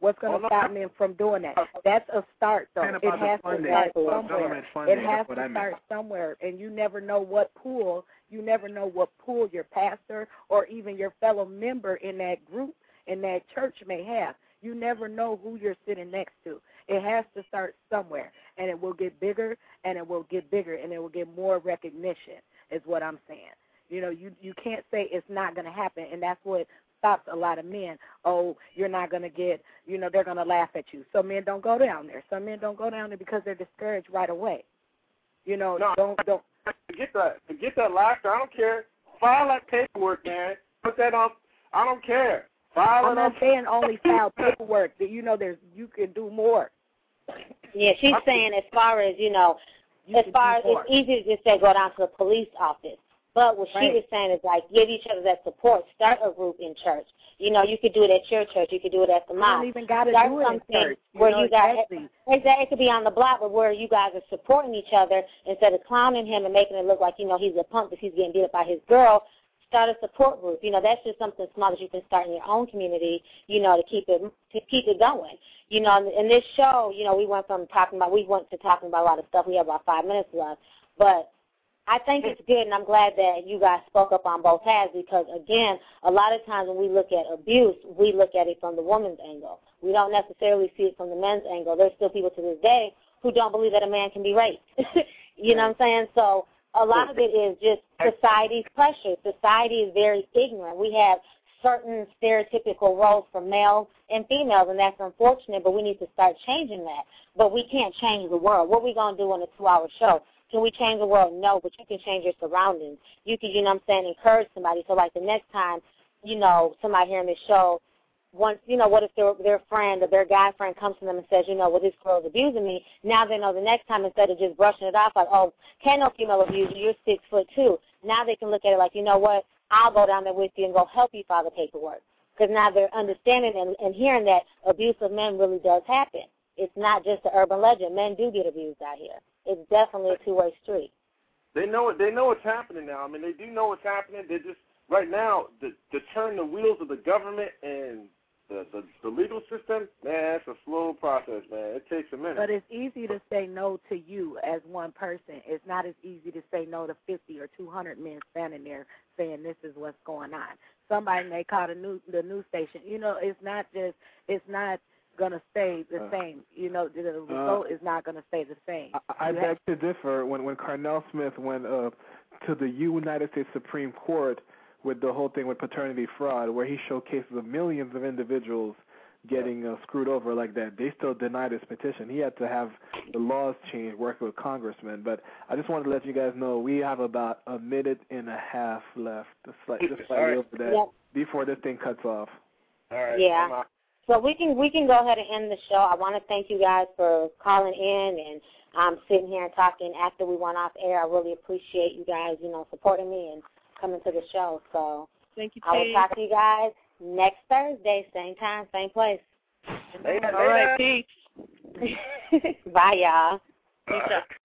What's going to oh, stop no. men from doing that? That's a start, though. It has to start somewhere. It has to start somewhere, and you never know what pool. You never know what pool your pastor or even your fellow member in that group, in that church may have. You never know who you're sitting next to. It has to start somewhere, and it will get bigger, and it will get bigger, and it will get more recognition, is what I'm saying. You know, you, you can't say it's not going to happen, and that's what stops a lot of men. Oh, you're not going to get, you know, they're going to laugh at you. Some men don't go down there. Some men don't go down there because they're discouraged right away. You know, no, don't, don't. Forget that. Forget that laughter. I don't care. File that paperwork, man. Put that on. I don't care. File I'm it not on. saying only file paperwork. That you know, there's you can do more. Yeah, she's saying as far as, you know, you as far as it's easy to just say go down to the police office. But what right. she was saying is, like, give each other that support. Start a group in church. You know, you could do it at your church. You could do it at the mosque. You don't even got to Start do it in church. You where know, you guys, exactly. exactly, it could be on the block, but where you guys are supporting each other instead of clowning him and making it look like, you know, he's a punk because he's getting beat up by his girl. Start a support group. You know, that's just something small that you can start in your own community, you know, to keep it to keep it going. You know, in this show, you know, we went from talking about, we went to talking about a lot of stuff. We have about five minutes left. But I think it's good, and I'm glad that you guys spoke up on both sides because, again, a lot of times when we look at abuse, we look at it from the woman's angle. We don't necessarily see it from the men's angle. There's still people to this day who don't believe that a man can be raped. You know what I'm saying? So a lot of it is just society's pressure. Society is very ignorant. We have certain stereotypical roles for males and females, and that's unfortunate, but we need to start changing that. But we can't change the world. What are we going to do in a two-hour show? Can we change the world? No, but you can change your surroundings. You can, you know what I'm saying, encourage somebody. So, like, the next time, you know, somebody hearing this show, once, you know, what if their their friend or their guy friend comes to them and says, you know, well, this girl's abusing me. Now they know the next time, instead of just brushing it off like, oh, can't no female abuse you, you're six foot two. Now they can look at it like, you know what, I'll go down there with you and go help you file the paperwork. Because now they're understanding and, and hearing that abuse of men really does happen. It's not just an urban legend. Men do get abused out here. It's definitely a two-way street. They know it. They know what's happening now. I mean, they do know what's happening. They just right now to, to turn the wheels of the government and the, the the legal system. Man, it's a slow process, man. It takes a minute. But it's easy to say no to you as one person. It's not as easy to say no to fifty or two hundred men standing there saying this is what's going on. Somebody may call the news the news station. You know, it's not just. It's not. Gonna stay the uh, same. You know, the result uh, is not gonna stay the same. I, I beg to differ. When when Carnell Smith went uh, to the United States Supreme Court with the whole thing with paternity fraud, where he showed cases of millions of individuals getting uh, screwed over like that, they still denied his petition. He had to have the laws changed, working with congressmen. But I just wanted to let you guys know we have about a minute and a half left, just slightly, just slightly right. over that, yep. before this thing cuts off. All right. Yeah. So we can we can go ahead and end the show. I want to thank you guys for calling in and um, sitting here and talking after we went off air. I really appreciate you guys, you know, supporting me and coming to the show. So thank you. I will talk to you guys next Thursday, same time, same place. Later, All right, peace. Bye, y'all. Peace out.